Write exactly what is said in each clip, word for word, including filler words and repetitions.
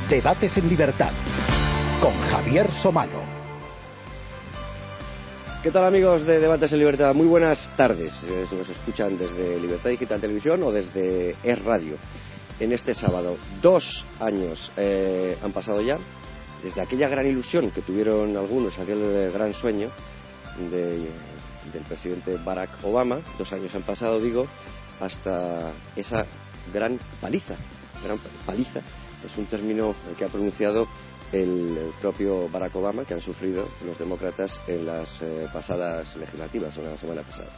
Debates en Libertad, con Javier Somalo. ¿Qué tal, amigos de Debates en Libertad? Muy buenas tardes. Eh, si nos escuchan desde Libertad Digital Televisión o desde Es Radio. En este sábado, dos años eh, han pasado ya, desde aquella gran ilusión que tuvieron algunos, aquel gran sueño de, del presidente Barack Obama. Dos años han pasado, digo, hasta esa gran paliza. Gran paliza es un término que ha pronunciado el propio Barack Obama, que han sufrido los demócratas en las eh, pasadas legislativas, en la semana pasada.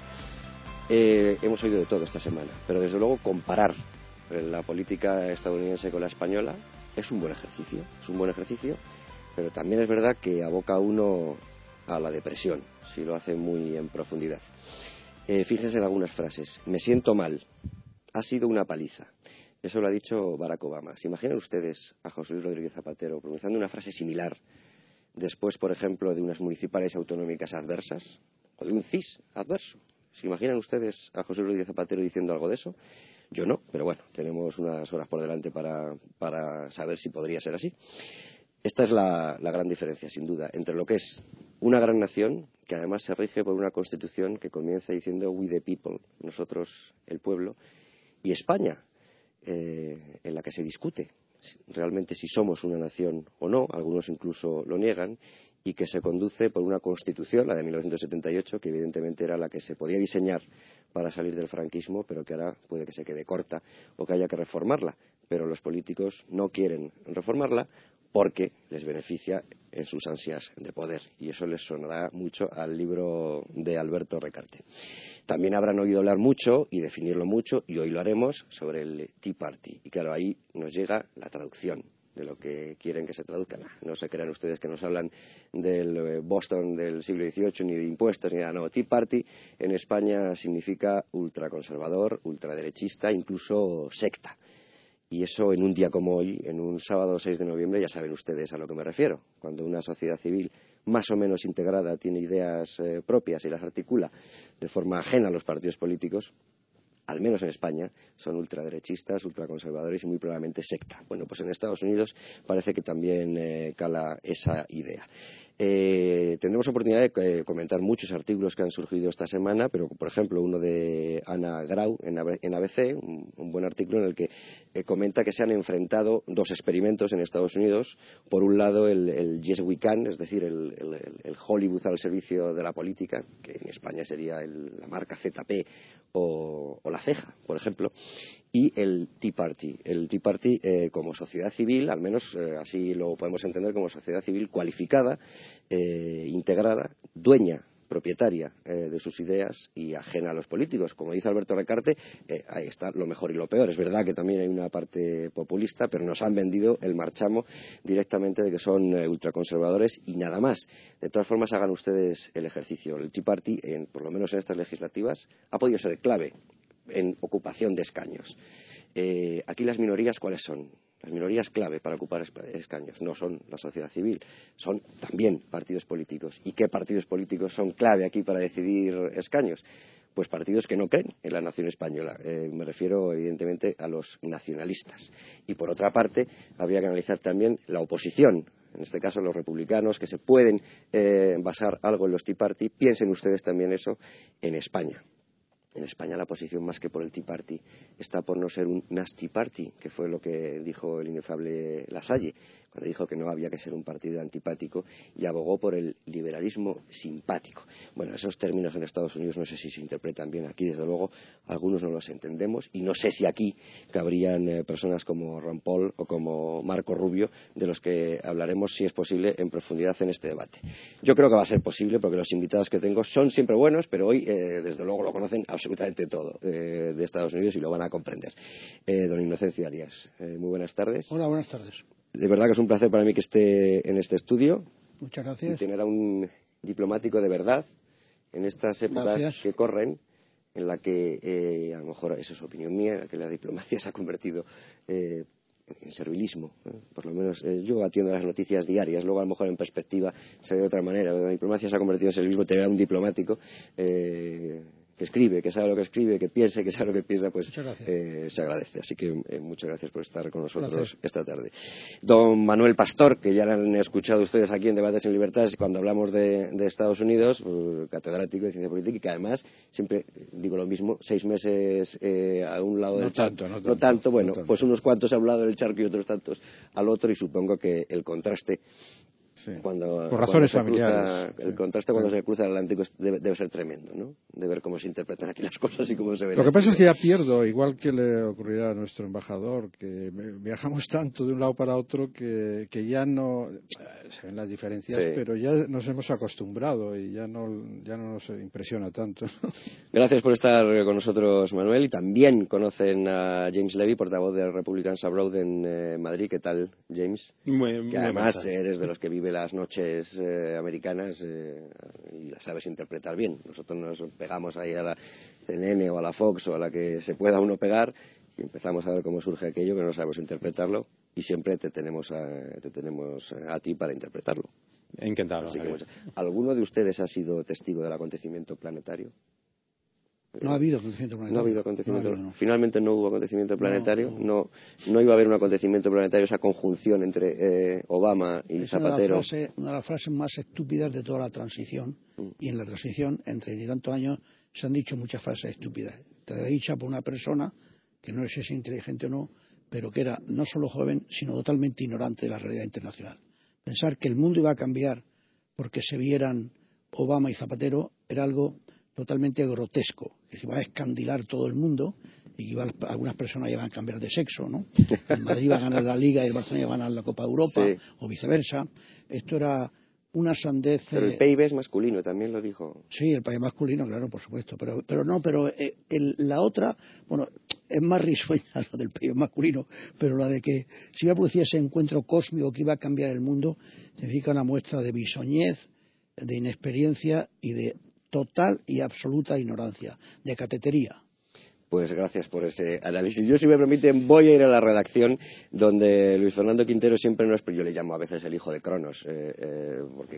Eh, hemos oído de todo esta semana, pero desde luego comparar la política estadounidense con la española es un buen ejercicio, es un buen ejercicio, pero también es verdad que aboca a uno a la depresión, si lo hace muy en profundidad. Eh, fíjense en algunas frases. Me siento mal. Ha sido una paliza. Eso lo ha dicho Barack Obama. ¿Se imaginan ustedes a José Luis Rodríguez Zapatero pronunciando una frase similar después, por ejemplo, de unas municipales autonómicas adversas o de un C I S adverso? ¿Se imaginan ustedes a José Luis Rodríguez Zapatero diciendo algo de eso? Yo no, pero bueno, tenemos unas horas por delante para, para saber si podría ser así. Esta es la, la gran diferencia, sin duda, entre lo que es una gran nación, que además se rige por una constitución que comienza diciendo "We the people", nosotros el pueblo, y España, Eh, en la que se discute realmente si somos una nación o no, algunos incluso lo niegan, y que se conduce por una constitución, la de mil novecientos setenta y ocho, que evidentemente era la que se podía diseñar para salir del franquismo, pero que ahora puede que se quede corta o que haya que reformarla. Pero los políticos no quieren reformarla porque les beneficia en sus ansias de poder, y eso les sonará mucho al libro de Alberto Recarte. También habrán oído hablar mucho, y definirlo mucho, y hoy lo haremos, sobre el Tea Party. Y claro, ahí nos llega la traducción de lo que quieren que se traduzca. No se crean ustedes que nos hablan del Boston del siglo dieciocho, ni de impuestos, ni nada. No, Tea Party en España significa ultraconservador, ultraderechista, incluso secta. Y eso en un día como hoy, en un sábado seis de noviembre, ya saben ustedes a lo que me refiero. Cuando una sociedad civil más o menos integrada tiene ideas eh, propias y las articula de forma ajena a los partidos políticos, al menos en España, son ultraderechistas, ultraconservadores y muy probablemente secta. Bueno, pues en Estados Unidos parece que también eh, cala esa idea. Eh, tendremos oportunidad de eh, comentar muchos artículos que han surgido esta semana, pero por ejemplo uno de Ana Grau en A B C, un, un buen artículo en el que eh, comenta que se han enfrentado dos experimentos en Estados Unidos. Por un lado el, el Yes We Can, es decir, el, el, el Hollywood al servicio de la política, que en España sería el, la marca Z P o, o la Ceja, por ejemplo, y el Tea Party. El Tea Party eh, como sociedad civil, al menos eh, así lo podemos entender, como sociedad civil cualificada, eh, integrada, dueña, propietaria eh, de sus ideas y ajena a los políticos. Como dice Alberto Recarte, eh, ahí está lo mejor y lo peor. Es verdad que también hay una parte populista, pero nos han vendido el marchamo directamente de que son eh, ultraconservadores y nada más. De todas formas, hagan ustedes el ejercicio. El Tea Party, en, por lo menos en estas legislativas, ha podido ser clave en ocupación de escaños. Eh, aquí las minorías, ¿cuáles son? Las minorías clave para ocupar escaños no son la sociedad civil, son también partidos políticos. ¿Y qué partidos políticos son clave aquí para decidir escaños? Pues partidos que no creen en la nación española. Eh, me refiero evidentemente a los nacionalistas. Y por otra parte, habría que analizar también la oposición. En este caso los republicanos, que se pueden eh, basar algo en los Tea Party. Piensen ustedes también eso en España. En España la posición, más que por el Tea Party, está por no ser un nasty party, que fue lo que dijo el inefable Lasalle, cuando dijo que no había que ser un partido antipático, y abogó por el liberalismo simpático. Bueno, esos términos en Estados Unidos no sé si se interpretan bien. Aquí, desde luego, algunos no los entendemos, y no sé si aquí cabrían eh, personas como Ron Paul o como Marco Rubio, de los que hablaremos, si es posible, en profundidad en este debate. Yo creo que va a ser posible, porque los invitados que tengo son siempre buenos, pero hoy, eh, desde luego, lo conocen absolutamente todo eh, de Estados Unidos y lo van a comprender. Eh, don Inocencio Arias, eh, muy buenas tardes. Hola, buenas tardes. De verdad que es un placer para mí que esté en este estudio. Muchas gracias. Y tener a un diplomático de verdad en estas épocas Gracias. que corren, en la que, eh, a lo mejor, eso es opinión mía, que la diplomacia se ha convertido eh, en servilismo. ¿eh? Por lo menos eh, yo atiendo las noticias diarias, luego a lo mejor en perspectiva se ve de otra manera. La diplomacia se ha convertido en servilismo, tener a un diplomático eh, que que escribe, que sabe lo que escribe, que piense, que sabe lo que piensa, pues eh, se agradece. Así que eh, muchas gracias por estar con nosotros gracias. esta tarde. Don Manuel Pastor, que ya han escuchado ustedes aquí en Debates en Libertad, cuando hablamos de, de Estados Unidos, pues, catedrático de Ciencia Política, y que además, siempre digo lo mismo, seis meses eh, a un lado no del charco, no, no tanto, bueno, no tanto. Pues unos cuantos a un lado del charco y otros tantos al otro, y supongo que el contraste Sí. Cuando, por razones cuando familiares. Cruza, el contraste sí. cuando se cruza el Atlántico debe, debe ser tremendo, ¿no? De ver cómo se interpretan aquí las cosas y cómo se ven. Lo que pasa es que ya pierdo, igual que le ocurrirá a nuestro embajador, que viajamos tanto de un lado para otro que, que ya no se ven las diferencias, sí. pero ya nos hemos acostumbrado y ya no, ya no nos impresiona tanto. Gracias por estar con nosotros, Manuel. Y también conocen a James Levy, portavoz de Republicans Abroad en eh, Madrid. ¿Qué tal, James? Muy, muy que además bien. eres de los que vive las noches eh, americanas eh, y las sabes interpretar bien. Nosotros nos pegamos ahí a la C N N o a la Fox o a la que se pueda uno pegar y empezamos a ver cómo surge aquello, que no sabemos interpretarlo, y siempre te tenemos a, te tenemos a ti para interpretarlo. Encantado. Así que, pues, ¿alguno de ustedes ha sido testigo del acontecimiento planetario? No ha habido acontecimiento planetario. No ha habido acontecimiento. No ha habido, no. Finalmente no hubo acontecimiento planetario. No, no. no, no iba a haber un acontecimiento planetario, esa conjunción entre eh, Obama y es Zapatero. Una de, las frases, una de las frases más estúpidas de toda la transición. Mm. Y en la transición, entre y tantos años, se han dicho muchas frases estúpidas. Te dicha por una persona que no sé si es inteligente o no, pero que era no solo joven, sino totalmente ignorante de la realidad internacional. Pensar que el mundo iba a cambiar porque se vieran Obama y Zapatero era algo totalmente grotesco, que se iba a escandilar todo el mundo y que iba, algunas personas iban a cambiar de sexo, ¿no? El Madrid iba a ganar la Liga y el Barcelona iba a ganar la Copa de Europa, sí. o viceversa. Esto era una sandez. Pero el P I B es masculino, también lo dijo. Sí, el P I B masculino, claro, por supuesto. Pero, pero no, pero eh, el, la otra, bueno, es más risueña lo del P I B masculino, pero la de que si iba a producir ese encuentro cósmico que iba a cambiar el mundo, significa una muestra de bisoñez, de inexperiencia y de total y absoluta ignorancia, de catetería. Pues gracias por ese análisis. Yo, si me permiten, voy a ir a la redacción donde Luis Fernando Quintero siempre no es, pero yo le llamo a veces el hijo de Cronos, eh, eh, porque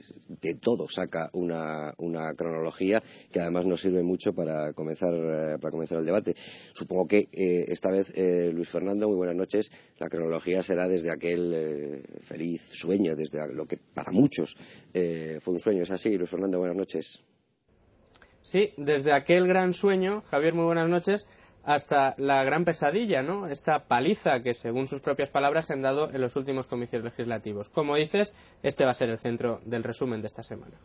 de todo saca una, una cronología que además nos sirve mucho para comenzar, eh, para comenzar el debate. Supongo que eh, esta vez, eh, Luis Fernando, muy buenas noches, la cronología será desde aquel eh, feliz sueño, desde lo que para muchos eh, fue un sueño. ¿Es así, Luis Fernando? Buenas noches. Sí, desde aquel gran sueño, Javier, muy buenas noches, hasta la gran pesadilla, ¿no? Esta paliza que, según sus propias palabras, se han dado en los últimos comicios legislativos. Como dices, este va a ser el centro del resumen de esta semana.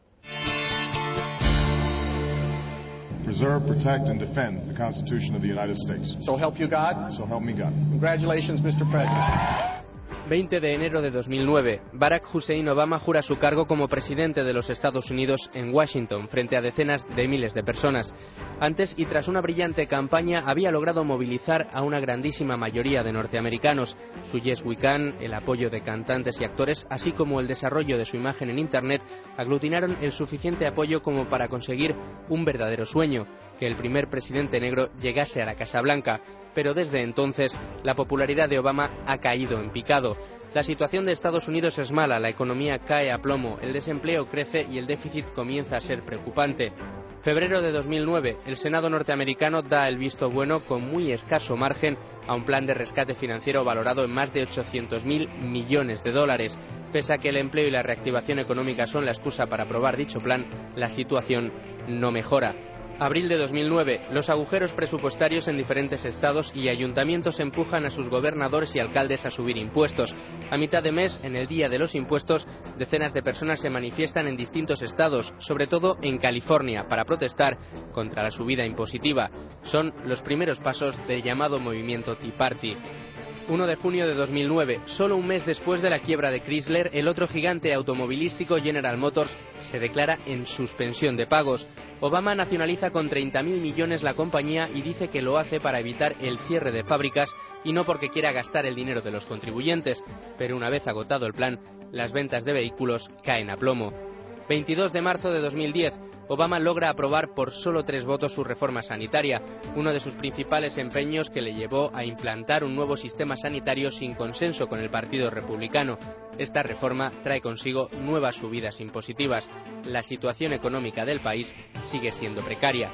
Preserve, protect and defend the Constitution of the United States. So help you God. So help me God. Congratulations, mister President. veinte de enero de dos mil nueve, Barack Hussein Obama jura su cargo como presidente de los Estados Unidos en Washington, frente a decenas de miles de personas. Antes y tras una brillante campaña, había logrado movilizar a una grandísima mayoría de norteamericanos. Su Yes We Can, el apoyo de cantantes y actores, así como el desarrollo de su imagen en Internet, aglutinaron el suficiente apoyo como para conseguir un verdadero sueño, que el primer presidente negro llegase a la Casa Blanca. Pero desde entonces, la popularidad de Obama ha caído en picado. La situación de Estados Unidos es mala, la economía cae a plomo, el desempleo crece y el déficit comienza a ser preocupante. Febrero de dos mil nueve, el Senado norteamericano da el visto bueno con muy escaso margen a un plan de rescate financiero valorado en más de ochocientos mil millones de dólares. Pese a que el empleo y la reactivación económica son la excusa para aprobar dicho plan, la situación no mejora. Abril de dos mil nueve. Los agujeros presupuestarios en diferentes estados y ayuntamientos empujan a sus gobernadores y alcaldes a subir impuestos. A mitad de mes, en el Día de los Impuestos, decenas de personas se manifiestan en distintos estados, sobre todo en California, para protestar contra la subida impositiva. Son los primeros pasos del llamado movimiento Tea Party. uno de junio de dos mil nueve, solo un mes después de la quiebra de Chrysler, el otro gigante automovilístico General Motors se declara en suspensión de pagos. Obama nacionaliza con treinta mil millones la compañía y dice que lo hace para evitar el cierre de fábricas y no porque quiera gastar el dinero de los contribuyentes. Pero una vez agotado el plan, las ventas de vehículos caen a plomo. veintidós de marzo de dos mil diez. Obama logra aprobar por solo tres votos su reforma sanitaria, uno de sus principales empeños que le llevó a implantar un nuevo sistema sanitario sin consenso con el Partido Republicano. Esta reforma trae consigo nuevas subidas impositivas. La situación económica del país sigue siendo precaria.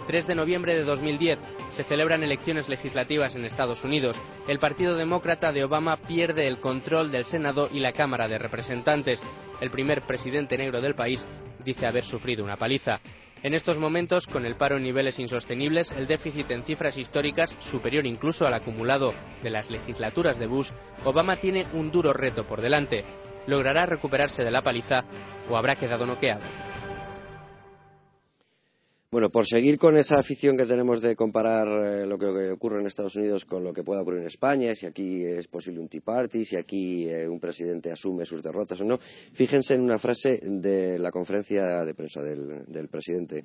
tres de noviembre de dos mil diez. Se celebran elecciones legislativas en Estados Unidos. El Partido Demócrata de Obama pierde el control del Senado y la Cámara de Representantes. El primer presidente negro del país dice haber sufrido una paliza. En estos momentos, con el paro en niveles insostenibles, el déficit en cifras históricas, superior incluso al acumulado de las legislaturas de Bush, Obama tiene un duro reto por delante. ¿Logrará recuperarse de la paliza o habrá quedado noqueado? Bueno, por seguir con esa afición que tenemos de comparar eh, lo que ocurre en Estados Unidos con lo que pueda ocurrir en España, si aquí es posible un Tea Party, si aquí eh, un presidente asume sus derrotas o no, fíjense en una frase de la conferencia de prensa del, del presidente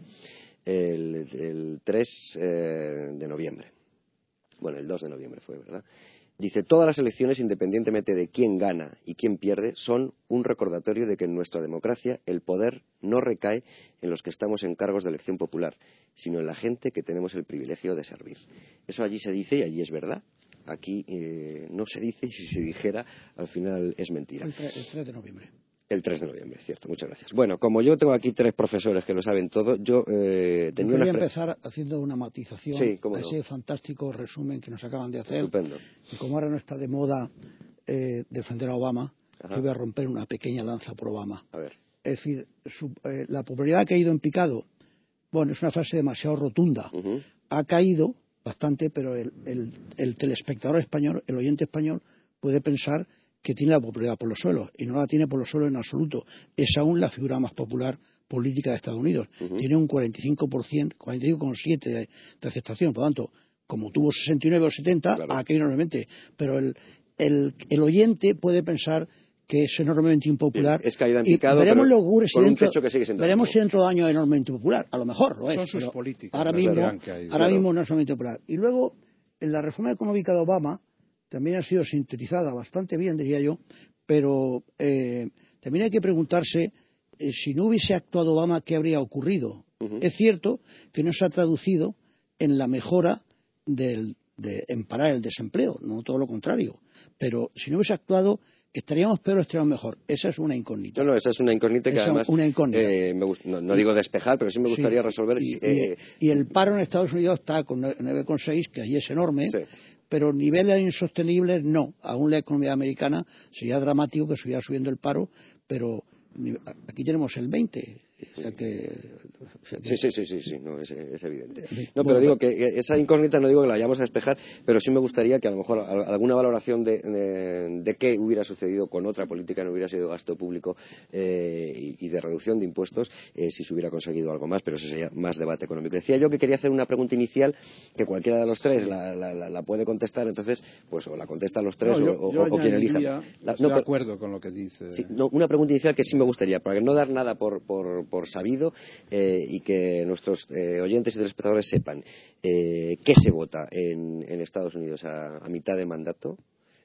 el, el tres eh, de noviembre. Bueno, el dos de noviembre fue, ¿verdad? Dice, todas las elecciones, independientemente de quién gana y quién pierde, son un recordatorio de que en nuestra democracia el poder no recae en los que estamos en cargos de elección popular, sino en la gente que tenemos el privilegio de servir. Eso allí se dice y allí es verdad. Aquí eh, no se dice y si se dijera, al final es mentira. El, el tres de noviembre. El tres de noviembre, cierto, muchas gracias. Bueno, como yo tengo aquí tres profesores que lo saben todo, yo eh, tenía yo quería una... empezar haciendo una matización sí, a no. ese fantástico resumen que nos acaban de hacer. Estupendo. Y como ahora no está de moda eh, defender a Obama, Ajá. yo voy a romper una pequeña lanza por Obama. A ver. Es decir, su, eh, la popularidad que ha ido en picado, bueno, es una frase demasiado rotunda. Uh-huh. Ha caído bastante, pero el, el, el telespectador español, el oyente español, puede pensar que tiene la popularidad por los suelos, y no la tiene por los suelos en absoluto. Es aún la figura más popular política de Estados Unidos. Uh-huh. Tiene un cuarenta y cinco por ciento, cuarenta y cinco coma siete por ciento de, de aceptación. Por lo tanto, como tuvo sesenta y nueve o setenta, claro, ha caído enormemente. Pero el, el, el oyente puede pensar que es enormemente impopular. Bien, es caída en picado, y veremos pero lo que ocurre si con un dentro, techo que sigue siendo veremos alto. si dentro de años es enormemente popular. A lo mejor lo es. Son sus políticas. Ahora mismo, ahora claro. mismo no es enormemente popular. Y luego, en la reforma económica de Obama, también ha sido sintetizada bastante bien, diría yo, pero eh, también hay que preguntarse eh, si no hubiese actuado Obama, ¿qué habría ocurrido? Uh-huh. Es cierto que no se ha traducido en la mejora del, de, en parar el desempleo, no todo lo contrario, pero si no hubiese actuado, ¿estaríamos peor o estaríamos mejor? Esa es una incógnita. No, no, esa es una incógnita que esa además una incógnita. Eh, me gust- no, no digo despejar, pero sí me gustaría sí, resolver. Y, eh, y, y el paro en Estados Unidos está con nueve coma seis, que allí es enorme, sí, pero niveles insostenibles no. Aún la economía americana sería dramático que siguiera subiendo el paro, pero aquí tenemos el veinte. O sea que, o sea que... Sí, sí, sí, sí, sí, no, es, es evidente. No, pero digo que esa incógnita no digo que la vayamos a despejar, pero sí me gustaría que a lo mejor alguna valoración de, de, de qué hubiera sucedido con otra política, no hubiera sido gasto público eh, y, y de reducción de impuestos, eh, si se hubiera conseguido algo más, pero eso sería más debate económico. Decía yo que quería hacer una pregunta inicial que cualquiera de los tres la, la, la, la puede contestar, entonces, pues o la contestan los tres no, yo, o, yo o, o quien elija. La, estoy no, de acuerdo con lo que dice. Sí, no, una pregunta inicial que sí me gustaría, para no dar nada por, por, por sabido eh, y que nuestros eh, oyentes y telespectadores sepan eh, qué se vota en, en Estados Unidos a, a mitad de mandato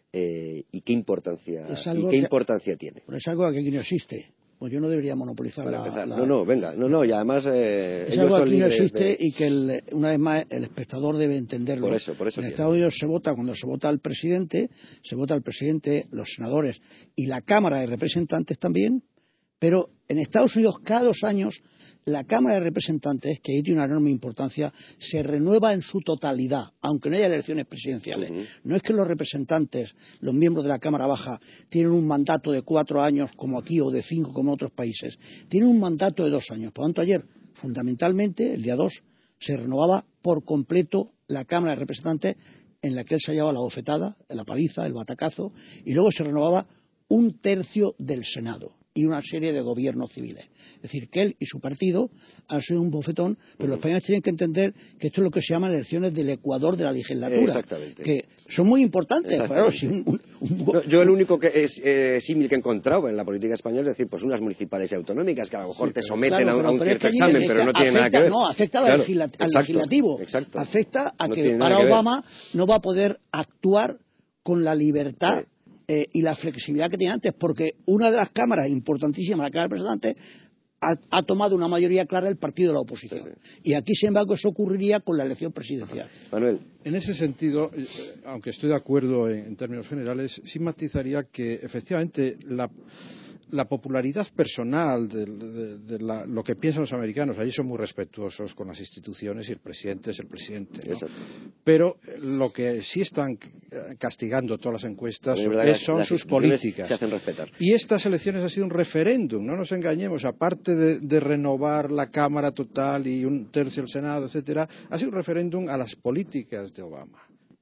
eh, y qué importancia, y qué que, importancia tiene. Pero es algo que aquí no existe. Pues yo no debería monopolizar Para la, empezar. la... No, no, venga, no, no, y además eh, es ellos algo son que aquí no existe de... y que el, una vez más el espectador debe entenderlo. Por eso, por eso en quiero. Estados Unidos se vota cuando se vota al presidente, se vota al presidente, los senadores y la Cámara de Representantes también, pero en Estados Unidos cada dos años la Cámara de Representantes, que ahí tiene una enorme importancia, se renueva en su totalidad, aunque no haya elecciones presidenciales. Uh-huh. No es que los representantes, los miembros de la Cámara Baja, tienen un mandato de cuatro años como aquí o de cinco como en otros países. Tienen un mandato de dos años. Por lo tanto, ayer, fundamentalmente, el día dos, se renovaba por completo la Cámara de Representantes en la que él se hallaba la bofetada, la paliza, el batacazo, y luego se renovaba un tercio del Senado y una serie de gobiernos civiles. Es decir, que él y su partido han sido un bofetón, pero uh-huh. los españoles tienen que entender que esto es lo que se llaman elecciones del Ecuador de la legislatura. Exactamente. Que son muy importantes. Claro, si un, un, un... No, yo el único que es eh, símil que he encontrado en la política española es decir, pues unas municipales y autonómicas que a lo mejor sí, te someten claro, a, a un cierto examen, pero no tiene nada que ver. No, afecta claro, al, legislat- exacto, al legislativo. Exacto. Afecta a no que para Obama no va a poder actuar con la libertad sí. Eh, y la flexibilidad que tenía antes, porque una de las cámaras importantísimas, la Cámara de Representantes, ha, ha tomado una mayoría clara el partido de la oposición. Sí, sí. Y aquí, sin embargo, eso ocurriría con la elección presidencial. Manuel. En ese sentido, aunque estoy de acuerdo en, en términos generales, sí matizaría que efectivamente la la popularidad personal de, de, de la, lo que piensan los americanos, allí son muy respetuosos con las instituciones y el presidente es el presidente, ¿no? Pero lo que sí están castigando todas las encuestas es, son las sus políticas. Se hacen respetar. Y estas elecciones ha sido un referéndum, no nos engañemos, aparte de, de renovar la Cámara total y un tercio del Senado, etcétera, ha sido un referéndum a las políticas de Obama.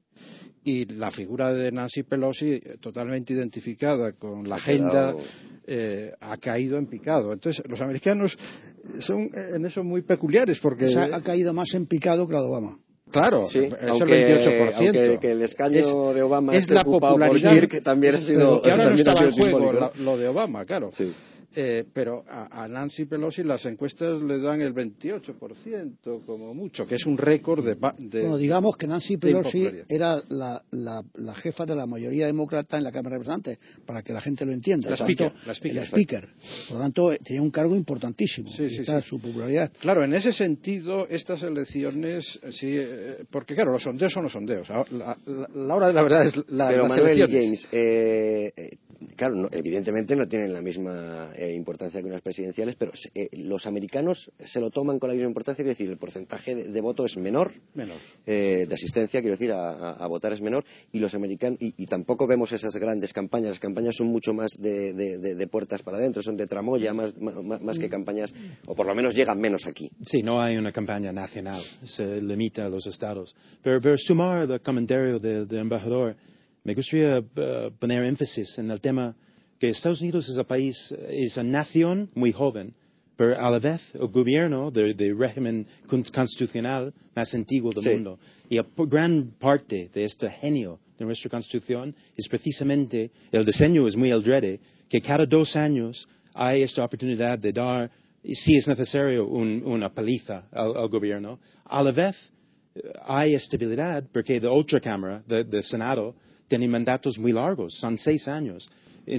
Y la figura de Nancy Pelosi, totalmente identificada con la agenda, eh, ha caído en picado. Entonces, los americanos son en eso muy peculiares porque... O sea, ha caído más en picado que la de Obama. Claro, sí, es aunque, el veintiocho por ciento. Aunque que el escaño es, de Obama es esté la ocupado popularidad, por Kirk, también ha sido... Que ahora no estaba en juego simbólico, la, lo de Obama, claro. Sí. Eh, pero a, a Nancy Pelosi las encuestas le dan el veintiocho por ciento como mucho, que es un récord de, de Bueno, digamos que Nancy Pelosi era la, la, la jefa de la mayoría demócrata en la Cámara de Representantes, para que la gente lo entienda. La speaker, la speaker, el speaker. Por lo tanto, tenía un cargo importantísimo. Sí, sí, está sí. Su popularidad. Claro, en ese sentido, estas elecciones, sí, eh, porque claro, los sondeos son los sondeos. La, la, la hora de la verdad es la, pero las Manuel elecciones. James, eh, eh, claro, no, evidentemente no tienen la misma eh, importancia que unas presidenciales, pero eh, los americanos se lo toman con la misma importancia, quiero decir, el porcentaje de, de voto es menor, menor. Eh, de asistencia, quiero decir, a, a, a votar es menor, y los americanos, y, y tampoco vemos esas grandes campañas, las campañas son mucho más de, de, de, de puertas para adentro, son de tramoya, más, más, más que campañas, o por lo menos llegan menos aquí. Sí, no hay una campaña nacional, se limita a los estados. Pero, pero sumar el comentario del de embajador, me gustaría uh, poner énfasis en el tema que Estados Unidos es un país, es una nación muy joven, pero a la vez el gobierno del de régimen constitucional más antiguo del sí. mundo. Y a gran parte de este genio de nuestra Constitución es precisamente, el diseño es muy adrede, que cada dos años hay esta oportunidad de dar, si es necesario, un, una paliza al, al gobierno. A la vez hay estabilidad porque la otra Cámara, del Senado, tiene mandatos muy largos, son seis años.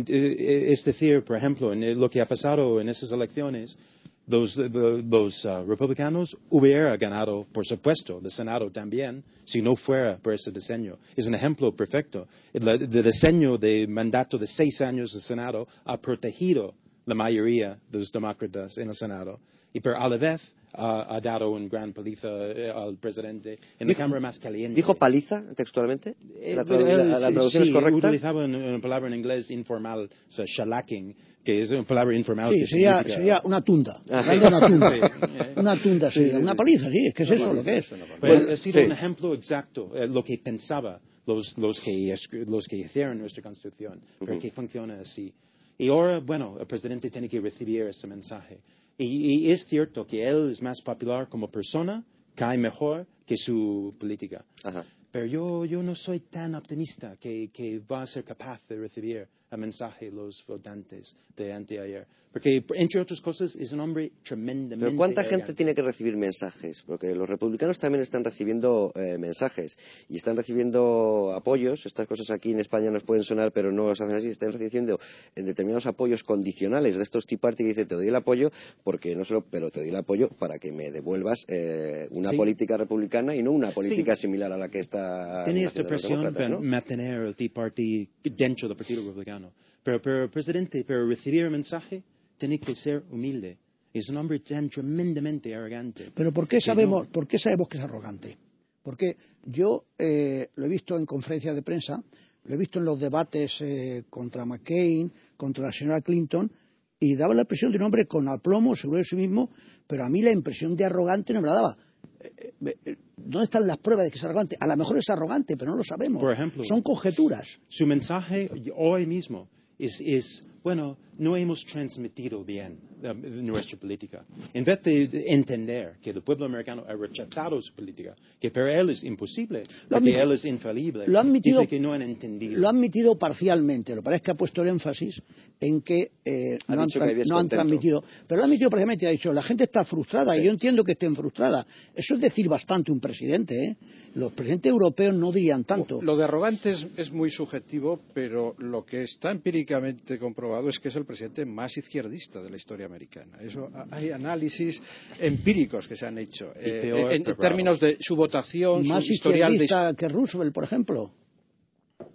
Es decir, por ejemplo, en lo que ha pasado en esas elecciones, los, los uh, republicanos hubieran ganado, por supuesto, el Senado también, si no fuera por ese diseño. Es un ejemplo perfecto. El, el diseño de mandato de seis años del Senado ha protegido la mayoría de los demócratas en el Senado. Y pero a la vez uh, ha dado un gran paliza al presidente en la Cámara más caliente. ¿Dijo paliza textualmente? ¿La, tradu él, la, la traducción sí, es correcta? Utilizaba una palabra en inglés informal, o sea, shellacking, que es una palabra informal. Sí, que sería, significa... sería una tunda. Ah, sí. Una tunda, sí. una tunda sería. Sí, una paliza, sí, es que es eso lo que es. Pero bueno, ha sido sí. un ejemplo exacto, eh, lo que pensaba los, los, que, los que hicieron nuestra Constitución, pero uh-huh. que funciona así. Y ahora, bueno, el presidente tiene que recibir ese mensaje. Y, y es cierto que él es más popular como persona, cae mejor que su política. Ajá. Pero yo, yo no soy tan optimista que, que va a ser capaz de recibir el mensaje de los votantes de anteayer. Porque, entre otras cosas, es un hombre tremendamente... ¿Pero cuánta arrogante. gente tiene que recibir mensajes? Porque los republicanos también están recibiendo eh, mensajes y están recibiendo apoyos. Estas cosas aquí en España nos pueden sonar, pero no se hacen así. Están recibiendo en determinados apoyos condicionales de estos Tea Party que dicen te doy el apoyo, porque no solo, pero te doy el apoyo para que me devuelvas eh, una sí. política republicana y no una política sí. similar a la que está... Tiene esta presión para ¿no? mantener el Tea Party dentro del Partido Republicano. Pero, pero el presidente, para recibir el mensaje, tiene que ser humilde. Es un hombre tan tremendamente arrogante. Pero ¿por qué sabemos, no... ¿por qué sabemos que es arrogante? Porque yo eh, lo he visto en conferencias de prensa, lo he visto en los debates eh, contra McCain, contra la señora Clinton, y daba la impresión de un hombre con aplomo, seguro de sí mismo, pero a mí la impresión de arrogante no me la daba. ¿Dónde están las pruebas de que es arrogante? A lo mejor es arrogante, pero no lo sabemos. Por ejemplo, son conjeturas. Su mensaje hoy mismo es, es bueno, no hemos transmitido bien um, nuestra política. En vez de entender que el pueblo americano ha rechazado su política, que para él es imposible, porque él es infalible, lo ha admitido, dice que no han entendido. Lo ha admitido parcialmente, lo que parece que ha puesto el énfasis en que eh, no, han, que no han transmitido. Pero lo ha admitido parcialmente, ha dicho, la gente está frustrada, sí. y yo entiendo que estén frustrada. Eso es decir bastante un presidente, ¿eh? Los presidentes europeos no dirían tanto. Lo de arrogante es, es muy subjetivo, pero lo que está empíricamente comprobado es que es el presidente más izquierdista de la historia americana. Eso, hay análisis empíricos que se han hecho eh, peor, en, en términos de su votación, más su historial izquierdista de... que Roosevelt, por ejemplo.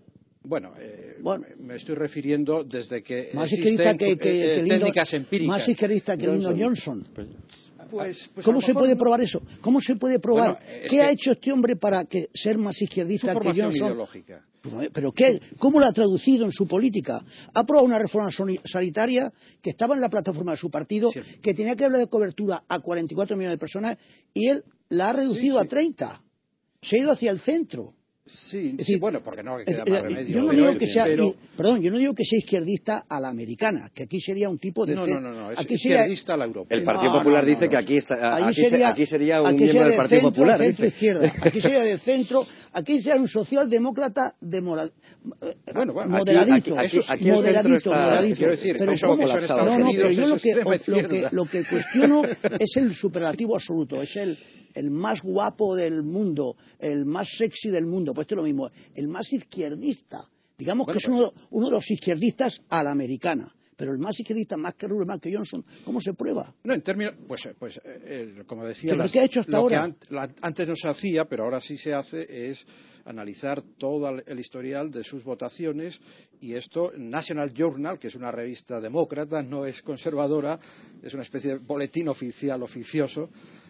Bueno, eh, bueno, me estoy refiriendo desde que más existen que, que, eh, que técnicas Lindo, empíricas. Más izquierdista que Lyndon Johnson. Pues, pues ¿Cómo se puede no... probar eso? ¿Cómo se puede probar? Bueno, ¿Qué ha hecho este hombre para que ser más izquierdista su que Johnson? Ideológica. ¿Pero qué? ¿Cómo lo ha traducido en su política? Ha aprobado una reforma sanitaria que estaba en la plataforma de su partido, sí, que tenía que darle de cobertura a cuarenta y cuatro millones de personas, y él la ha reducido sí, sí. a treinta. Se ha ido hacia el centro. Sí, es decir, sí, bueno, porque no queda más remedio. Yo no pero, digo que sea, pero... y, perdón, yo no digo que sea izquierdista a la americana, que aquí sería un tipo de... No, no, no, no, es aquí izquierdista sería... a la europea. El Partido no, Popular no, no, dice no, que aquí, está, aquí, sería, aquí sería un aquí miembro sería del de Partido centro, Popular. Centro izquierda. Aquí sería de centro, aquí sería un socialdemócrata de mora, bueno, bueno, moderadito, aquí, aquí, aquí moderadito, está, moderadito. Quiero decir, pero está ¿cómo? colapsado. No, no, pero yo lo que, lo que, lo que cuestiono es el superlativo absoluto, es el... el más guapo del mundo, el más sexy del mundo, pues esto es lo mismo, el más izquierdista, digamos bueno, que es uno, uno de los izquierdistas a la americana, pero el más izquierdista, más que Rubén, más que Johnson, ¿cómo se prueba? No, en términos, pues, pues eh, como decía, las, ¿qué ha hecho hasta lo ahora? que an, la, antes no se hacía, pero ahora sí se hace, es analizar todo el historial de sus votaciones, y esto, National Journal, que es una revista demócrata, no es conservadora, es una especie de boletín oficial, oficioso,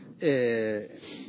eh,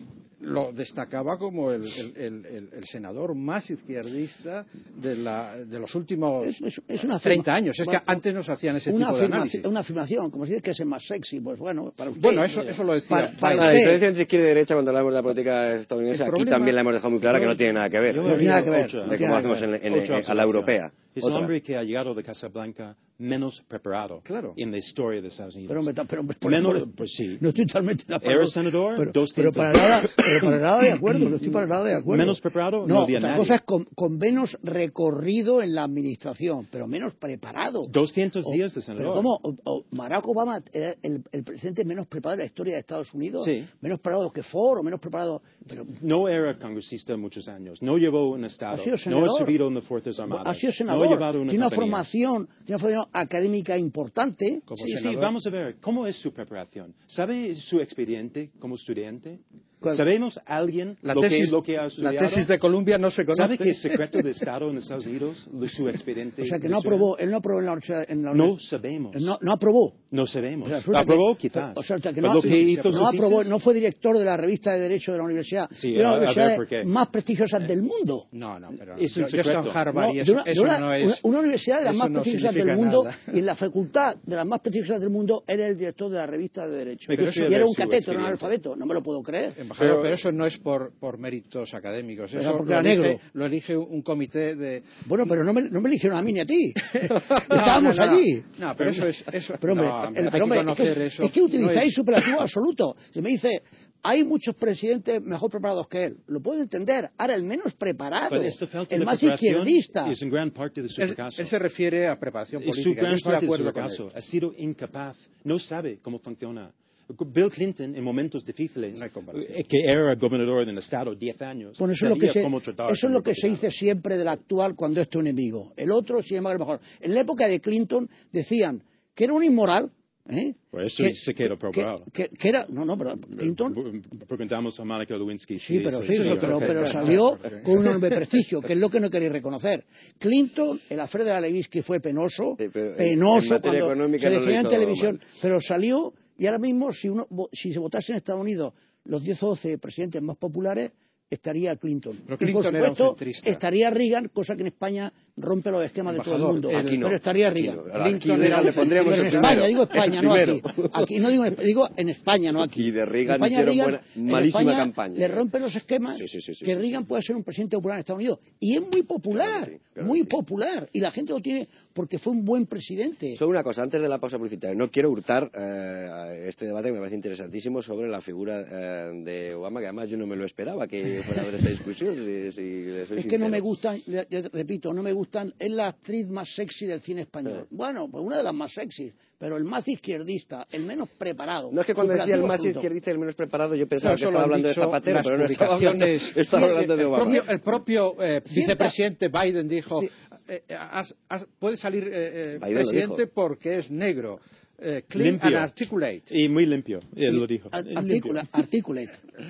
lo destacaba como el, el, el, el senador más izquierdista de, la, de los últimos es, es, es una treinta años. Es bueno, que antes no se hacían ese tipo de análisis. Una afirmación, como si dice que es el más sexy, pues bueno, para usted. Bueno, eso, eso lo decía. Para, para la diferencia entre izquierda y derecha cuando hablamos de la política estadounidense, aquí problema, también la hemos dejado muy clara que no tiene nada que ver. No tiene nada que ver. De cómo hacemos en, en, en, a la europea. Es un hombre que ha llegado de Casa Blanca menos preparado claro. en la historia de Estados Unidos. Pero, pero, pero menos, por, pues sí. No estoy totalmente de acuerdo. Era senador, pero, dos pero, para nada, pero para nada de acuerdo, no estoy para nada de acuerdo. Menos preparado, no, no había otra nadie. cosa es con, con menos recorrido en la administración, pero menos preparado. doscientos o, días de senador. Pero ¿cómo? O, o Barack Obama era el, el presidente menos preparado de la historia de Estados Unidos. Sí. Menos preparado que Ford, o menos preparado... Pero, no era congresista muchos años, no llevó un estado, ha sido senador, no ha subido en las Fuerzas Armadas, ha sido senador, no ha llevado una tiene una compañía. formación, tiene una formación académica importante. Como sí, senador. Sí, vamos a ver, ¿cómo es su preparación? ¿Sabe su expediente como estudiante? ¿Sabemos alguien la lo, tesis, que, lo que ha estudiado? La tesis de Columbia no se conoce. ¿Sabe que es secreto de Estado en Estados Unidos su expediente? O sea, que no aprobó, él no aprobó en la universidad. En la no sabemos. No, no aprobó. No sabemos. O sea, aprobó que, quizás. O sea, que no, lo que hizo no aprobó, no fue director de la revista de Derecho de la universidad. Sí, de una de las universidades más prestigiosas eh. del mundo. No, no, pero es yo, un yo estoy en Harvard no, y eso, una, eso una, no es... Una, una universidad de las más no prestigiosas del mundo, nada. y en la facultad de las más prestigiosas del mundo, él era el director de la revista de Derecho. Pero eso, y era un cateto, era un analfabeto, no me lo puedo creer. Embajador, pero, pero eso no es por, por méritos académicos, eso porque lo, era elige, negro. lo elige un comité de... Bueno, pero no me, no me eligieron a mí ni a ti. no, Estábamos no, no, allí. No, pero eso es... Eso, pero hombre, no, hombre, el, hay pero, que conocer es, eso. Es que utilizáis no es... superlativo absoluto. Si me dice... Hay muchos presidentes mejor preparados que él. Lo puedo entender. Ahora, el menos preparado, el más izquierdista. Es en gran parte de su él, fracaso. Él se refiere a preparación política. Es su gran Yo estoy parte de acuerdo de su con fracaso. él. Ha sido incapaz. No sabe cómo funciona. Bill Clinton, en momentos difíciles, no que era gobernador del Estado diez años, bueno, eso sabía es lo que se, cómo tratar Eso es lo que se dice siempre del actual cuando es tu enemigo. El otro, sin embargo, es mejor. En la época de Clinton decían que era un inmoral. ¿Eh? Por eso que, se quedó probado. Que, que, que era, no, no, pero Clinton. Preguntamos a Mónica Lewinsky. Sí, pero, sí, pero, pero, pero salió con un enorme prestigio, que es lo que no queréis reconocer. Clinton, el afer de la Lewinsky fue penoso, sí, penoso en, en cuando se decía en televisión, mal. Pero salió, y ahora mismo, si, uno, si se votase en Estados Unidos los diez o doce presidentes más populares, estaría Clinton. Pero Clinton y por supuesto, era estaría Reagan, cosa que en España rompe los esquemas Embajador, de todo el mundo. Aquí no, pero estaría Reagan. No. Clinton era, le pondríamos pero en España, digo España, no aquí. Aquí no digo, digo en España, no aquí. Y de Reagan España, hicieron Reagan, buena, malísima España campaña. Le rompe los esquemas sí, sí, sí, sí, que sí, Reagan sí. puede ser un presidente popular en Estados Unidos. Y es muy popular, claro, sí, claro, muy sí. popular. Y la gente lo tiene porque fue un buen presidente. Solo una cosa, antes de la pausa publicitaria, no quiero hurtar eh, este debate que me parece interesantísimo sobre la figura eh, de Obama, que además yo no me lo esperaba que fuera a haber esta discusión. Si, si le soy es sincero. que no me gustan, le, le repito, no me gustan, es la actriz más sexy del cine español. Sí. Bueno, pues una de las más sexy, pero el más izquierdista, el menos preparado. No es que cuando decía el más absoluto. izquierdista y el menos preparado, yo pensaba no, que estaba hablando de Zapatero, pero no estaba hablando, estaba hablando de Obama. El propio, el propio eh, vicepresidente Biden dijo, sí. eh, has, has, puede salir eh, presidente porque es negro. Uh, clean limpio. and articulate. Y muy limpio, él lo dijo. Articula, articulate.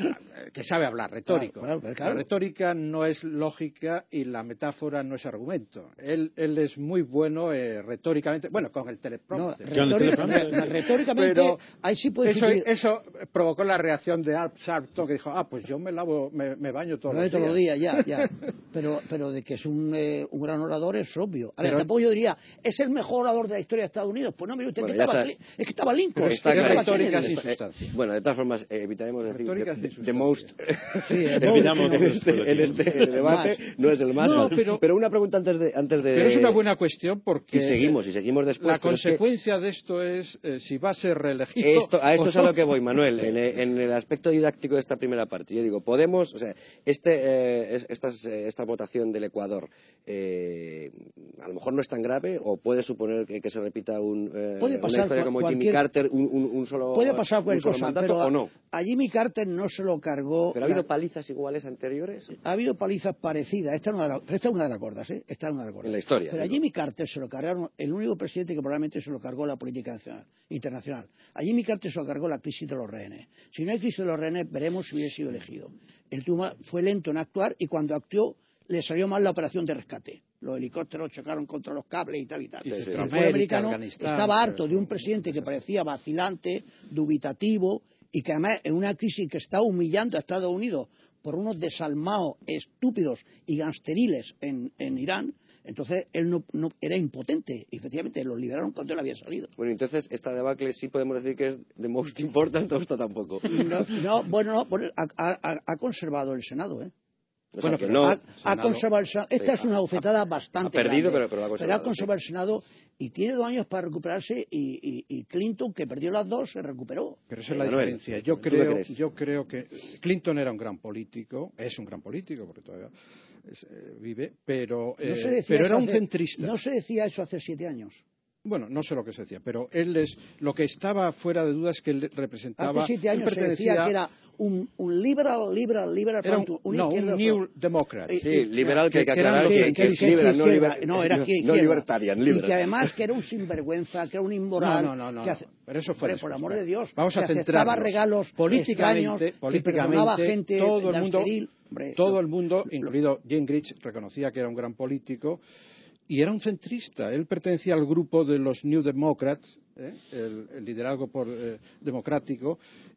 que sabe hablar, retórico. Claro, claro, claro. La retórica no es lógica y la metáfora no es argumento. Él, él es muy bueno eh, retóricamente, bueno, con el teleprompter. No, retórica, re, retóricamente, pero ahí sí puede eso, decir... eso provocó la reacción de Al Sharpton, que dijo, ah, pues yo me lavo, me, me baño todos, me los, todos días. los días. ya, ya. Pero, pero de que es un, eh, un gran orador es obvio. Ahora, pero, tampoco yo diría, es el mejor orador de la historia de Estados Unidos. Pues no, mire usted, bueno, que estaba, sabe, es que estaba Lincoln. Está que claro. Retórica sin eh, sustancia. Bueno, de todas formas, eh, evitaremos decir Retórica the, sin the most... Sí, evitamos no, en este, en este debate, no es el más. No, pero, pero una pregunta antes de, antes de... Pero es una buena cuestión porque... Y seguimos, y seguimos después. La consecuencia es que... de esto es eh, si va a ser reelegido... Esto, a esto es a lo que voy, Manuel, en, en el aspecto didáctico de esta primera parte. Yo digo, podemos... O sea, este, eh, estas, esta votación del Ecuador eh, a lo mejor no es tan grave o puede suponer que, que se repita un, eh, puede pasar una historia como cualquier, Jimmy Carter, un, un, un solo puede pasar cualquier solo cosa, mandato, pero a, o no. a Jimmy Carter no se lo cargó... ¿Pero ha habido palizas iguales anteriores? Ha habido palizas parecidas, esta es una de, la, pero esta es una de las gordas, ¿eh? Esta es una de las gordas. En la historia. Pero a Jimmy Carter se lo cargaron, el único presidente que probablemente se lo cargó la política nacional, internacional. A Jimmy Carter se lo cargó la crisis de los rehenes. Si no hay crisis de los rehenes, veremos si hubiera sido elegido. El Tuma fue lento en actuar y cuando actuó le salió mal la operación de rescate. Los helicópteros chocaron contra los cables y tal y tal. Sí, sí, el sí. pueblo americano estaba harto de un presidente que parecía vacilante, dubitativo y que además en una crisis que está humillando a Estados Unidos por unos desalmados estúpidos y gangsteriles en, en Irán. Entonces él no, no era impotente, y efectivamente lo liberaron cuando él había salido. Bueno, entonces esta debacle sí podemos decir que es the most important o esto tampoco. No, no bueno, no, ha, ha, ha conservado el Senado, ¿eh? O bueno, sea, que pero no, ha, ha conservado el Senado. Esta sí, es una bofetada bastante ha perdido, grande, pero, pero, ha pero ha conservado sí. el Senado y tiene dos años para recuperarse y, y, y Clinton, que perdió las dos, se recuperó. Pero esa es la Manuel, diferencia. Yo creo, yo creo que Clinton era un gran político, es un gran político porque todavía es, eh, vive, pero, eh, no se decía pero era un hace, centrista. No se decía eso hace siete años. Bueno, no sé lo que se decía, pero él es lo que estaba fuera de duda es que él representaba. Hace siete años se decía que era un, un liberal, liberal, liberal, era un, un, no, un New Democrat. Sí, sí, liberal que hay que aclarar que, que, que, que es que, liberal, que, no, liber, no, era no, que, no libertarian, liberal. Y que además que era un sinvergüenza, que era un inmoral. No, no, no, no, que hace, no pero eso fue hombre, por el amor de Dios. Vamos que a centrarnos. regalos políticamente, extraños, políticamente que gente todo el mundo, hombre, todo lo, el mundo, lo, incluido Gingrich, reconocía que era un gran político. Y era un centrista. Él pertenecía al grupo de los New Democrats, ¿eh? el, el liderazgo por, eh, democrático,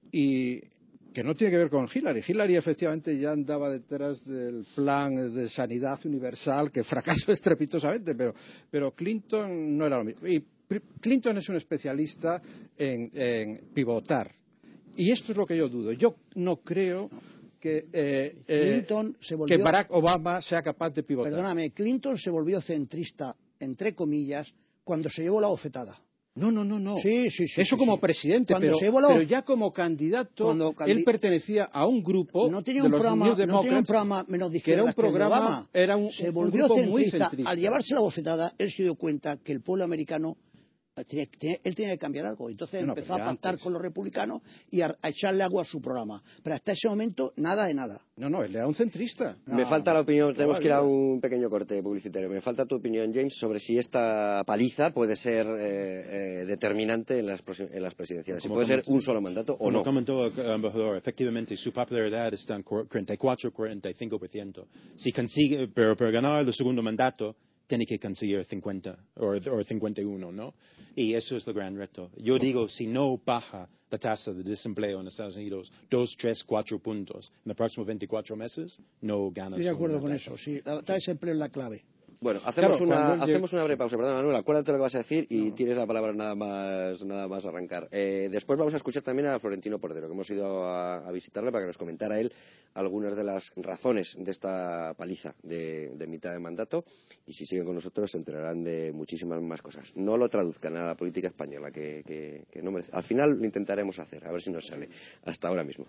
y que no tiene que ver con Hillary. Hillary efectivamente ya andaba detrás del plan de sanidad universal, que fracasó estrepitosamente, pero, pero Clinton no era lo mismo. Y Clinton es un especialista en, en pivotar. Y esto es lo que yo dudo. Yo no creo... Que, eh, Clinton eh, se volvió, que Barack Obama sea capaz de pivotar. Perdóname, Clinton se volvió centrista, entre comillas, cuando se llevó la bofetada. No, no, no, no. Sí, sí, sí. Eso sí, como sí. presidente, pero, pero ya como candidato, candi... él pertenecía a un grupo no tenía de un los programa, New Democrats, no tenía un programa menos de que era un programa, Obama. era un, se un volvió grupo centrista. muy centrista. Al llevarse la bofetada, él se dio cuenta que el pueblo americano Tenía, tenía, él tenía que cambiar algo. Entonces no, empezó a pactar antes. con los republicanos y a, a echarle agua a su programa. Pero hasta ese momento, nada de nada. No, no, él era un centrista. Me no, falta la opinión, tenemos no, que ir a un pequeño corte publicitario. Me falta tu opinión, James, sobre si esta paliza puede ser eh, eh, determinante en las, en las presidenciales. Si puede ser un solo mandato o no. Como comentó el embajador, efectivamente su popularidad está en cuarenta y cuatro a cuarenta y cinco por ciento. Si consigue, pero para ganar el segundo mandato, tiene que conseguir cincuenta o cincuenta y uno, ¿no? Y eso es el gran reto. Yo digo, si no baja la tasa de desempleo en Estados Unidos dos, tres, cuatro puntos en los próximos veinticuatro meses, no gana. Estoy de acuerdo con eso, sí. La tasa de desempleo es la clave. Bueno, hacemos, claro, una, llegue... hacemos una breve pausa. Perdón, Manuel, acuérdate lo que vas a decir y no. tienes la palabra nada más nada más arrancar. Eh, después vamos a escuchar también a Florentino Portero, que hemos ido a, a visitarle para que nos comentara él algunas de las razones de esta paliza de, de mitad de mandato. Y si siguen con nosotros se enterarán de muchísimas más cosas. No lo traduzcan a la política española, que, que, que no merece. Al final lo intentaremos hacer, a ver si nos sale. Hasta ahora mismo.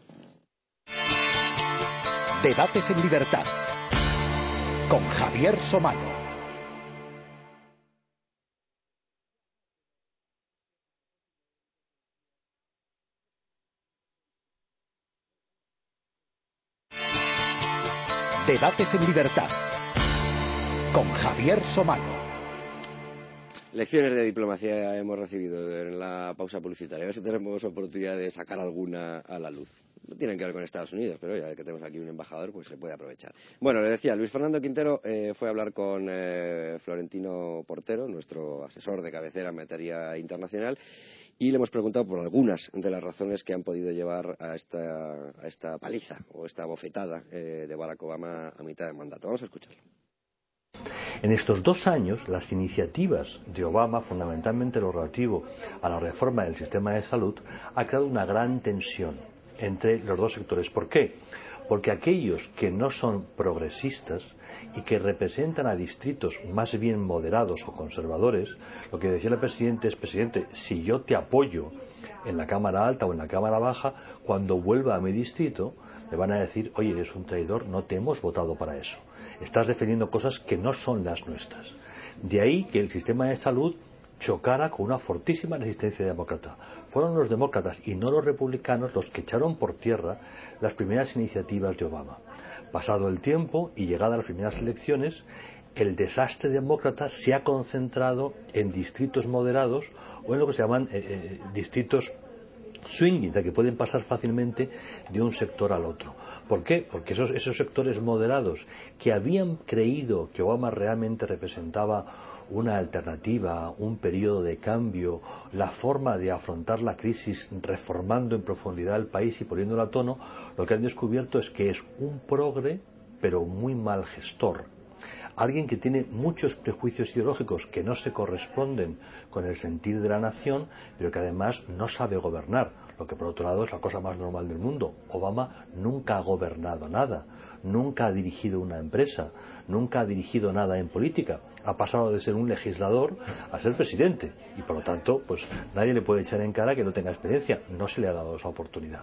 Debates en libertad con Javier Somalo. Debates en libertad con Javier Somalo. Lecciones de diplomacia hemos recibido en la pausa publicitaria. A ver si tenemos oportunidad de sacar alguna a la luz. no tienen que ver con Estados Unidos, pero ya que tenemos aquí un embajador, pues se puede aprovechar. Bueno, le decía, Luis Fernando Quintero eh, fue a hablar con eh, Florentino Portero, nuestro asesor de cabecera en materia internacional, y le hemos preguntado por algunas de las razones que han podido llevar a esta, a esta paliza o esta bofetada eh, de Barack Obama a mitad de mandato. Vamos a escucharlo. En estos dos años, las iniciativas de Obama, fundamentalmente lo relativo a la reforma del sistema de salud, ha creado una gran tensión entre los dos sectores. ¿Por qué? Porque aquellos que no son progresistas y que representan a distritos más bien moderados o conservadores, lo que decía el presidente es, presidente, si yo te apoyo en la Cámara Alta o en la Cámara Baja, cuando vuelva a mi distrito, le van a decir, oye, eres un traidor, no te hemos votado para eso. Estás defendiendo cosas que no son las nuestras. De ahí que el sistema de salud chocara con una fortísima resistencia demócrata. Fueron los demócratas y no los republicanos los que echaron por tierra las primeras iniciativas de Obama. Pasado el tiempo y llegadas las primeras elecciones, el desastre demócrata se ha concentrado en distritos moderados o en lo que se llaman eh, eh, distritos swinging, que pueden pasar fácilmente de un sector al otro. ¿Por qué? Porque esos, esos sectores moderados que habían creído que Obama realmente representaba una alternativa, un periodo de cambio, la forma de afrontar la crisis reformando en profundidad el país y poniéndolo a tono, lo que han descubierto es que es un progre, pero muy mal gestor. Alguien que tiene muchos prejuicios ideológicos que no se corresponden con el sentir de la nación, pero que además no sabe gobernar, lo que por otro lado es la cosa más normal del mundo. Obama nunca ha gobernado nada, nunca ha dirigido una empresa, nunca ha dirigido nada en política. Ha pasado de ser un legislador a ser presidente y por lo tanto pues nadie le puede echar en cara que no tenga experiencia, no se le ha dado esa oportunidad.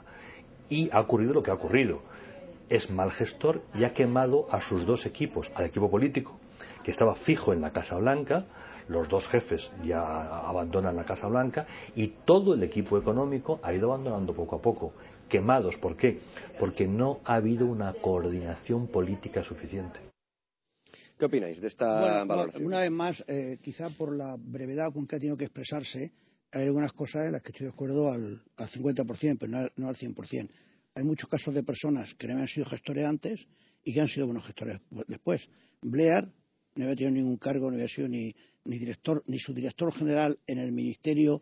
Y ha ocurrido lo que ha ocurrido. Es mal gestor y ha quemado a sus dos equipos, al equipo político, que estaba fijo en la Casa Blanca, los dos jefes ya abandonan la Casa Blanca, y todo el equipo económico ha ido abandonando poco a poco. Quemados, ¿por qué? Porque no ha habido una coordinación política suficiente. ¿Qué opináis de esta bueno, valoración? Una vez más, eh, quizá por la brevedad con que ha tenido que expresarse, hay algunas cosas en las que estoy de acuerdo al, al cincuenta por ciento, pero no, no al cien por ciento. Hay muchos casos de personas que no habían sido gestores antes y que han sido buenos gestores después. Blair no había tenido ningún cargo, no había sido ni, ni director, ni subdirector general en el Ministerio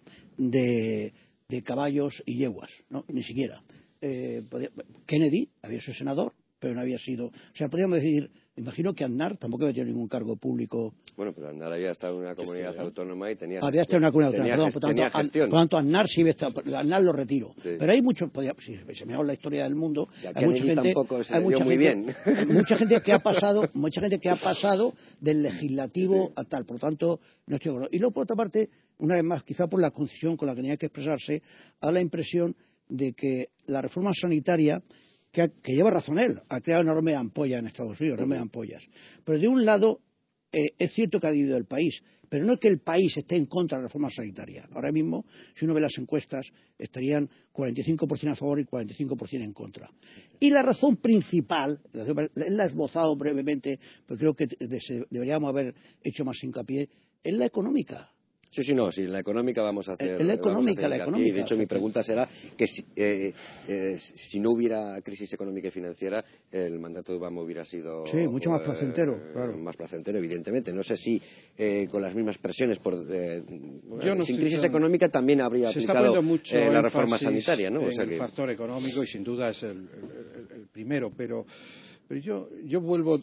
de, de Caballos y Yeguas, ¿no? Ni siquiera. Eh, podía, Kennedy había sido senador, pero no había sido... O sea, podríamos decir, imagino que Aznar tampoco había tenido ningún cargo público. Bueno, pero Aznar había estado en una comunidad autónoma y tenía había estado en una comunidad tenía autónoma, gest, por tanto, tenía gestión. Por tanto, Aznar sí había estado, Aznar lo retiro. Sí. Pero hay muchos, si se me habla la historia del mundo, hay mucha gente, hay mucha muy gente, bien. mucha gente que ha pasado, mucha gente que ha pasado del legislativo sí. a tal, por lo tanto, no estoy de acuerdo. Y luego, por otra parte, una vez más, quizá por la concisión con la que tenía que expresarse, da la impresión de que la reforma sanitaria Que, ha, que lleva razón él, ha creado una enorme ampolla en Estados Unidos, enorme uh-huh. ampollas. Pero de un lado, eh, es cierto que ha dividido el país, pero no es que el país esté en contra de la reforma sanitaria. Ahora mismo, si uno ve las encuestas, estarían cuarenta y cinco por ciento a favor y cuarenta y cinco por ciento en contra. Y la razón principal, él la ha esbozado brevemente, pero creo que deberíamos haber hecho más hincapié, es la económica. Sí, sí, no, sí, la económica vamos a hacer... La económica, la económica. Y de hecho mi pregunta será que si, eh, eh, si no hubiera crisis económica y financiera, el mandato de Obama hubiera sido... Sí, mucho más placentero, eh, claro. Más placentero, evidentemente. No sé si eh, con las mismas presiones, por, eh, Yo no sin crisis tan... económica también habría Se aplicado mucho eh, la reforma sanitaria, ¿no? En O sea que... el factor económico y sin duda es el, el, el primero, pero... Pero yo, yo vuelvo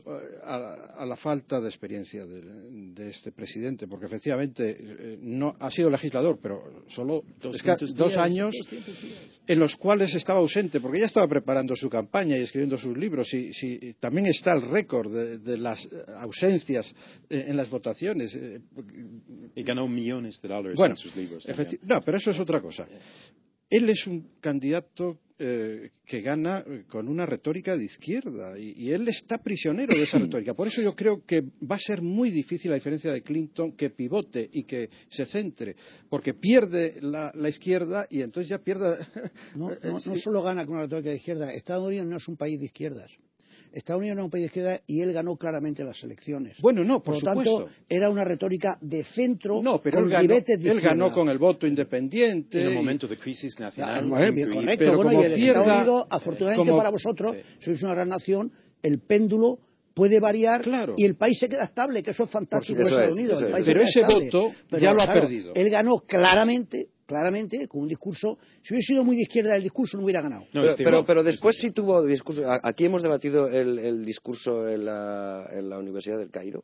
a, a la falta de experiencia de, de este presidente, porque efectivamente eh, no ha sido legislador, pero solo es que, dos años en los cuales estaba ausente, porque ya estaba preparando su campaña y escribiendo sus libros. Y, y también está el récord de, de las ausencias eh, en las votaciones. Eh, y ganó millones de dólares bueno, en sus libros. No, pero eso es otra cosa. Él es un candidato eh, que gana con una retórica de izquierda y, y él está prisionero de esa retórica. Por eso yo creo que va a ser muy difícil, a diferencia de Clinton, que pivote y que se centre, porque pierde la, la izquierda y entonces ya pierde... No, no, no solo gana con una retórica de izquierda. Estados Unidos no es un país de izquierdas. Estados Unidos era un país de izquierda y él ganó claramente las elecciones. Bueno, no, por, por lo supuesto. tanto, era una retórica de centro no, pero con él ganó, ribetes de él izquierda. ganó con el voto independiente. En un y... momento de crisis nacional. Ah, bueno, bien, correcto. Pero bueno, como y el pierda, Estados Unidos, afortunadamente como, para vosotros, sí. sois una gran nación, el péndulo puede variar claro. y el país se queda estable, que eso es fantástico en Estados es, Unidos. El país pero se ese queda estable. voto pero, ya lo ha claro, perdido. Él ganó claramente, claramente, con un discurso. Si hubiera sido muy de izquierda el discurso, no hubiera ganado. No, pero, pero, pero después sí tuvo discurso. Aquí hemos debatido el, el discurso en la, en la Universidad del Cairo.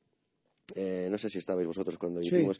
Eh, no sé si estabais vosotros cuando Sí. hicimos.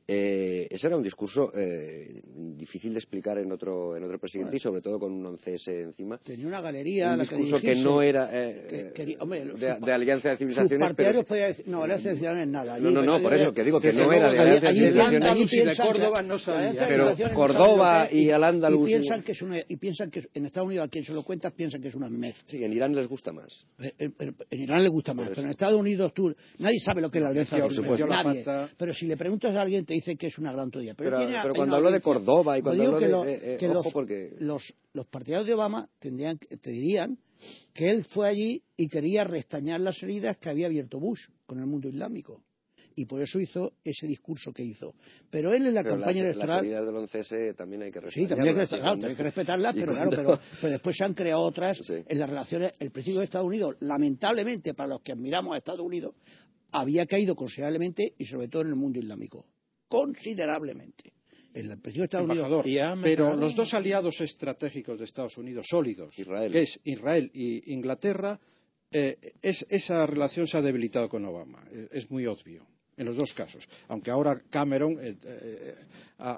Eh, ese era un discurso eh, difícil de explicar en otro en otro presidente bueno, y sobre todo con un once ese encima. Tenía una galería. Un la discurso que, que no era eh, que, quería, hombre, de, sus, de alianza de civilizaciones. Sus partidarios pero, podía decir, no, alianza de civilizaciones nada. Allí, no, no, no, por eso que digo que no luego, era de alianza de allí, civilizaciones. Allí allí de Córdoba no sabía. Pero Córdoba y Al-Ándalus. Y piensan que es una, y piensan que en Estados Unidos a quien se lo cuentas piensan que es una mez. Sí, en Irán les gusta más. En, en, en Irán les gusta más, pero en Estados Unidos tú, nadie sabe lo que es la alianza de civilizaciones. Nadie. Pero si le preguntas a alguien te dice que es una gran teoría. Pero, pero, tiene, pero cuando habló de Córdoba y cuando habló de... Lo, eh, eh, que ojo los, porque... los, los partidarios de Obama tendrían, te dirían que él fue allí y quería restañar las heridas que había abierto Bush con el mundo islámico. Y por eso hizo ese discurso que hizo. Pero él en la pero campaña las, electoral... Las heridas del once ese también hay que respetarlas. Sí, también hay que, respetarlas, hay que respetarlas, pero cuando... claro, pero, pero después se han creado otras sí. en las relaciones. El presidente de Estados Unidos, lamentablemente, para los que admiramos a Estados Unidos, había caído considerablemente y sobre todo en el mundo islámico. Considerablemente. El presidente de Estados Embajador, Unidos. Pero los dos aliados estratégicos de Estados Unidos, sólidos, Israel. que es Israel y Inglaterra, eh, es, esa relación se ha debilitado con Obama. Es, es muy obvio, en los dos casos. Aunque ahora Cameron eh, eh, ha,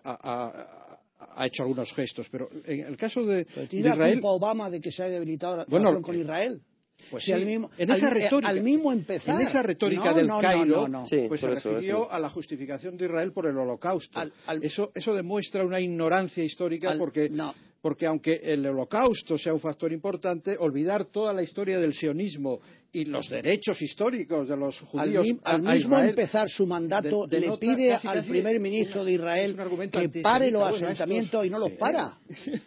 ha, ha, ha hecho algunos gestos, pero en el caso de, pero ¿tiene de Israel... la culpa Obama de que se ha debilitado la bueno, relación con Israel? Pues si sí, al mismo, en esa al, retórica, al mismo empezar, en esa retórica no, del no, Cairo, no, no, no. Sí, pues se eso, refirió eso. a la justificación de Israel por el Holocausto. Al, al, eso, eso demuestra una ignorancia histórica al, porque, no. porque aunque el Holocausto sea un factor importante, olvidar toda la historia del sionismo y los derechos históricos de los judíos al, a, al a mismo Israel, empezar su mandato de, de le nota, pide casi, al casi primer ministro una, de Israel que pare los bueno, asentamientos estos, y no los sí. para.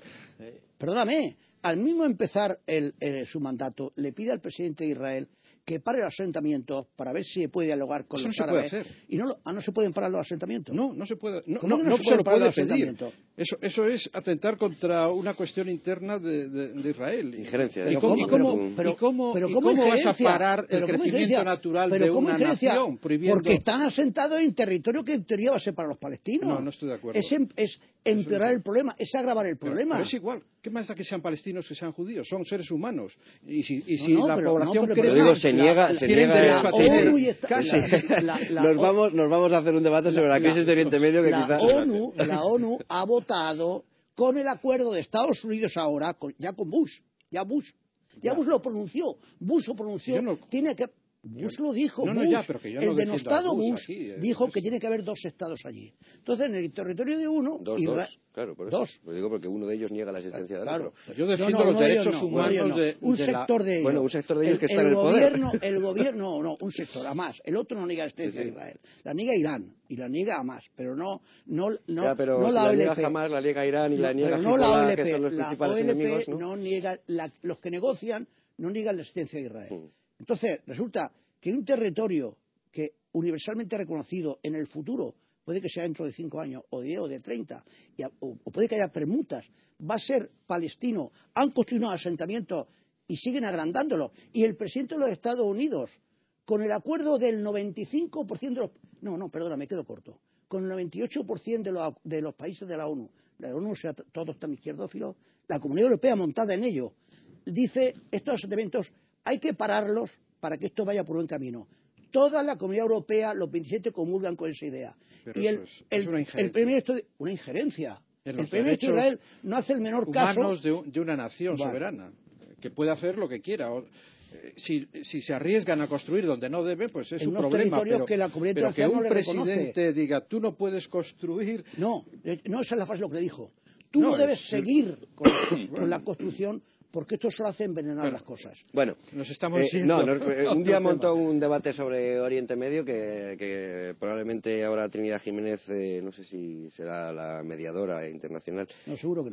Perdóname, al mismo empezar el, el, su mandato le pide al presidente de Israel que pare los asentamientos para ver si puede dialogar con Eso los no árabes. se puede hacer. Y no, lo, ah, no se pueden parar los asentamientos. No, no se puede. No, ¿Cómo no, que no, no se, se lo parar puede los pedir. asentamientos? Eso, eso es atentar contra una cuestión interna de, de, de Israel. Injerencia. ¿Y cómo, pero, pero, ¿y cómo, pero, ¿y ¿cómo, cómo vas a injerencia? parar el crecimiento natural pero de ¿cómo una injerencia? nación prohibiendo? Porque están asentados en territorio que en teoría va a ser para los palestinos. No, no estoy de acuerdo. Es, em, es empeorar Eso el problema, es agravar el pero, problema. pero es igual. ¿Qué más da que sean palestinos que sean judíos? Son seres humanos. Y si, y si no, no, la pero, población no, pero, cree pero digo, se la, niega, la, se tienen niega derecho a tener casi. La, la, la, nos vamos, nos vamos a hacer un debate sobre la, la crisis de Oriente Medio que la quizás. ONU, la ONU ha votado con el acuerdo de Estados Unidos ahora, con, ya con Bush, ya Bush, ya, ya Bush lo pronunció, Bush lo pronunció, no, tiene que. Bush lo dijo, no, no, Bush, ya, pero que yo no el denostado Bush, Bush aquí, eh, dijo es... que tiene que haber dos estados allí. Entonces, en el territorio de uno... Dos, Isra... dos, claro, por eso. Dos. Lo digo porque uno de ellos niega la existencia del claro. otro. Yo defiendo no, no, los derechos no, humanos no, de, un de sector la... de ellos. Bueno, un sector de ellos el, que está el en el gobierno, poder. El gobierno, no, no, un sector, a más. El otro no niega la existencia sí, sí. de Israel. La niega Irán y la niega Hamas, pero no, no, no, ya, pero no si la, la O L P. niega Hamas, la niega Irán y la niega no la O L P, que son los la principales O L P enemigos, ¿no? no niega, la, los que negocian no niegan la existencia de Israel. Mm. Entonces, resulta que un territorio que universalmente reconocido en el futuro, puede que sea dentro de cinco años, o de diez o de treinta, y a, o, o puede que haya permutas, va a ser palestino, han construido unos asentamientos y siguen agrandándolos. Y el presidente de los Estados Unidos, con el acuerdo del noventa y cinco por ciento de los... No, no, perdona, me quedo corto. Con el noventa y ocho por ciento de los, de los países de la ONU, la ONU, o sea, todos están izquierdófilos, la Comunidad Europea montada en ello, dice, estos asentamientos hay que pararlos para que esto vaya por buen camino. Toda la Comunidad Europea, los veintisiete, comulgan con esa idea. Pero y el, es, es una el, injerencia. el primer ministro de, una injerencia. En el primer ministro de Israel no hace el menor caso de, un, de una nación bueno. soberana que puede hacer lo que quiera. O, eh, si, si se arriesgan a construir donde no debe, pues es en su problema. Pero que, la pero que un no presidente reconoce. diga, tú no puedes construir. No, no esa es la frase lo que le dijo. Tú no, no debes es, seguir con, con la construcción, porque esto solo hace envenenar bueno, las cosas. Bueno, nos estamos eh, no, nos, eh, un día montó un debate sobre Oriente Medio que, que probablemente ahora Trinidad Jiménez, eh, no sé si será la mediadora internacional. No, seguro que no.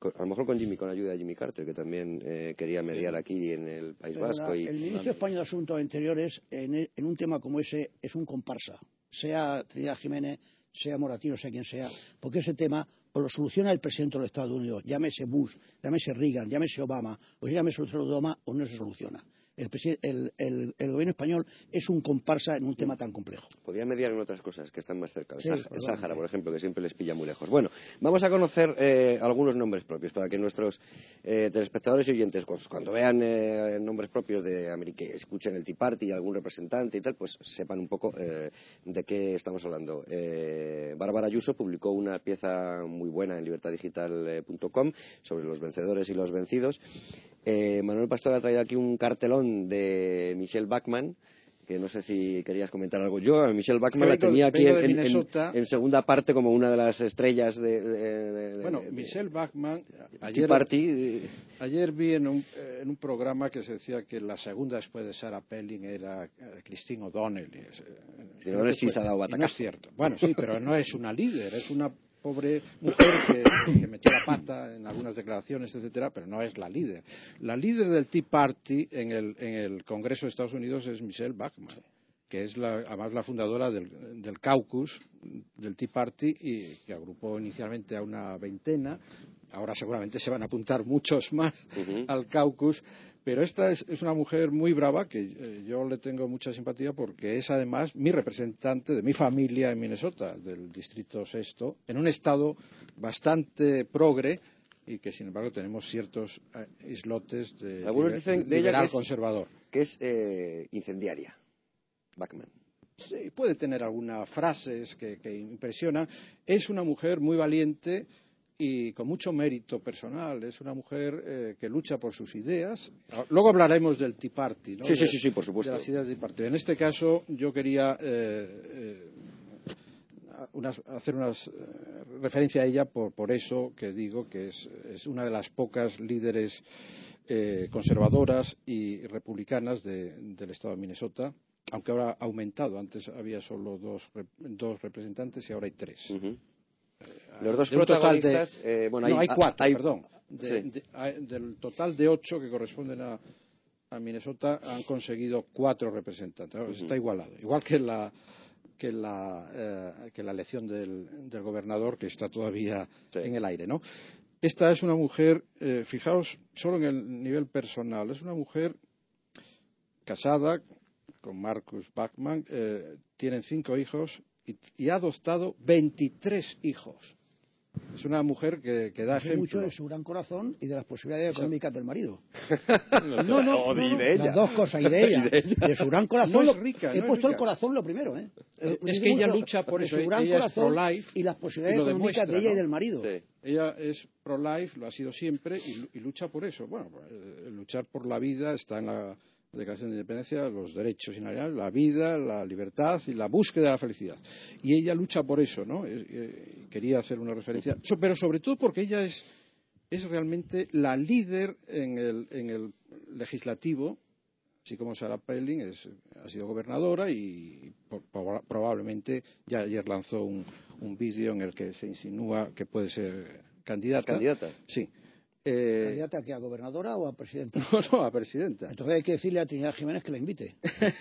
a lo mejor con Jimmy, con ayuda de Jimmy Carter, que también eh, quería mediar sí. aquí en el País Pero Vasco. La, y el ministro español de Asuntos Interiores, en, en un tema como ese, es un comparsa, sea Trinidad Jiménez, sea Moratino, sea quien sea, porque ese tema o lo soluciona el presidente de los Estados Unidos, llámese Bush, llámese Reagan, llámese Obama, o llámese Obama, o no se soluciona. El, el, el, el gobierno español es un comparsa en un tema tan complejo. Podría mediar en otras cosas que están más cerca. El, sí, Sáhara, el Sáhara, por ejemplo, que siempre les pilla muy lejos. Bueno, vamos a conocer eh, algunos nombres propios para que nuestros eh, telespectadores y oyentes, pues, cuando vean eh, nombres propios de América, escuchen el Tea Party y algún representante y tal, pues sepan un poco eh, de qué estamos hablando. Eh, Bárbara Ayuso publicó una pieza muy buena en libertad digital punto com sobre los vencedores y los vencidos. Eh, Manuel Pastor ha traído aquí un cartelón de Michelle Bachmann, que no sé si querías comentar algo. Yo a Michelle Bachmann la tenía aquí en, en, en, en segunda parte como una de las estrellas de... de, de bueno, de, Michelle Bachmann, ayer, Party, ayer vi en un, en un programa que se decía que la segunda después de Sarah Palin era Christine O'Donnell. Christine O'Donnell sí se ha dado batacazo. No es cierto. Bueno, sí, pero no es una líder, es una pobre mujer que, que metió la pata en algunas declaraciones, etcétera, pero no es la líder. La líder del Tea Party en el, en el Congreso de Estados Unidos es Michelle Bachmann, que es la, además la fundadora del, del caucus del Tea Party y que agrupó inicialmente a una veintena. Ahora seguramente se van a apuntar muchos más uh-huh. al caucus, pero esta es, es una mujer muy brava que eh, yo le tengo mucha simpatía porque es además mi representante de mi familia en Minnesota, del distrito sexto, en un estado bastante progre y que sin embargo tenemos ciertos eh, islotes de Algunos liber, dicen de liberal ella que conservador. Es, que es eh, incendiaria, Bachmann. Sí, puede tener algunas frases que, que impresionan. Es una mujer muy valiente y con mucho mérito personal. Es una mujer eh, que lucha por sus ideas. Luego hablaremos del Tea Party, ¿no? Sí, sí, sí, sí, por supuesto. De las ideas del Tea Party. En este caso, yo quería eh, eh, unas, hacer una referencia a ella por, por eso que digo que es, es una de las pocas líderes eh, conservadoras y republicanas de, del estado de Minnesota, aunque ahora ha aumentado. Antes había solo dos, dos representantes y ahora hay tres. Uh-huh. Los dos de protagonistas, de, eh, bueno, no, hay, hay cuatro, hay, perdón. De, sí. de, de, del total de ocho que corresponden a, a Minnesota han conseguido cuatro representantes. Uh-huh. Está igualado. Igual que la que la, eh, que la elección del, del gobernador, que está todavía sí. en el aire, ¿no? Esta es una mujer, eh, fijaos, solo en el nivel personal, es una mujer casada con Marcus Bachmann, eh, tienen cinco hijos y, y ha adoptado veintitrés hijos. Es una mujer que, que da ejemplo. Mucho de su gran corazón y de las posibilidades Exacto. económicas del marido. no, no, no, no, no, de ella. Las dos cosas, y de ella. Y de, ella. De su gran corazón. No es rica, he no puesto es rica. el corazón lo primero, ¿eh? Es, es que ella lucha por eso. Su gran ella corazón es pro-life y las posibilidades y económicas demuestra, de ella ¿no? y del marido. Sí. Ella es pro-life, lo ha sido siempre y, y lucha por eso. Bueno, eh, luchar por la vida está en la Declaración de Independencia, los derechos inalienables, la vida, la libertad y la búsqueda de la felicidad. Y ella lucha por eso, ¿no? Eh, eh, quería hacer una referencia, so, pero sobre todo porque ella es, es realmente la líder en el, en el legislativo, así como Sarah Palin es, ha sido gobernadora y por, por, probablemente ya ayer lanzó un, un vídeo en el que se insinúa que puede ser candidata. ¿Candidata? Sí. Eh, ¿Candidata que a gobernadora o a presidenta? No, no, a presidenta. Entonces hay que decirle a Trinidad Jiménez que la invite.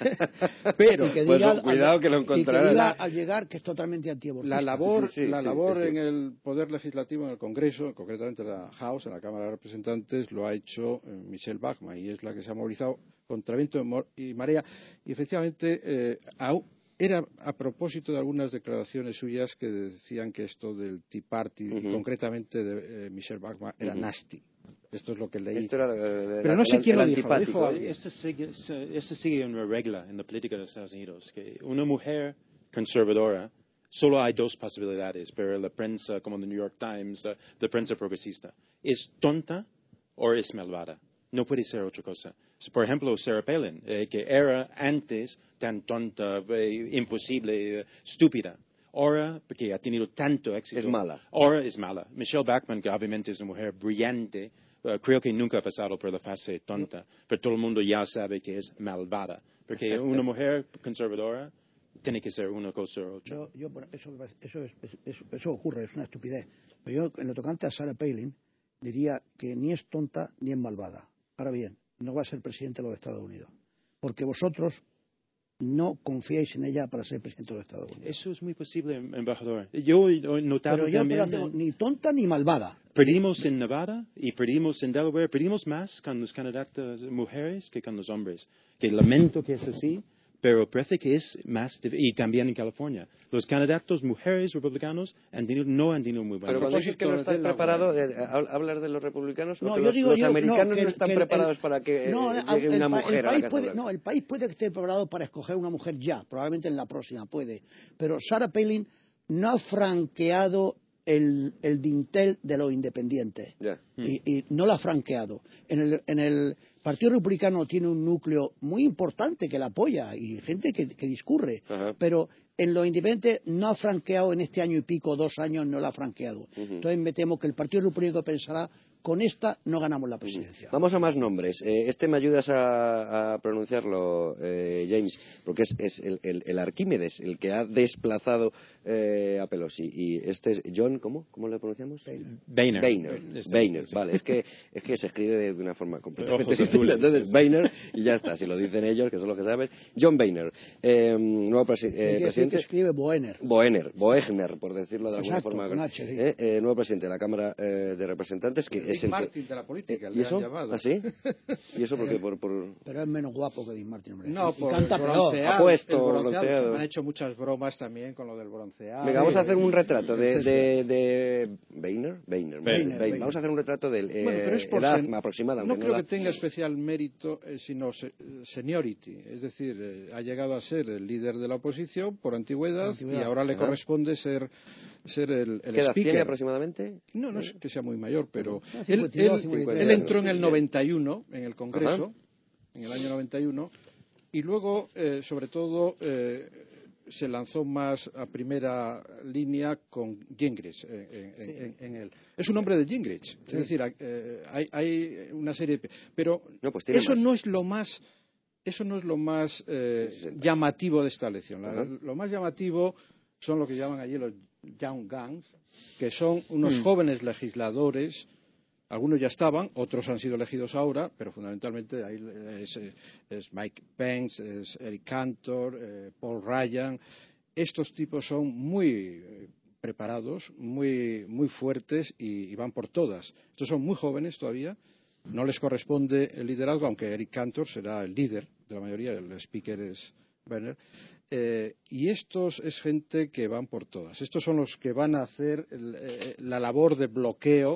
Pero, que pues, diga, cuidado al, que lo encontrará. Y que diga al llegar que es totalmente antiabortista. La labor, sí, sí, la sí, labor sí. en el Poder Legislativo, en el Congreso, concretamente en la House, en la Cámara de Representantes, lo ha hecho Michelle Bachmann y es la que se ha movilizado contra viento y marea. Y efectivamente, eh, aún era a propósito de algunas declaraciones suyas que decían que esto del Tea Party, uh-huh. y concretamente de eh, Michelle Bachmann, era uh-huh. nasty. Esto es lo que leí. Esto era, eh, Pero no sé quién lo dijo. dijo esto, sigue, esto sigue una regla en la política de Estados Unidos, que una mujer conservadora, solo hay dos posibilidades, pero la prensa, como el New York Times, uh, la prensa progresista, es tonta o es malvada. No puede ser otra cosa. Por ejemplo, Sarah Palin, eh, que era antes tan tonta, eh, imposible, eh, estúpida. Ahora, porque ha tenido tanto éxito. Es mala. Ahora es mala. Michelle Bachmann, que obviamente es una mujer brillante, uh, creo que nunca ha pasado por la fase tonta, no. Pero todo el mundo ya sabe que es malvada. Porque una mujer conservadora tiene que ser una cosa u otra. Yo, yo eso, eso, es, eso, eso ocurre, es una estupidez. Pero yo, en lo tocante a Sarah Palin, diría que ni es tonta ni es malvada. Ahora bien, no va a ser presidente de los Estados Unidos, porque vosotros no confiáis en ella para ser presidente de los Estados Unidos. Eso es muy posible, embajador. Yo he notado Pero yo también... no la tengo ni tonta ni malvada. Perdimos en Nevada y perdimos en Delaware. Perdimos más con los candidatos mujeres que con los hombres. Que lamento que es así, pero parece que es más... Y también en California. Los candidatos mujeres republicanos han tenido, no han tenido muy buenos. Pero cuando dices que no estás preparado, eh, ¿hablas de los republicanos? No, o que yo los, digo, los yo, americanos no, que, no están que preparados el, para que no, eh, llegue el, una el, mujer el a la país Casa puede, Blanca? No, el país puede que esté preparado para escoger una mujer ya, probablemente en la próxima puede. Pero Sarah Palin no ha franqueado el, el dintel de los independientes. Yeah. Y, y no lo ha franqueado. En el, en el Partido Republicano tiene un núcleo muy importante que la apoya y gente que, que discurre. Ajá. Pero en los independientes no ha franqueado en este año y pico, dos años, no lo ha franqueado. Uh-huh. Entonces me temo que el Partido Republicano pensará, con esta no ganamos la presidencia. Uh-huh. Vamos a más nombres. Eh, este me ayudas a, a pronunciarlo, eh, James, porque es, es el, el, el Arquímedes, el que ha desplazado eh, a Pelosi. Y este es John, ¿cómo? ¿Cómo le pronunciamos? Boehner. Boehner. Boehner. Sí. Vale, es que, es que se escribe de una forma completamente distinta. Entonces, Boehner, y ya está, si lo dicen ellos, que son los que saben. John Boehner, eh, nuevo presi eh, presidente. Que escribe Boehner. Boehner, Boehner, por decirlo de alguna Exacto, forma. Con H, sí. eh, eh, nuevo presidente de la Cámara eh, de Representantes, que el es Dick el Martin que... de la política, ¿Y le eso? han llamado. ¿Ah, sí? ¿Y eso por qué? Por, por... Pero es menos guapo que Dick Martin, hombre. No, y por canta el peor. bronceado. Apuesto, el bronceado. bronceado. Me han hecho muchas bromas también con lo del bronceado. Venga, vamos a hacer un retrato de, de, de Boehner, Boehner, Boehner, Boehner. Vamos a hacer un retrato de eh, bueno, pero es por edad sen... aproximada. No no creo la... que tenga especial mérito, eh, sino se seniority. Es decir, eh, ha llegado a ser el líder de la oposición por antigüedad, antigüedad. Y ahora le Ajá. corresponde ser, ser el, el ¿Qué edad speaker. tiene aproximadamente? No, no es que sea muy mayor, pero no, él, cincuenta y dos, él, cincuenta y tres, él entró en el sí, noventa y uno, en el Congreso, Ajá. en el año noventa y uno, y luego, eh, sobre todo, eh, se lanzó más a primera línea con Gingrich eh, en, sí. en, en, en él. Es un hombre de Gingrich, sí. Es decir, eh, hay, hay una serie de... Pero no, pues eso más. no es lo más... Eso no es lo más eh, llamativo de esta elección. La, lo más llamativo son lo que llaman allí los Young Guns, que son unos mm. jóvenes legisladores. Algunos ya estaban, otros han sido elegidos ahora, pero fundamentalmente ahí es, es Mike Pence, es Eric Cantor, eh, Paul Ryan. Estos tipos son muy preparados, muy, muy fuertes y, y van por todas. Estos son muy jóvenes todavía. No les corresponde el liderazgo, aunque Eric Cantor será el líder de la mayoría, el speaker es Boehner. Eh, y estos es gente que van por todas. Estos son los que van a hacer el, eh, la labor de bloqueo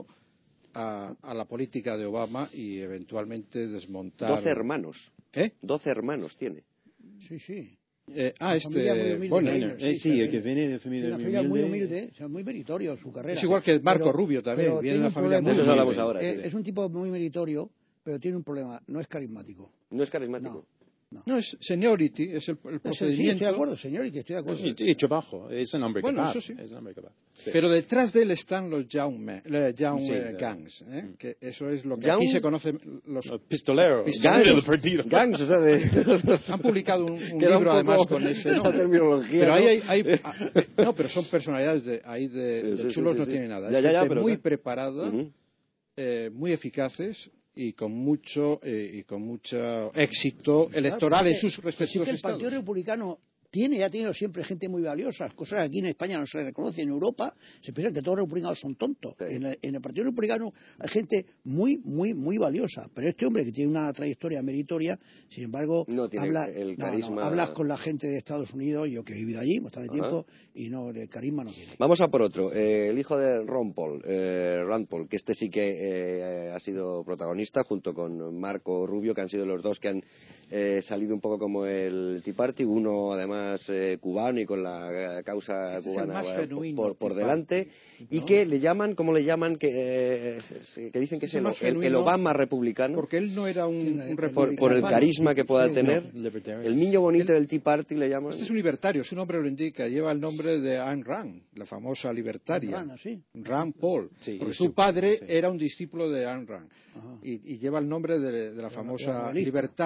a, a la política de Obama y eventualmente desmontar. Doce hermanos. ¿Eh? Doce hermanos tiene. Sí, sí. Eh, ah, este Boehner, eh, sí, sí, que viene de familia, sí, una familia muy humilde, o sea, muy meritorio su carrera. Es igual que Marco pero, Rubio también, pero viene de una familia problema, muy eso hablamos ahora. Es, sí. es un tipo muy meritorio, pero tiene un problema, no es carismático. No es carismático. No. No. no, es seniority, es el, el procedimiento. Sí, estoy de acuerdo, seniority, estoy de acuerdo. Sí, y trabajo, es un hombre bueno, capaz. Eso sí. Es un hombre capaz. Sí. Pero detrás de él están los Young, men, eh, young sí, eh, uh, Gangs, ¿eh? mm. que eso es lo que young, aquí se conoce los uh, pistoleros. Gangs, gangs, o sea, de... han publicado un, un libro un además con ese esa terminología. Pero ¿no? ahí hay, hay, hay, no, pero son personalidades de ahí de, de sí, chulos sí, sí, no sí. tiene nada. Ya, es ya, ya, gente pero, muy ¿no? preparada, uh-huh. eh, muy eficaces y con mucho eh, y con mucho éxito electoral claro, en sus respectivos sí que el estados. El Partido Republicano tiene y ha tenido siempre gente muy valiosa, cosas que aquí en España no se reconoce. En Europa se piensan que todos los republicanos son tontos. Sí. En, el, en el Partido Republicano hay gente muy, muy, muy valiosa. Pero este hombre que tiene una trayectoria meritoria, sin embargo, no tiene habla, el no, carisma... no, hablas con la gente de Estados Unidos, yo que he vivido allí bastante tiempo, y no, el carisma no tiene. Vamos a por otro, eh, el hijo de Ron Paul, eh, Rand Paul, que este sí que eh, ha sido protagonista junto con Marco Rubio, que han sido los dos que han eh, salido un poco como el Tea Party, uno además eh, cubano y con la causa este cubana es el más por, por delante, ¿no? Y que le llaman, ¿cómo le llaman? Que, eh, que dicen que es, es el, el, el Obama republicano. Porque él no era un, un republicano. Por, por el carisma que pueda sí, tener. No, el niño bonito él, del Tea Party le llaman. Este es un libertario, su nombre lo indica, lleva el nombre de Ayn Rand, la famosa libertaria. Rand, ¿sí? Rand Paul. Sí, porque su, su padre sí. era un discípulo de Ayn Rand. Y, y lleva el nombre de, de la famosa libertaria. Uh-huh.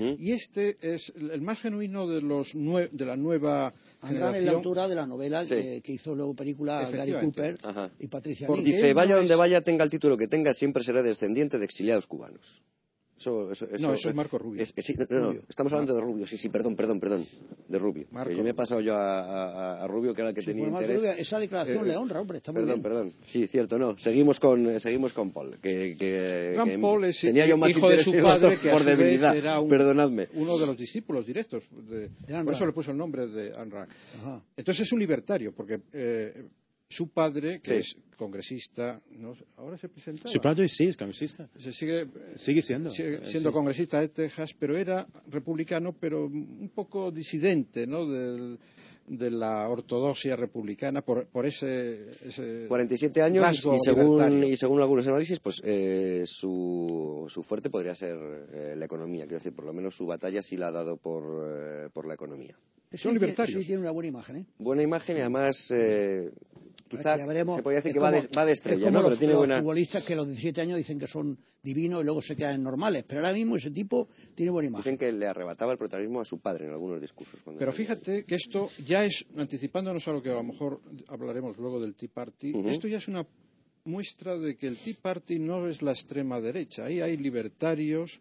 Uh-huh. Y este es el más genuino de los nue de la nueva generación. Es la autora de la novela sí. que, que hizo luego película Gary Cooper Ajá. y Patricia Lee. Dice, vaya donde vaya, tenga el título que tenga, siempre será descendiente de exiliados cubanos. Eso, eso, eso, no, eso es Marco Rubio. Es, es, sí, no, no, estamos hablando Marco. de Rubio, sí, sí, perdón, perdón, perdón, de Rubio. Marco. Yo me he pasado yo a, a, a Rubio, que era el que sí, tenía interés. Rubio, esa declaración eh, le honra, hombre, está muy perdón, bien. Perdón, perdón, sí, cierto, no, seguimos con, seguimos con Paul, que, que, Gran que Paul es tenía yo más hijo de su padre, que por a su debilidad, vez era un, perdonadme. uno de los discípulos directos, de, de por eso le puso el nombre de Ayn Rand. Ajá. Entonces es un libertario, porque... Eh, su padre, que sí. es congresista, ¿no? Ahora se presentaba. Su padre sí es congresista. Se sigue, sigue siendo. Sigue siendo sí. congresista de Texas, pero era republicano, pero un poco disidente, ¿no? Del, de la ortodoxia republicana por, por ese, ese cuarenta y siete años y según, y según algunos análisis, pues eh, su, su fuerte podría ser eh, la economía. Quiero decir, por lo menos su batalla sí la ha dado por, eh, por la economía. Son libertarios. Sí, tiene una buena imagen, ¿eh? Buena imagen y además... Eh, quizá veremos, se podría decir que como, va de, va de estrella, es como ¿no? Los, pero tiene los buena... futbolistas que a los diecisiete años dicen que son divinos y luego se quedan normales. Pero ahora mismo ese tipo tiene buena imagen. Dicen que le arrebataba el protagonismo a su padre en algunos discursos. Pero fíjate ahí. que esto ya es, anticipándonos a lo que a lo mejor hablaremos luego del Tea Party, uh-huh. esto ya es una muestra de que el Tea Party no es la extrema derecha. Ahí hay libertarios...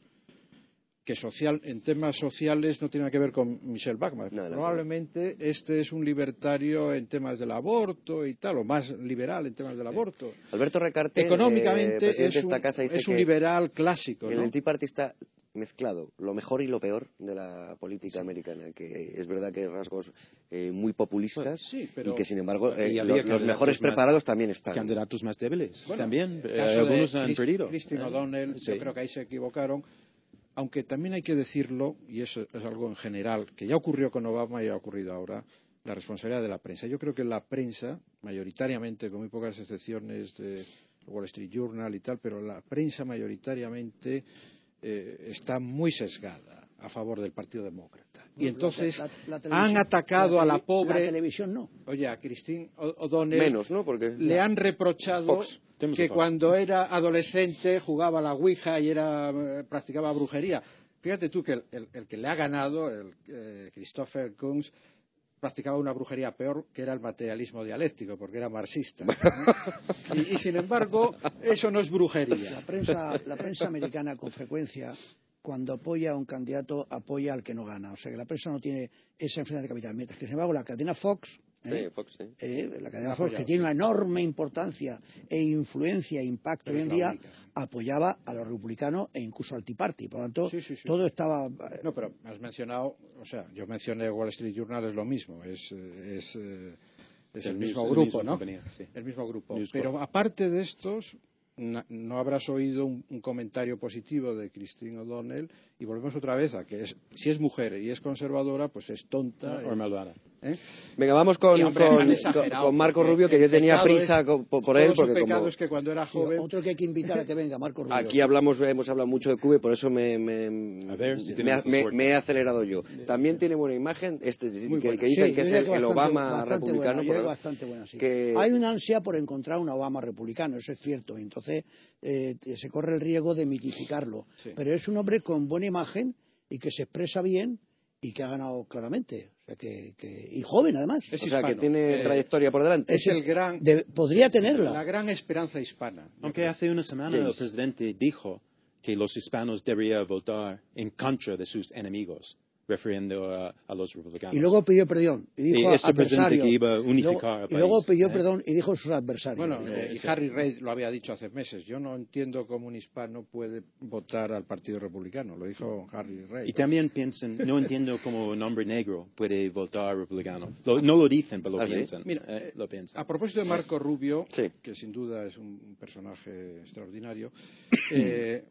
que social, en temas sociales no tiene nada que ver con Michelle Bachmann. No, no, Probablemente no. este es un libertario en temas del aborto y tal, o más liberal en temas del sí. aborto. Alberto Recarte, económicamente eh, es, un, esta casa dice es un que liberal clásico. ¿no? El Tea Party está mezclado lo mejor y lo peor de la política sí. americana, que es verdad que hay rasgos eh, muy populistas sí, pero, y que sin embargo eh, y lo, los mejores más, preparados también están. Candidatos más débiles bueno, también, eh, algunos han Chris, perdido. Christine O'Donnell, sí. yo creo que ahí se equivocaron. Aunque también hay que decirlo, y eso es algo en general, que ya ocurrió con Obama y ha ocurrido ahora, la responsabilidad de la prensa. Yo creo que la prensa, mayoritariamente, con muy pocas excepciones de Wall Street Journal y tal, pero la prensa mayoritariamente eh, está muy sesgada a favor del Partido Demócrata. Y entonces la, la, la han atacado la a la pobre... La televisión no. Oye, a Christine O'Donnell... Menos, ¿no? Porque le han reprochado... Fox. que cuando era adolescente jugaba a la Ouija y era, eh, practicaba brujería. Fíjate tú que el, el, el que le ha ganado, el eh, Christopher Coons, practicaba una brujería peor, que era el materialismo dialéctico, porque era marxista. ¿no? y, y sin embargo, eso no es brujería. La prensa, la prensa americana con frecuencia, cuando apoya a un candidato, apoya al que no gana. O sea que la prensa no tiene esa enfermedad de capital. Mientras que, sin embargo, la cadena Fox... ¿Eh? Sí, Fox, sí. Eh, la cadena Fox, que tiene una enorme importancia e influencia e impacto hoy en día, apoyaba a los republicanos e incluso al Tea Party. Por lo tanto, sí, sí, sí. todo estaba... No, pero has mencionado, o sea, yo mencioné Wall Street Journal, es lo mismo, es, es, es, es el, el mismo el grupo, mismo ¿no? Compañía, sí. El mismo grupo. News pero Corp. Aparte de estos, no, no habrás oído un, un comentario positivo de Christine O'Donnell, y volvemos otra vez a que es, si es mujer y es conservadora, pues es tonta. O malvada. ¿Eh? Venga, vamos con, hombre, con, con, con Marco Rubio, que yo tenía prisa es, con, por él. Porque su pecado como... es que cuando era joven... Sí, otro que hay que invitar a que venga, Marco Rubio. Aquí hablamos, hemos hablado mucho de Cuba y por eso me, me, a ver, si me, me, me he acelerado yo. También tiene buena imagen, este que, que dicen sí, que es el, que el Obama bastante republicano. Buena, por bastante buena, sí. que... Hay una ansia por encontrar un Obama republicano, eso es cierto. Entonces eh, se corre el riesgo de mitificarlo. Sí. Pero es un hombre con buena imagen y que se expresa bien y que ha ganado claramente. O sea, que, que, y joven, además. Es o sea, que tiene eh, trayectoria por delante. Es el gran... De, podría tenerla. La gran esperanza hispana. Aunque hace una semana James. el presidente dijo que los hispanos deberían votar en contra de sus enemigos, refiriendo a, a los republicanos. Y luego pidió perdón. Y dijo y este adversario. Que iba a unificar y luego, y luego pidió ¿eh? perdón y dijo sus adversarios. Bueno, eh, y sí. Harry Reid lo había dicho hace meses. Yo no entiendo cómo un hispano puede votar al Partido Republicano. Lo dijo Harry Reid. Y también piensan, no entiendo cómo un hombre negro puede votar republicano. Lo, no lo dicen, pero lo ¿Ah, piensan. Sí? Mira, eh, lo piensan. A propósito de Marco Rubio, sí. que sin duda es un personaje extraordinario, eh,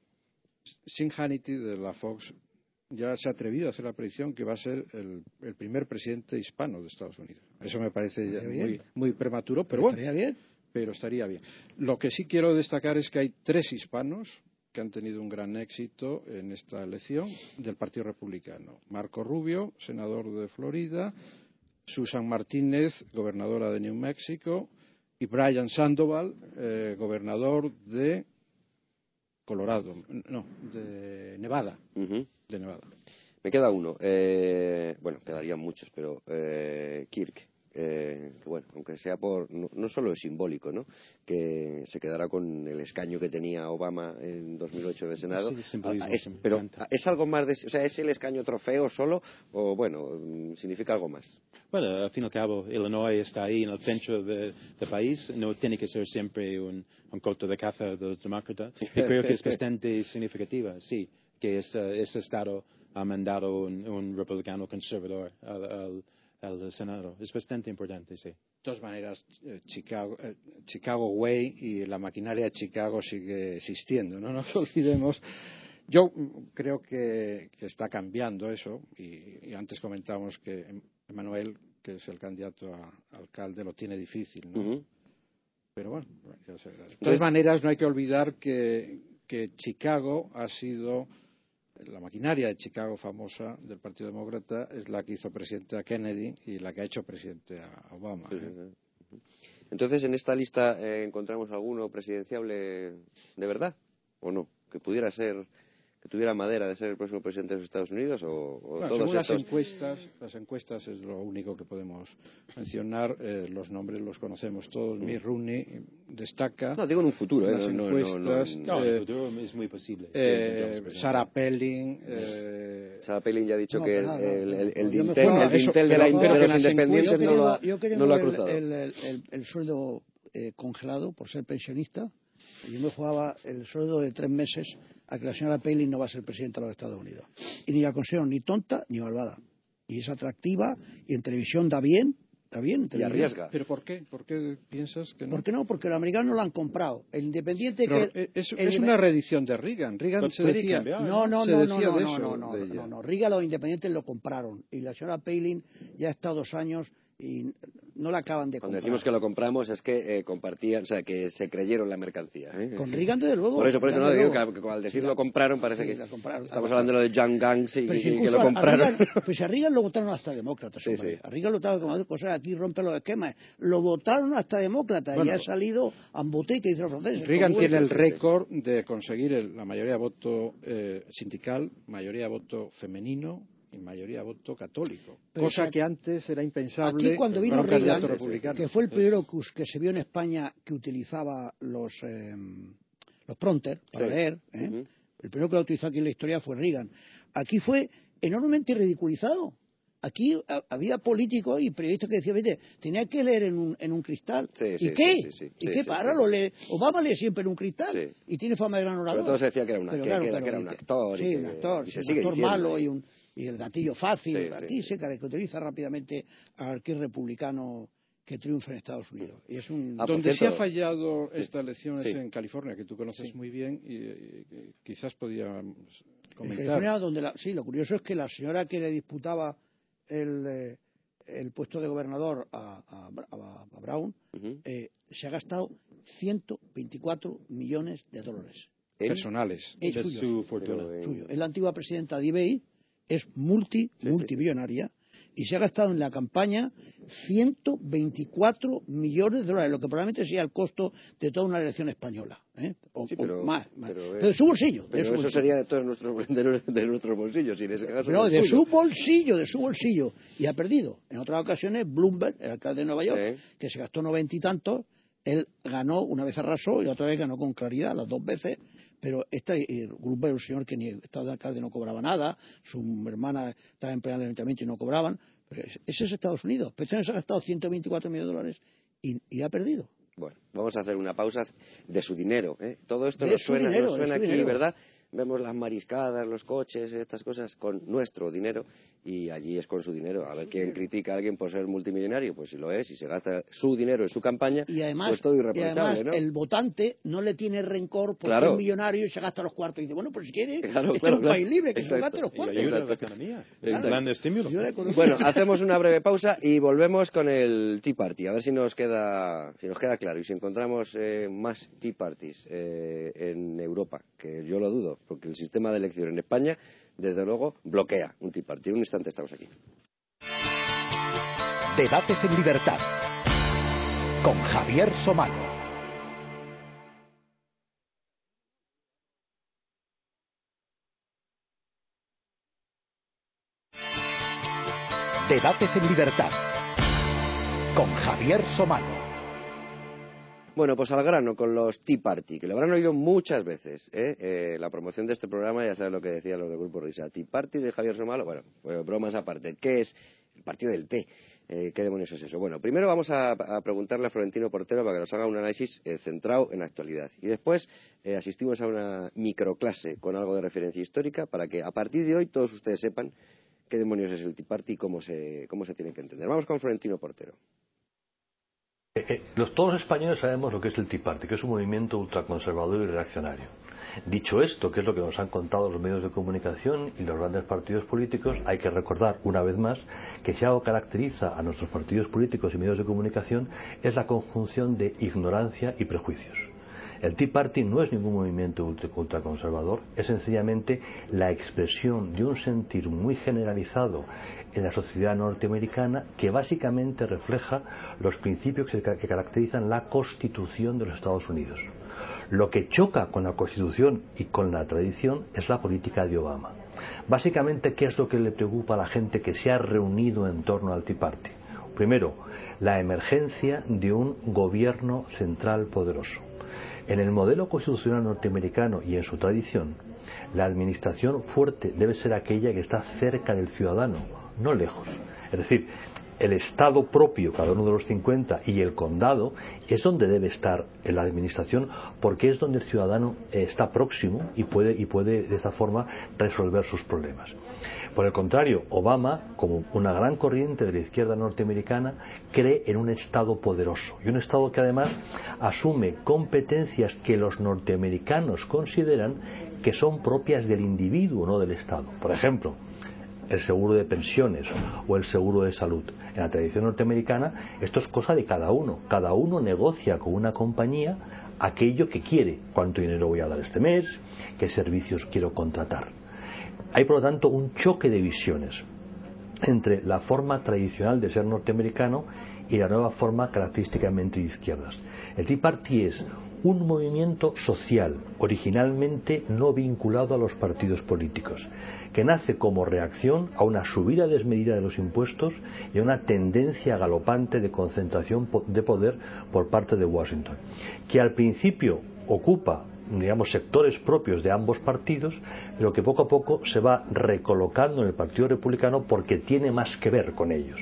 Sean Hannity de la Fox ya se ha atrevido a hacer la predicción que va a ser el, el primer presidente hispano de Estados Unidos. Eso me parece muy, muy prematuro, pero, pero bueno, estaría bien. Pero estaría bien. Lo que sí quiero destacar es que hay tres hispanos que han tenido un gran éxito en esta elección del Partido Republicano. Marco Rubio, senador de Florida, Susan Martínez, gobernadora de New Mexico, y Brian Sandoval, eh, gobernador de Colorado, no, de Nevada. Uh-huh. De Nevada. Me queda uno. Eh, bueno, quedarían muchos, pero eh, Kirk. Eh, que bueno, aunque sea por no, no solo es simbólico, ¿no? Que se quedará con el escaño que tenía Obama en dos mil ocho en el Senado. Sí, ah, es, pero es algo más de, o sea, es el escaño trofeo solo o bueno, significa algo más. Bueno, al fin y al cabo, Illinois está ahí en el centro del de país, no tiene que ser siempre un, un coto de caza de los demócratas. Y creo que es bastante significativa, sí, que ese, ese estado ha mandado un, un republicano conservador al, al al Senado. Es bastante importante, sí. De todas maneras, eh, Chicago, eh, Chicago Way y la maquinaria de Chicago sigue existiendo, no nos olvidemos. Yo creo que, que está cambiando eso y, y antes comentábamos que Emmanuel, que es el candidato a, a alcalde, lo tiene difícil, ¿no? Uh-huh. Pero bueno, yo sé. De todas Entonces, maneras, no hay que olvidar que, que Chicago ha sido... La maquinaria de Chicago famosa del Partido Demócrata es la que hizo presidente a Kennedy y la que ha hecho presidente a Obama. ¿eh? Entonces, ¿en esta lista eh, encontramos alguno presidenciable de verdad o no? Que pudiera ser, que tuviera madera de ser el próximo presidente de los Estados Unidos o, o bueno, todos según estos... las encuestas, las encuestas es lo único que podemos mencionar. Eh, los nombres los conocemos todos. Mm. Mitt Romney destaca. No, digo en un futuro. Las eh, no, encuestas. No, no, no, no, eh, el futuro es muy posible. Eh, Sarah Palin. Eh, Sarah Palin ya ha dicho no, que no, el, el, el, el no, dintel, no, el dintel de, la, no, de los no, independientes no lo ha, yo que no lo ha el, cruzado. El, el, el, el sueldo eh, congelado por ser pensionista. Yo me jugaba el sueldo de tres meses a que la señora Palin no va a ser presidenta de los Estados Unidos. Y ni la considero ni tonta ni malvada. Y es atractiva y en televisión da bien, da bien. Y arriesga. ¿Pero por qué? ¿Por qué piensas que no? ¿Por qué no? Porque los americanos lo han comprado. El independiente Pero que... Es, el, es una reedición de Reagan. Reagan se decía... Cambiar, no, no, se no, decía no, de no, eso, no, no, de no, no, Reagan los independientes lo compraron. Y la señora Palin ya ha estado dos años y no la acaban de Cuando comprar. decimos que lo compramos es que eh, compartían, o sea, que se creyeron la mercancía. ¿eh? Con Reagan, desde luego. Por eso, por eso no digo que, que al decir sí, lo compraron parece sí, que la compraron, estamos la hablando de lo de Young Gangs y, pero si y que lo compraron. A Reagan, pues a Reagan lo votaron hasta demócratas, sí, hombre. Sí. A Reagan lo votaron como cosas, aquí rompe los esquemas. Lo votaron hasta demócratas bueno, y ha salido a embuté, que dicen los franceses. Reagan tiene el récord de conseguir el, la mayoría de voto eh, sindical, mayoría de voto femenino y mayoría de voto católico, pero cosa que, que antes era impensable. Aquí cuando vino Reagan, republicano. que fue el primero que, que se vio en España que utilizaba los eh, los prompter para sí. leer, ¿eh? Uh-huh. El primero que lo utilizó aquí en la historia fue Reagan. Aquí fue enormemente ridiculizado. Aquí a, había políticos y periodistas que decían, vete, tenía que leer en un, en un cristal. Sí, ¿Y sí, qué? Sí, sí, sí, ¿Y sí, qué? Sí, Ahora sí. lo lee. Obama lee siempre en un cristal Sí. y tiene fama de gran orador. Pero todos decían que era, una, pero, que, claro, que, pero, que era un actor. Sí, y que, un actor. Y se un sigue actor diciendo, malo y... y, un, y el gatillo fácil. Sí, Aquí sí, sí, que utiliza rápidamente al arquir republicano que triunfa en Estados Unidos. Y es un... ah, Donde se ha fallado sí. esta elección es sí. en California, que tú conoces sí. muy bien y, y, y quizás podíamos comentar. En California, donde la, sí, lo curioso es que la señora que le disputaba el, eh, el puesto de gobernador a, a, a, a Brown uh-huh. eh, se ha gastado ciento veinticuatro millones de dólares. ¿Eh? Personales. Es de suyo, su fortuna. Pero, suyo. Es la antigua presidenta de eBay, es multi, sí, multimillonaria. Sí, sí. Y se ha gastado en la campaña ciento veinticuatro millones de dólares, lo que probablemente sea el costo de toda una elección española. ¿eh? O, sí, pero, o más. más. Pero, pero de su bolsillo. Pero de su eso bolsillo. sería de todos nuestros, de, de nuestros bolsillos. Y en ese caso no, de suyo. su bolsillo, de su bolsillo. Y ha perdido. En otras ocasiones, Bloomberg, el alcalde de Nueva York, sí. que se gastó noventa y tantos, él ganó, una vez arrasó y otra vez ganó con claridad, las dos veces. Pero este el grupo era un señor que ni estaba de alcalde no cobraba nada, su hermana estaba empleada en el ayuntamiento y no cobraban. Pero ese es Estados Unidos. Pero este se ha gastado ciento veinticuatro millones de dólares y, y ha perdido. Bueno, vamos a hacer una pausa de su dinero. ¿eh? Todo esto de nos suena, dinero, nos suena aquí, dinero. ¿verdad? Vemos las mariscadas, los coches, estas cosas con nuestro dinero y allí es con su dinero. A ver su quién dinero. critica a alguien por ser multimillonario, pues si lo es, si se gasta su dinero en su campaña, y además, pues todo irreprochable, y además, ¿no? el votante no le tiene rencor porque claro. es millonario y se gasta los cuartos. Y dice, bueno, pues si quiere, claro, es claro, un claro. país libre, que Exacto. se gaste los cuartos. Y ayuda a la economía. Es un plan de estímulo. Bueno, hacemos una breve pausa y volvemos con el Tea Party. A ver si nos queda, si nos queda claro y si encontramos eh, más Tea Parties eh, en Europa, que yo lo dudo, porque el sistema de elección en España, desde luego, bloquea un Tea Party. En un instante estamos aquí. Debates en libertad con Javier Somalo. Debates en Libertad con Javier Somano. Bueno, pues al grano con los Tea Party, que lo habrán oído muchas veces, ¿eh? Eh, la promoción de este programa, ya sabes lo que decían los del Grupo Risa. Tea Party de Javier Somalo, bueno, pues bromas aparte. ¿Qué es el partido del té? Eh, ¿Qué demonios es eso? Bueno, primero vamos a, a preguntarle a Florentino Portero para que nos haga un análisis eh, centrado en la actualidad. Y después eh, asistimos a una microclase con algo de referencia histórica para que a partir de hoy todos ustedes sepan qué demonios es el Tea Party y cómo se, cómo se tiene que entender. Vamos con Florentino Portero. Eh, eh, los, todos los españoles sabemos lo que es el Tea Party, que es un movimiento ultraconservador y reaccionario. Dicho esto, que es lo que nos han contado los medios de comunicación y los grandes partidos políticos, hay que recordar una vez más que si algo caracteriza a nuestros partidos políticos y medios de comunicación es la conjunción de ignorancia y prejuicios. El Tea Party no es ningún movimiento ultraconservador, es sencillamente la expresión de un sentir muy generalizado en la sociedad norteamericana que básicamente refleja los principios que, que caracterizan la Constitución de los Estados Unidos. Lo que choca con la Constitución y con la tradición es la política de Obama. Básicamente, ¿qué es lo que le preocupa a la gente que se ha reunido en torno al Tea Party? Primero, la emergencia de un gobierno central poderoso. En el modelo constitucional norteamericano y en su tradición, la administración fuerte debe ser aquella que está cerca del ciudadano, no lejos. Es decir, el Estado propio, cada uno de los cincuenta, y el condado es donde debe estar en la administración, porque es donde el ciudadano está próximo y puede, y puede de esa forma resolver sus problemas. Por el contrario, Obama, como una gran corriente de la izquierda norteamericana, cree en un Estado poderoso, y un Estado que además asume competencias que los norteamericanos consideran que son propias del individuo, no del Estado. Por ejemplo, el seguro de pensiones o el seguro de salud. En la tradición norteamericana esto es cosa de cada uno. Cada uno negocia con una compañía aquello que quiere. ¿Cuánto dinero voy a dar este mes? ¿Qué servicios quiero contratar? Hay, por lo tanto, un choque de visiones entre la forma tradicional de ser norteamericano y la nueva forma característicamente de izquierdas. El Tea Party es un movimiento social, originalmente no vinculado a los partidos políticos, que nace como reacción a una subida desmedida de los impuestos y a una tendencia galopante de concentración de poder por parte de Washington, que al principio ocupa, digamos, sectores propios de ambos partidos, pero que poco a poco se va recolocando en el Partido Republicano porque tiene más que ver con ellos.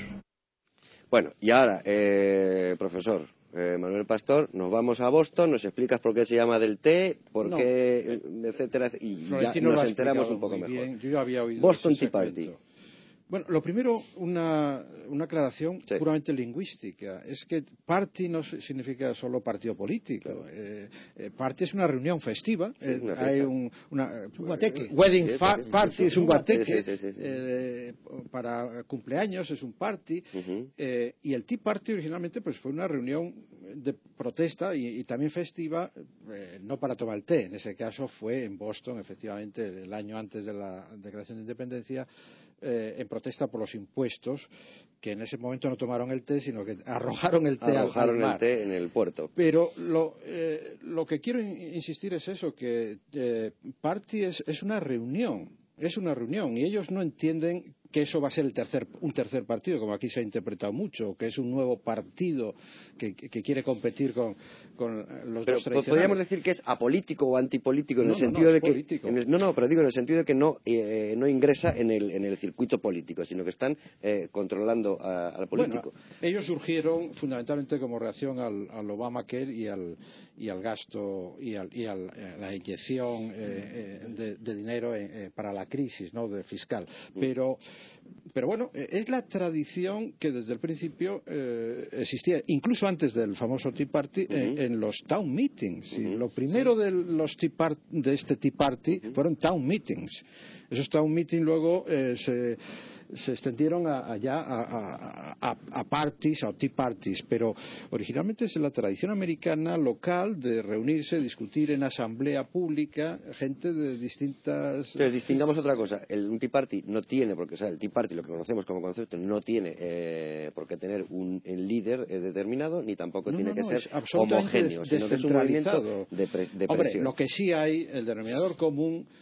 Bueno, y ahora, eh, profesor eh, Manuel Pastor, nos vamos a Boston, nos explicas por qué se llama del té, por no, qué, etcétera, y ya nos enteramos un poco mejor. Bien. Yo ya había oído Boston Tea Party. Bueno, lo primero, una, una aclaración sí. puramente lingüística. Es que party no significa solo partido político. Claro. Eh, eh, party es una reunión festiva. Sí, eh, una hay un una, un guateque. Wedding sí, fa party es un guateque. Sí, sí, sí, sí. Eh, para cumpleaños es un party. Uh-huh. eh, y el Tea Party originalmente pues fue una reunión de protesta y, y también festiva, eh, no para tomar el té. En ese caso fue en Boston, efectivamente, el año antes de la Declaración de Independencia. Eh, en protesta por los impuestos, que en ese momento no tomaron el té, sino que arrojaron el té arrojaron al mar. el té en el puerto. Pero lo, eh, lo que quiero in insistir es eso, que eh, Party es, es una reunión, es una reunión, y ellos no entienden que eso va a ser el tercer, un tercer partido, como aquí se ha interpretado mucho, que es un nuevo partido que, que, que quiere competir con, con los pero dos tradicionales. Podríamos decir que es apolítico o antipolítico en no, el sentido no, no, de que político. En el, no no pero digo en el sentido de que no eh, no ingresa en el en el circuito político, sino que están eh, controlando a, al político. Bueno, ellos surgieron fundamentalmente como reacción al, al Obamacare y al y al gasto y, al, y a la inyección eh, de, de dinero eh, para la crisis, ¿no?, de fiscal. Pero Pero bueno, es la tradición que desde el principio eh, existía, incluso antes del famoso Tea Party, uh-huh. en, en los town meetings. Uh-huh. Y lo primero sí. de, los tea part, de este Tea Party uh-huh. fueron town meetings. Esos town meetings luego eh, se, se extendieron a, allá a, a, a parties, a tea parties, pero originalmente es la tradición americana local de reunirse, discutir en asamblea pública, gente de distintas... Pero distingamos otra cosa, el un Tea Party no tiene, porque o sea, el Tea Party, lo que conocemos como concepto, no tiene eh, por qué tener un, un líder eh, determinado, ni tampoco no, tiene no, que no, ser homogéneo, sino que es un movimiento de, pre, de presión. Hombre, lo que sí hay, el denominador común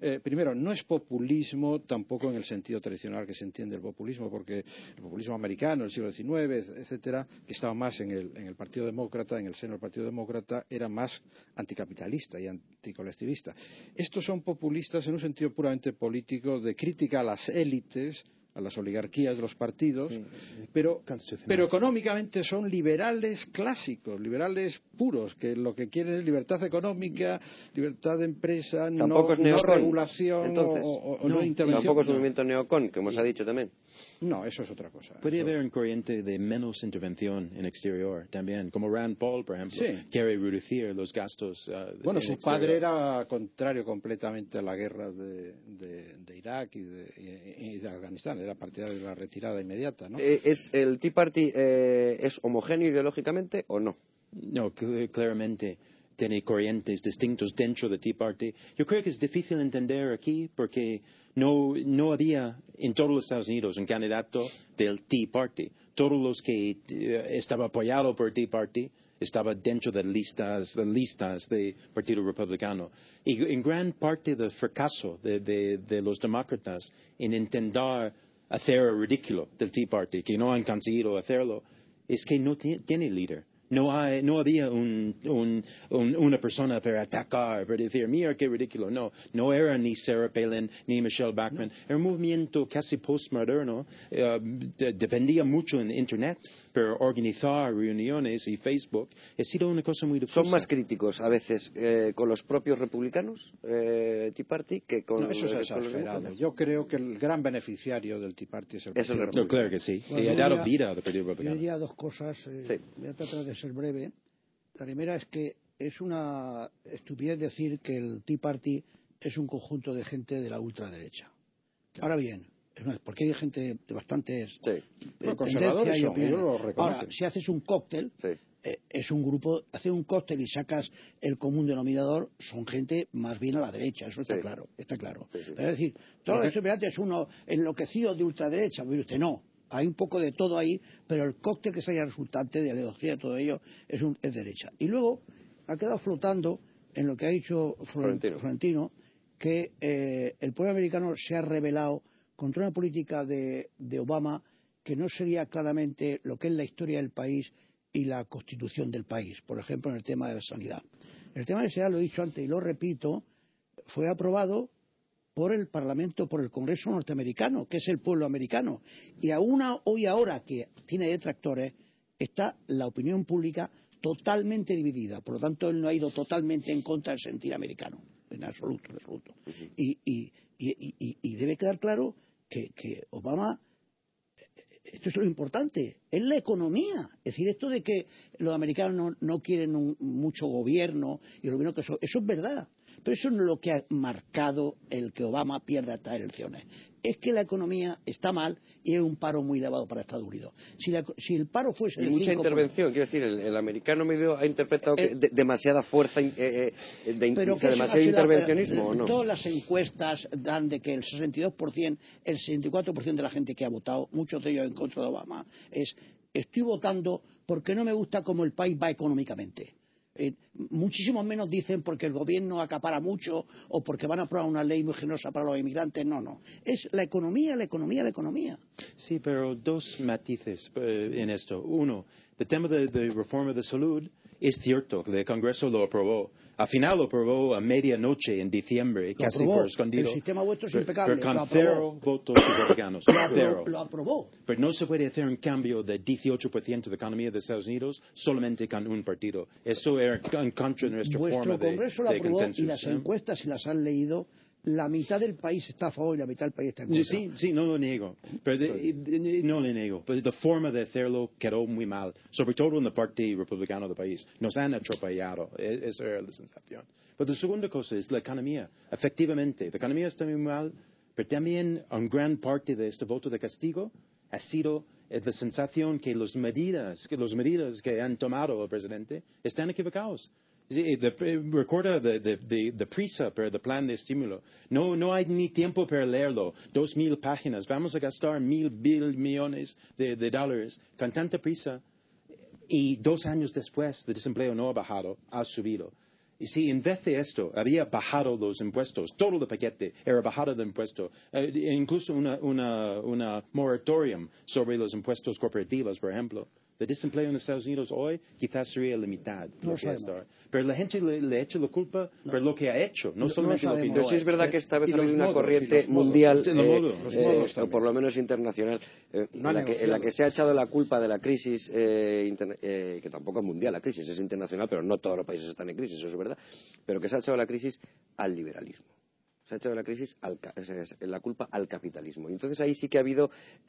eh, primero, no es populismo tampoco en el sentido tradicional que se entiende el populismo, porque el populismo americano del siglo diecinueve, etcétera, que estaba más en el, en el Partido Demócrata, en el seno del Partido Demócrata, era más anticapitalista y anticolectivista. Estos son populistas en un sentido puramente político, de crítica a las élites, a las oligarquías de los partidos, sí, pero, pero económicamente son liberales clásicos, liberales puros, que lo que quieren es libertad económica, libertad de empresa, no, no regulación entonces, o, o no, no intervención. Tampoco es un movimiento neocon, como sí. os ha dicho también. No, eso es otra cosa. Puede eso... haber un corriente de menos intervención en exterior también, como Rand Paul, por ejemplo, sí. quiere reducir los gastos. Uh, bueno, en su exterior. padre era contrario completamente a la guerra de, de, de Irak y de, y de Afganistán, era partidario de la retirada inmediata, ¿no? Eh, ¿Es el Tea Party eh, es homogéneo ideológicamente o no? No, cl- claramente. Tiene corrientes distintos dentro del Tea Party. Yo creo que es difícil entender aquí porque no, no había en todos los Estados Unidos un candidato del Tea Party. Todos los que uh, estaban apoyados por el Tea Party estaban dentro de listas, de listas del Partido Republicano. Y en gran parte del fracaso de, de, de los demócratas en intentar hacer el ridículo del Tea Party, que no han conseguido hacerlo, es que no t- tiene líder. No, hay, no había un, un, un, una persona para atacar, para decir, mira qué ridículo. No, no era ni Sarah Palin ni Michelle Bachmann. No. Era un movimiento casi postmoderno. Uh, de, dependía mucho en Internet, pero organizar reuniones y Facebook ha sido una cosa muy difícil. ¿Son más críticos a veces eh, con los propios republicanos, eh, Tea Party, que con, no, eso es eh, exagerado. con los Yo creo que el gran beneficiario del Tea Party es el es Partido el Republicano. No, claro que sí. Bueno, y ha dado vida al Partido Yo Republicano. diría dos cosas. Eh, sí. Voy a tratar de ser breve. La primera es que es una estupidez decir que el Tea Party es un conjunto de gente de la ultraderecha. Claro. Ahora bien, porque hay gente de bastantes sí. no, conservadores y opiniones. Ahora, si haces un cóctel, sí. eh, es un grupo, hacer un cóctel y sacas el común denominador, son gente más bien a la derecha, eso está sí. claro, está claro. Sí, sí. Pero es decir, todos los estudiantes es uno enloquecido de ultraderecha, pero usted no. Hay un poco de todo ahí, pero el cóctel que sea resultante de la ideología de todo ello es, un, es derecha. Y luego ha quedado flotando en lo que ha dicho Florentino, Florentino que eh, el pueblo americano se ha rebelado contra una política de, de Obama que no sería claramente lo que es la historia del país y la constitución del país, por ejemplo en el tema de la sanidad. El tema de la sanidad, lo he dicho antes y lo repito, fue aprobado por el Parlamento, por el Congreso norteamericano, que es el pueblo americano. Y aún hoy ahora que tiene detractores, está la opinión pública totalmente dividida. Por lo tanto, él no ha ido totalmente en contra del sentir americano, en absoluto, en absoluto. Y, y, y, y, y debe quedar claro que, que Obama, esto es lo importante, es la economía. Es decir, esto de que los americanos no, no quieren un, mucho gobierno, y lo menos que eso, eso es verdad. Pero eso no es lo que ha marcado el que Obama pierda estas elecciones. Es que la economía está mal y hay un paro muy elevado para Estados Unidos. Si, la, si el paro fuese y de mucha cinco por... intervención, quiero decir, el, el americano medio ha interpretado eh, que de, demasiada fuerza, eh, eh, de, pero o sea, demasiado la, intervencionismo, ¿o no? Todas las encuestas dan de que el sesenta y dos por ciento, el sesenta y cuatro por ciento de la gente que ha votado, muchos de ellos en contra de Obama, es estoy votando porque no me gusta cómo el país va económicamente. Eh, muchísimo menos dicen porque el gobierno acapara mucho o porque van a aprobar una ley muy generosa para los inmigrantes. No, no. Es la economía, la economía, la economía. Sí, pero dos matices eh, en esto. Uno, el tema de, de reforma de salud es cierto que el Congreso lo aprobó. Al final lo aprobó a medianoche en diciembre, lo casi aprobó. por escondido. El sistema vuestro es impecable. Pero con lo cero votos republicanos. Lo, aprobó, cero. lo aprobó. Pero no se puede hacer un cambio de dieciocho por ciento de la economía de Estados Unidos solamente con un partido. Eso era en contra de nuestra Vuestro forma de, Congreso lo de aprobó consenso. Y las ¿eh? encuestas, si las han leído, la mitad del país está a favor y la mitad del país está en contra. Sí, sí, no lo niego. Pero de, de, no lo niego. Pero la forma de hacerlo quedó muy mal. Sobre todo en el Partido Republicano del país. Nos han atropellado. Esa era la sensación. Pero la segunda cosa es la economía. Efectivamente, la economía está muy mal, pero también una gran parte de este voto de castigo ha sido la sensación que las medidas que, las medidas que han tomado el presidente están equivocados. Sí, de, recuerda de, de, de, de prisa para el plan de estímulo. No, no hay ni tiempo para leerlo. Dos mil páginas. Vamos a gastar mil, mil millones de, de dólares con tanta prisa. Y dos años después, el desempleo no ha bajado, ha subido. Y si en vez de esto había bajado los impuestos, todo el paquete era bajado de impuestos, eh, incluso una, una, una moratorium sobre los impuestos corporativos, por ejemplo, el desempleo en Estados Unidos hoy quizás sería la mitad. No lo que sabemos. está. Pero la gente le, le echa la culpa No. por lo que ha hecho, no, No, solamente no lo que sabemos. Pero no sí ha es hecho. verdad que esta vez Y ha los habido una modos, corriente y los modos. mundial, Sí, los eh, modos, los eh, modos o también. por lo menos internacional, eh, No en, ha la que, en la negociado. que se ha echado la culpa de la crisis, eh, interna- eh, que tampoco es mundial la crisis, es internacional, pero no todos los países están en crisis, eso es verdad, pero que se ha echado la crisis al liberalismo. Se ha echado la crisis, al, la culpa al capitalismo. Y entonces ahí sí que ha habido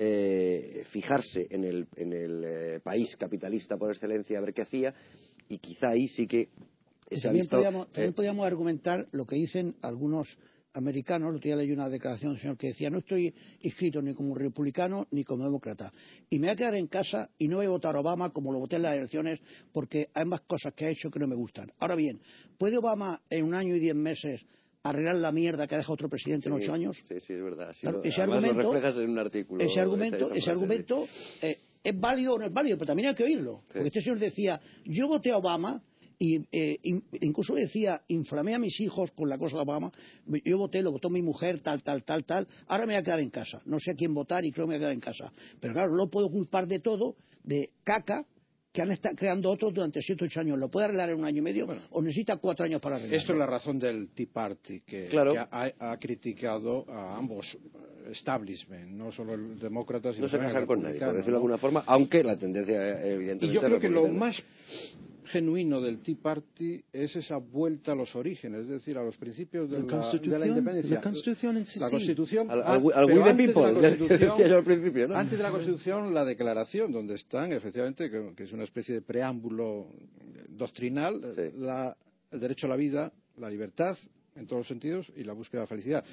eh, fijarse en el, en el eh, país capitalista por excelencia, a ver qué hacía, y quizá ahí sí que Y se ha también, visto... podíamos, también eh, podíamos argumentar lo que dicen algunos americanos. El otro día leí una declaración del señor que decía: no estoy inscrito ni como republicano ni como demócrata, y me voy a quedar en casa y no voy a votar a Obama como lo voté en las elecciones, porque hay más cosas que ha hecho que no me gustan. Ahora bien, ¿puede Obama en un año y diez meses arreglar la mierda que ha dejado otro presidente sí, en ocho años? Sí, sí, es verdad. Sí, Claro, lo, ese además argumento, lo reflejas en un artículo. ese argumento, esa- esa ese frase, argumento eh, es válido o no es válido, pero también hay que oírlo. Sí. Porque este señor decía: yo voté a Obama, y eh, in- incluso decía, inflamé a mis hijos con la cosa de Obama, yo voté, lo votó mi mujer, tal, tal, tal, tal, ahora me voy a quedar en casa, no sé a quién votar y creo que me voy a quedar en casa. Pero claro, no lo puedo culpar de todo, de caca que han estado creando otros durante siete o ocho años. ¿Lo puede arreglar en un año y medio, Bueno, o necesita cuatro años para arreglarlo? Esto es la razón del Tea Party, que, Claro. que ha, ha criticado a ambos establishment, no solo el demócrata, sino No se también el casan con nadie, republicano, por decirlo de ¿no? alguna forma, aunque la tendencia eh, evidentemente Y yo es creo que lo republicana. más genuino del Tea Party es esa vuelta a los orígenes, es decir, a los principios de, La la, Constitución, de la independencia. la Constitución en sí, La sí. Constitución, Al, ah, al, al pero we the antes de people, la que Constitución, decía yo al principio, ¿no? antes de la Constitución, la Declaración, donde están, efectivamente, que, que es una especie de preámbulo doctrinal, Sí. la, el derecho a la vida, la libertad, en todos los sentidos, y la búsqueda de la felicidad.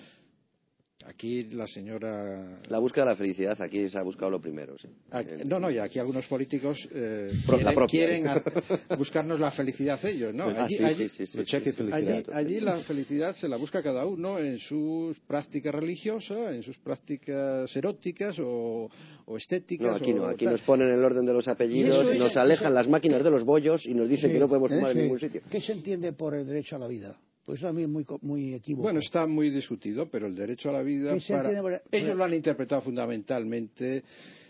Aquí la señora... La búsqueda de la felicidad, aquí se ha buscado lo primero. Sí. Aquí, no, no, y aquí algunos políticos eh, Pro- la quieren, propia. quieren a- buscarnos la felicidad ellos, ¿no? Ah, Allí, sí, allí- sí, sí, sí, Lo cheque sí, sí. allí, felicidad. allí la felicidad se la busca cada uno en sus prácticas religiosas, en sus prácticas eróticas o, o estéticas. No, aquí no, o aquí tal. nos ponen el orden de los Y apellidos, eso es- nos alejan eso- las máquinas de los bollos y nos dicen Sí, que no podemos ¿eh? fumar en Sí. ningún sitio. ¿Qué se entiende por el derecho a la vida? Pues eso a mí es muy, co- muy equívoco. Bueno, está muy discutido, pero el derecho a la vida, ¿Qué se para- entiende por- ellos lo han interpretado fundamentalmente.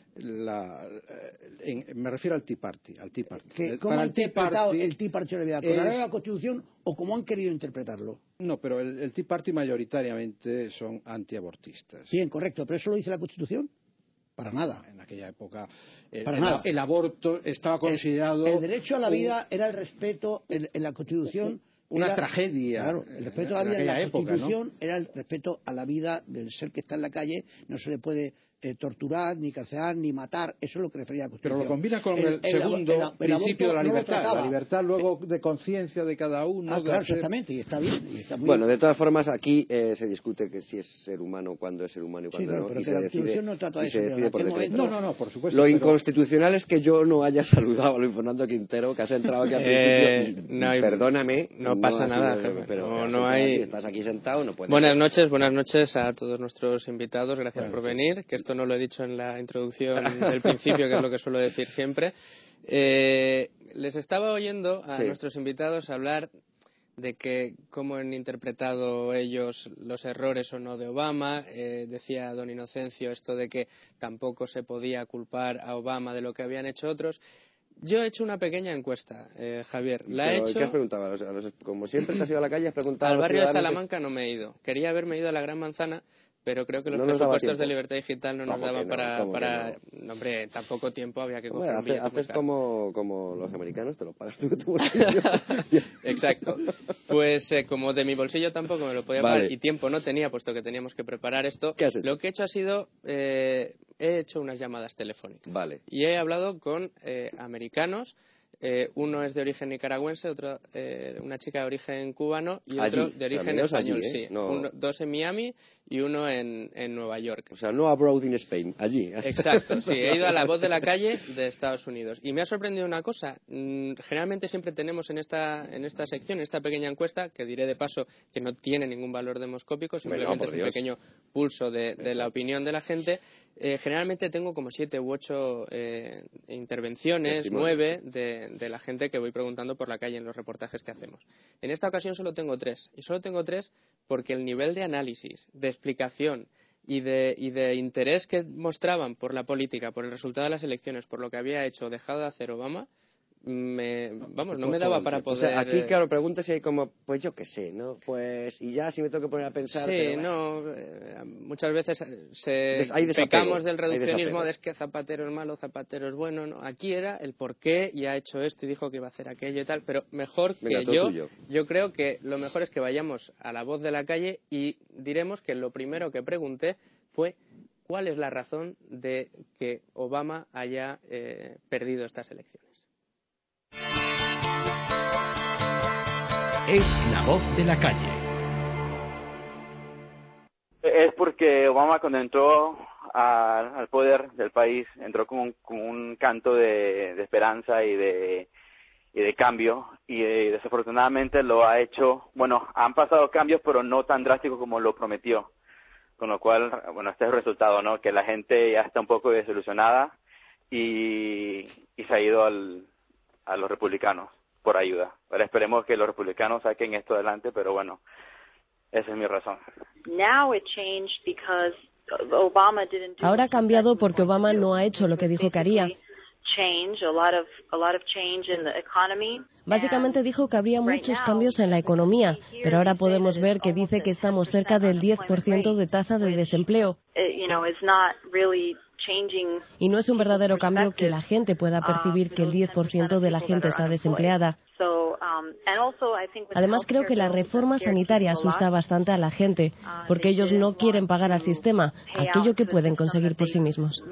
La, en- me refiero al Tea Party. Al Tea Party. que, El- ¿Cómo para ha el Tea interpretado Party el Tea Party de la vida? ¿Con es- la ley de la Constitución o cómo han querido interpretarlo? No, pero el, el Tea Party mayoritariamente son antiabortistas. Bien, correcto, pero ¿eso lo dice la Constitución? Para nada. En aquella época el, Para el- nada. el aborto estaba considerado El, el derecho a la un- vida era el respeto en, en la Constitución. una era- tragedia. Claro, el respeto a en la vida en la aquella época, ¿no? Constitución era el respeto a la vida del ser que está en la calle. No se le puede eh, torturar, ni carcelar, ni matar. Eso es lo que refería a la Pero Constitución. lo combina con el, el- segundo el- el principio de la aborto no lo libertad. trataba. La libertad luego de conciencia de cada uno. Ah, de claro, hacer- exactamente, y está bien. Y está muy Bueno, bien. de todas formas, aquí eh, se discute que si es ser humano, cuándo es ser humano y Sí, cuándo claro, no. pero y que se la decide, Constitución no trata de y se eso, pero decide en por aquel decreto. No, no, no, por supuesto. Lo pero- inconstitucional es que yo no haya saludado a Luis Fernando Quintero, que has entrado aquí al Eh, principio. Y, no hay- perdóname. no pasa ha sido- nada, jefe. Pero No- has no entrado hay- aquí, estás aquí sentado, no puedes. Buenas noches, buenas noches a todos nuestros invitados. Gracias Buenas por noches. venir, que esto no lo he dicho en la introducción del principio, que es lo que suelo decir siempre. Eh, les estaba oyendo a Sí. nuestros invitados hablar de que cómo han interpretado ellos los errores o no de Obama. Eh, decía don Inocencio esto de que tampoco se podía culpar a Obama de lo que habían hecho otros. Yo he hecho una pequeña encuesta, eh, Javier. La he Pero, hecho... ¿qué has preguntado? A los- a los- como siempre te has ido a la calle, has preguntado a Al los barrio de ciudadanos que- Salamanca no me he ido. Quería haberme ido a la Gran Manzana, pero creo que los No nos daba presupuestos de tiempo. Libertad Digital no nos ¿Cómo daban que no? para... ¿Cómo que para... No, hombre, tampoco tiempo, había que Hombre, coger un haces, billete muy haces caro. como, como los americanos, te lo pagas tú de tu bolsillo. Exacto. Pues eh, como de mi bolsillo tampoco me lo podía Vale. pagar y tiempo no tenía, puesto que teníamos que preparar esto, ¿Qué has hecho? lo que he hecho ha sido... eh, he hecho unas llamadas telefónicas. Vale. Y he hablado con eh, americanos. Eh, uno es de origen nicaragüense, otro eh, una chica de origen cubano y otro Allí, de o sea, origen míos allí, español, ¿eh? sí. No- Uno- dos en Miami y uno en, en Nueva York. O sea, no abroad in Spain, allí. Exacto, sí, he ido a la voz de la calle de Estados Unidos. Y me ha sorprendido una cosa. mm, Generalmente siempre tenemos en esta, en esta sección, en esta pequeña encuesta, que diré de paso que no tiene ningún valor demoscópico, simplemente por es un Dios. pequeño pulso de, de la opinión de la gente. Eh, generalmente tengo como siete u ocho eh, intervenciones, nueve, de, de la gente que voy preguntando por la calle en los reportajes que hacemos. En esta ocasión solo tengo tres. Y solo tengo tres porque el nivel de análisis, de explicación y de, y de interés que mostraban por la política, por el resultado de las elecciones, por lo que había hecho o dejado de hacer Obama, me, vamos, no me daba para poder... O sea, aquí, claro, preguntas y hay como, pues yo qué sé, ¿no? Pues, y ya si me tengo que poner a pensar... Sí, pero, no, eh, muchas veces se Des, hay pecamos del reduccionismo de es que Zapatero es malo, Zapatero es bueno, no, aquí era el por qué y ha hecho esto y dijo que iba a hacer aquello y tal, pero mejor que Venga, yo, tuyo. yo creo que lo mejor es que vayamos a la voz de la calle y diremos que lo primero que pregunté fue cuál es la razón de que Obama haya eh, perdido estas elecciones. Es la voz de la calle. Es porque Obama, cuando entró a, al poder del país, entró con un, con un canto de, de esperanza y de y de cambio, y eh, desafortunadamente lo ha hecho. Bueno, han pasado cambios, pero no tan drásticos como lo prometió, con lo cual, bueno, este es el resultado, ¿no? Que la gente ya está un poco desilusionada y, y se ha ido al, a los republicanos por ayuda. Ahora esperemos que los republicanos saquen esto adelante, pero bueno, esa es mi razón. Ahora ha cambiado porque Obama no ha hecho lo que dijo que haría. Básicamente dijo que habría muchos cambios en la economía, pero ahora podemos ver que dice que estamos cerca del diez por ciento de tasa de desempleo. Y no es un verdadero cambio que la gente pueda percibir que el diez por ciento de la gente está desempleada. Además, creo que la reforma sanitaria asusta bastante a la gente, porque ellos no quieren pagar al sistema aquello que pueden conseguir por sí mismos.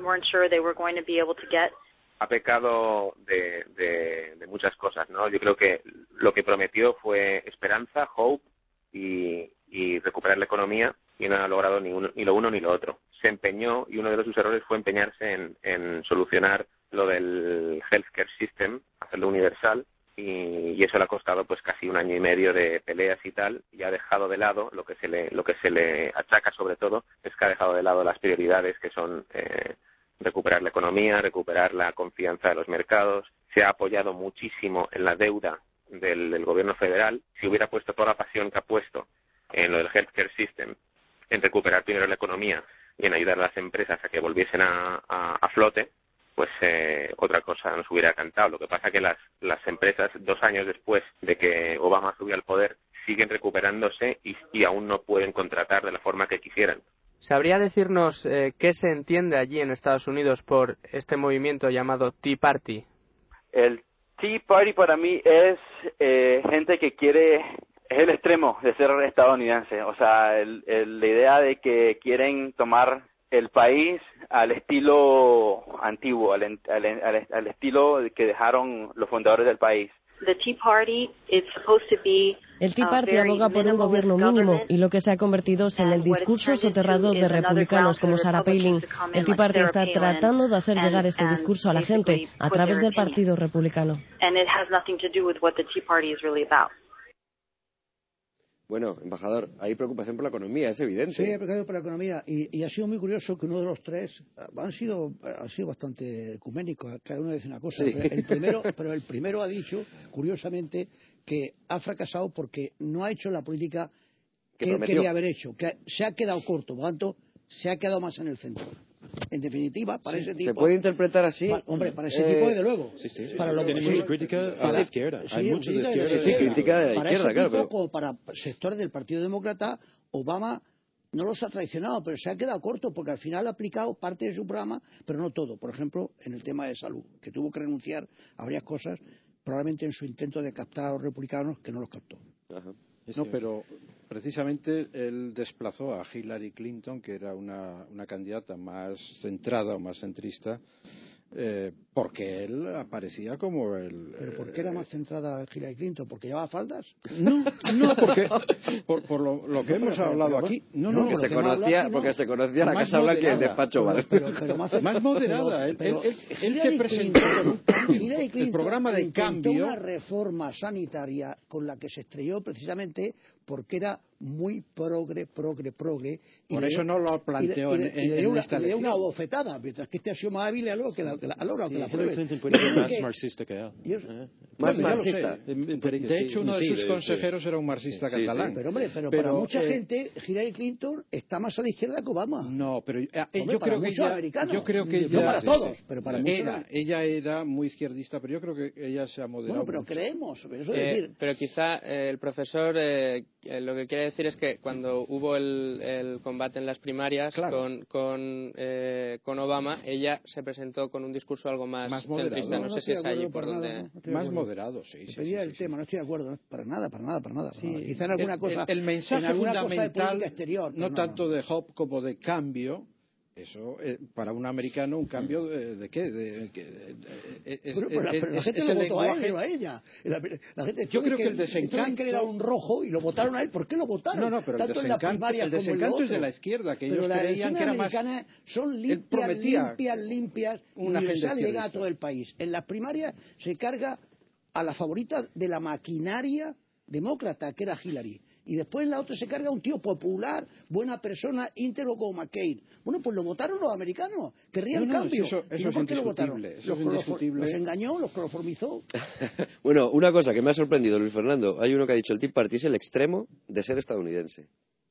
Ha pecado de, de, de muchas cosas, ¿no? Yo creo que lo que prometió fue esperanza, hope y, y recuperar la economía, y no ha logrado ni, uno, ni lo uno ni lo otro. Se empeñó, y uno de sus errores fue empeñarse en, en solucionar lo del healthcare system, hacerlo universal, y, y eso le ha costado pues casi un año y medio de peleas y tal, y ha dejado de lado lo que se le, lo que se le achaca sobre todo, es que ha dejado de lado las prioridades que son eh, recuperar la economía, recuperar la confianza de los mercados. Se ha apoyado muchísimo en la deuda del, del gobierno federal. Si hubiera puesto toda la pasión que ha puesto en lo del healthcare system, en recuperar primero la economía y en ayudar a las empresas a que volviesen a, a, a flote, pues eh, otra cosa nos hubiera cantado. Lo que pasa que las, las empresas, dos años después de que Obama subió al poder, siguen recuperándose y, y aún no pueden contratar de la forma que quisieran. ¿Sabría decirnos eh, qué se entiende allí en Estados Unidos por este movimiento llamado Tea Party? El Tea Party para mí es eh, gente que quiere, es el extremo de ser estadounidense, o sea, el, el, la idea de que quieren tomar el país al estilo antiguo, al, al, al, al estilo que dejaron los fundadores del país. El Tea Party aboga por un gobierno mínimo y lo que se ha convertido es en el discurso soterrado de republicanos como Sarah Palin. El Tea Party está tratando de hacer llegar este discurso a la gente a través del Partido Republicano. Bueno, embajador, hay preocupación por la economía, es evidente. Sí, hay preocupación por la economía. Y, y ha sido muy curioso que uno de los tres han sido, han sido bastante ecuménicos. Cada uno dice una cosa. Sí. El primero, pero el primero ha dicho, curiosamente, que ha fracasado porque no ha hecho la política que, que él quería haber hecho. Que se ha quedado corto, por lo tanto, se ha quedado más en el centro. En definitiva, para sí, ese tipo... ¿Se puede interpretar así? Para, hombre, para ese eh, tipo, desde luego. Sí, sí. Para lo, Tiene sí, mucha crítica a la izquierda. Sí, Hay muchos de izquierda. Sí, sí, crítica de la para izquierda, ese claro. Tipo, pero... como para sectores del Partido Demócrata, Obama no los ha traicionado, pero se ha quedado corto porque al final ha aplicado parte de su programa, pero no todo. Por ejemplo, en el tema de salud, que tuvo que renunciar a varias cosas, probablemente en su intento de captar a los republicanos, que no los captó. Ajá. No, pero precisamente él desplazó a Hillary Clinton, que era una, una candidata más centrada o más centrista, eh, porque él aparecía como el... ¿Pero por qué era más centrada Hillary Clinton? ¿Porque llevaba faldas? No, no, porque por, por lo, lo que no, hemos pero, hablado pero, aquí... No, no, porque, se conocía, aquí, no. porque se conocía la Casa Blanca y el despacho Oval. Pero, pero, pero más, más moderada. Él, él, él, él se presentó con el programa de cambio... una reforma sanitaria con la que se estrelló precisamente porque era muy progre, progre, progre. Y Por le eso dio, no lo planteó y le, en, y le, en, dio en una, esta le dio elección. una bofetada, mientras que este ha sido más hábil a lo que la, que la, a la hora Sí, que la Hillary pruebe. Clinton puede ser más que, marxista que él. Yo, ¿Eh? Más Bueno, marxista. De hecho, uno de Sí, sus de- consejeros era un marxista Sí, sí, catalán. sí. pero hombre, pero, Pero, para mucha eh, gente Hillary Clinton está más a la izquierda que Obama. No, pero eh, Hombre, yo para creo que muchos ella, americanos. yo creo que No ella, para todos, pero para muchos. era, ella era muy izquierdista, pero yo creo que ella se ha moderado Bueno, pero mucho. creemos, pero eso es Eh, decir, pero quizá eh, el profesor eh, eh, lo que quiere decir es que cuando hubo el, el combate en las primarias Claro. con, con, eh, con Obama, ella se presentó con un discurso algo más, Más moderado. centrista. No, no, no sé si estoy es de allí acuerdo por para donde... nada, no estoy de Más acuerdo. moderado, sí. sí, Pedía sí, el sí, tema, sí. no estoy de acuerdo, no, para nada, para nada, para nada. Sí, para nada. Quizá en alguna el, cosa, el, el mensaje en alguna cosa de fundamental, política exterior, pero no no, tanto no. de Hope como de cambio, eso eh, para un americano un cambio de, de qué, de, que- de- de- es, Pero, pero la, es- pero la es- gente es lo el votó a él, lenguaje. no a ella. La, la gente, Yo creo que el entonces desencanto- que él era un rojo y lo votaron a él. ¿Por qué lo votaron? No, no, pero el Tanto en las desencanto, primarias el como en lo desencanto es otro. de la izquierda, que Pero ellos las creían que elecciones era más. americanas son Él limpias, prometía limpias, limpias, una agenda universal, llega a izquierdista. todo el país. En las primarias se carga a la favorita de la maquinaria demócrata, que era Hillary. Y después en la otra se carga un tío popular, buena persona, íntegro como McCain. Bueno, pues lo votaron los americanos. Querrían No, no, cambio. eso- ¿Y eso no es por qué lo votaron? indiscutible, eso Los, es clorofor- indiscutible. los engañó, los cloroformizó. Bueno, una cosa que me ha sorprendido, Luis Fernando, hay uno que ha dicho el Tea Party es el extremo de ser estadounidense.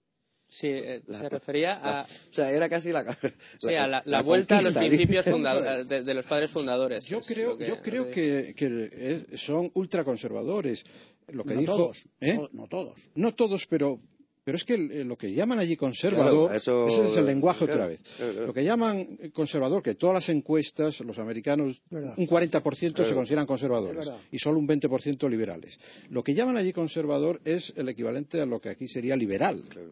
Sí, eh, La- se refería a, la- o sea, era casi la, sí, a la, la la vuelta a los conquista, principios dice. funda- Vamos a ver. de, de los padres fundadores. Yo es creo, lo que- yo lo creo que- que, que eh, son ultraconservadores. Lo que No dijo, todos, ¿eh? no, no todos. No todos, pero pero es que el- eh, lo que llaman allí conservador, Claro, eso- ese es el lenguaje claro, otra vez. claro, claro. Lo que llaman eh, conservador, que todas las encuestas, los americanos, Verdad. un cuarenta por ciento se Claro. consideran Es conservadores verdad. y solo un veinte por ciento liberales. Lo que llaman allí conservador es el equivalente a lo que aquí sería liberal. Claro.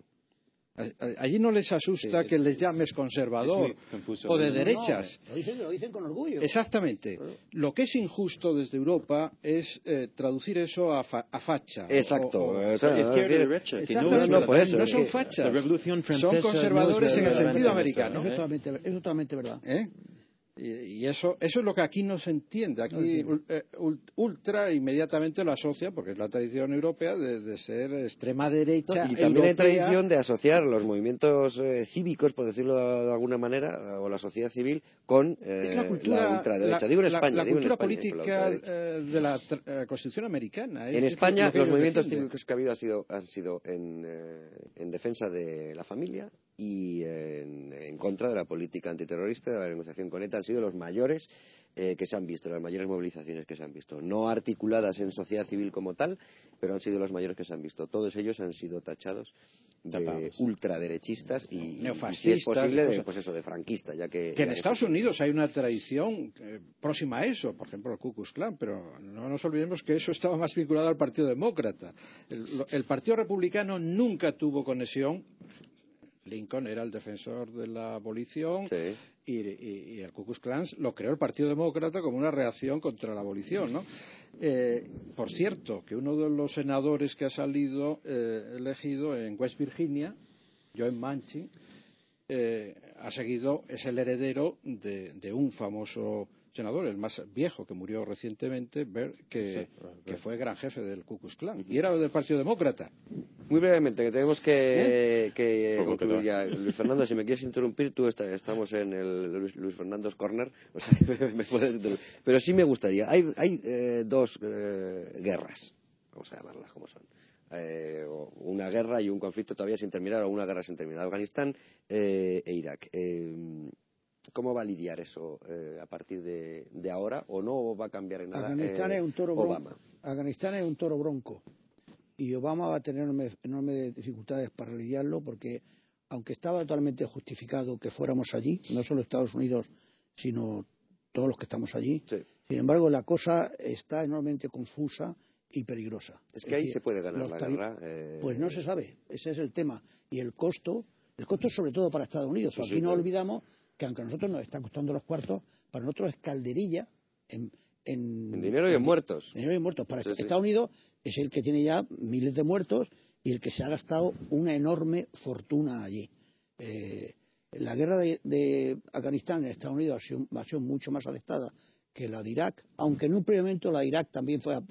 A- a- Allí no les asusta Sí, que es- les llames es conservador muy confuso. o de No, no, derechas. No, lo dicen, lo dicen con orgullo. Exactamente. Lo que es injusto desde Europa es eh, traducir eso a, fa- a facha. Exacto. O- o- o sea, izquierda es decir, derecha, que no Exactamente. es no, por eso, no es son que fachas. la Revolución Francesa son conservadores no es en el relevante sentido en eso, americano. Es ¿eh? totalmente, eso es totalmente verdad. ¿Eh? Y, y eso, eso es lo que aquí no se entiende. Aquí No entiendo. ul- eh, ul- ultra inmediatamente lo asocia, porque es la tradición europea, de, de ser extrema derecha. y también hay europea. tradición de asociar los movimientos eh, cívicos, por decirlo de, de alguna manera, o la sociedad civil, con eh, Es la cultura, ultraderecha. la- digo en la- España, la digo en cultura España, con la política ultraderecha. eh, de la tra- eh, Constitución americana. Es- En es España, lo que los ellos movimientos defienden. cívicos que ha habido ha sido, han sido en, eh, en defensa de la familia y en, en contra de la política antiterrorista, de la negociación con ETA, han sido los mayores eh, que se han visto, las mayores movilizaciones que se han visto. No articuladas en sociedad civil como tal, pero han sido los mayores que se han visto. Todos ellos han sido tachados de Tapados. ultraderechistas y, y, y si es Neofascistas, posible, de, cosas. pues eso, de franquista, ya que... Que en ya que Estados se- Unidos hay una tradición eh, próxima a eso, por ejemplo el Ku Klux Klan, pero no nos olvidemos que eso estaba más vinculado al Partido Demócrata. El, lo- el Partido Republicano nunca tuvo conexión. Lincoln era el defensor de la abolición Sí. y, y- y el Ku Klux Klan lo creó el Partido Demócrata como una reacción contra la abolición, ¿no? Eh, por cierto, que uno de los senadores que ha salido eh, elegido en West Virginia, Joe Manchin, eh, ha seguido, es el heredero de, de un famoso senador, el más viejo, que murió recientemente, Bert, que, que fue gran jefe del Ku Klux Klan y era del Partido Demócrata. Muy brevemente, que tenemos que, que Poco concluir que ya. Luis Fernando, si me quieres interrumpir, tú está- estamos en el Luis, Luis Fernando's Corner, o sea, me puedes interrumpir. Pero sí me gustaría. Hay, hay eh, dos eh, guerras, vamos a llamarlas como son. Eh, o una guerra y un conflicto todavía sin terminar, o una guerra sin terminar. Afganistán eh, e Irak. Eh, ¿Cómo va a lidiar eso eh, a partir de, de ahora? ¿O no va a cambiar en nada Afganistán eh, es un toro Obama? bronco. Afganistán es un toro bronco. Y Obama va a tener enormes, enormes dificultades para lidiarlo porque, aunque estaba totalmente justificado que fuéramos allí, no solo Estados Unidos, sino todos los que estamos allí, Sí. sin embargo la cosa está enormemente confusa y peligrosa. Es que ahí decir, se puede ganar los la tali- guerra. eh, Pues no se sabe, ese es el tema. Y el costo, el costo es sobre todo para Estados Unidos. Sí, Aquí sí, no claro. olvidamos que aunque a nosotros nos está costando los cuartos, para nosotros es calderilla en, en, En dinero y en muertos. dinero y muertos. Para Sí, sí. Estados Unidos es el que tiene ya miles de muertos y el que se ha gastado una enorme fortuna allí. Eh, la guerra de, de Afganistán en Estados Unidos ha sido, ha sido mucho más aceptada que la de Irak, aunque en un primer momento la de Irak también fue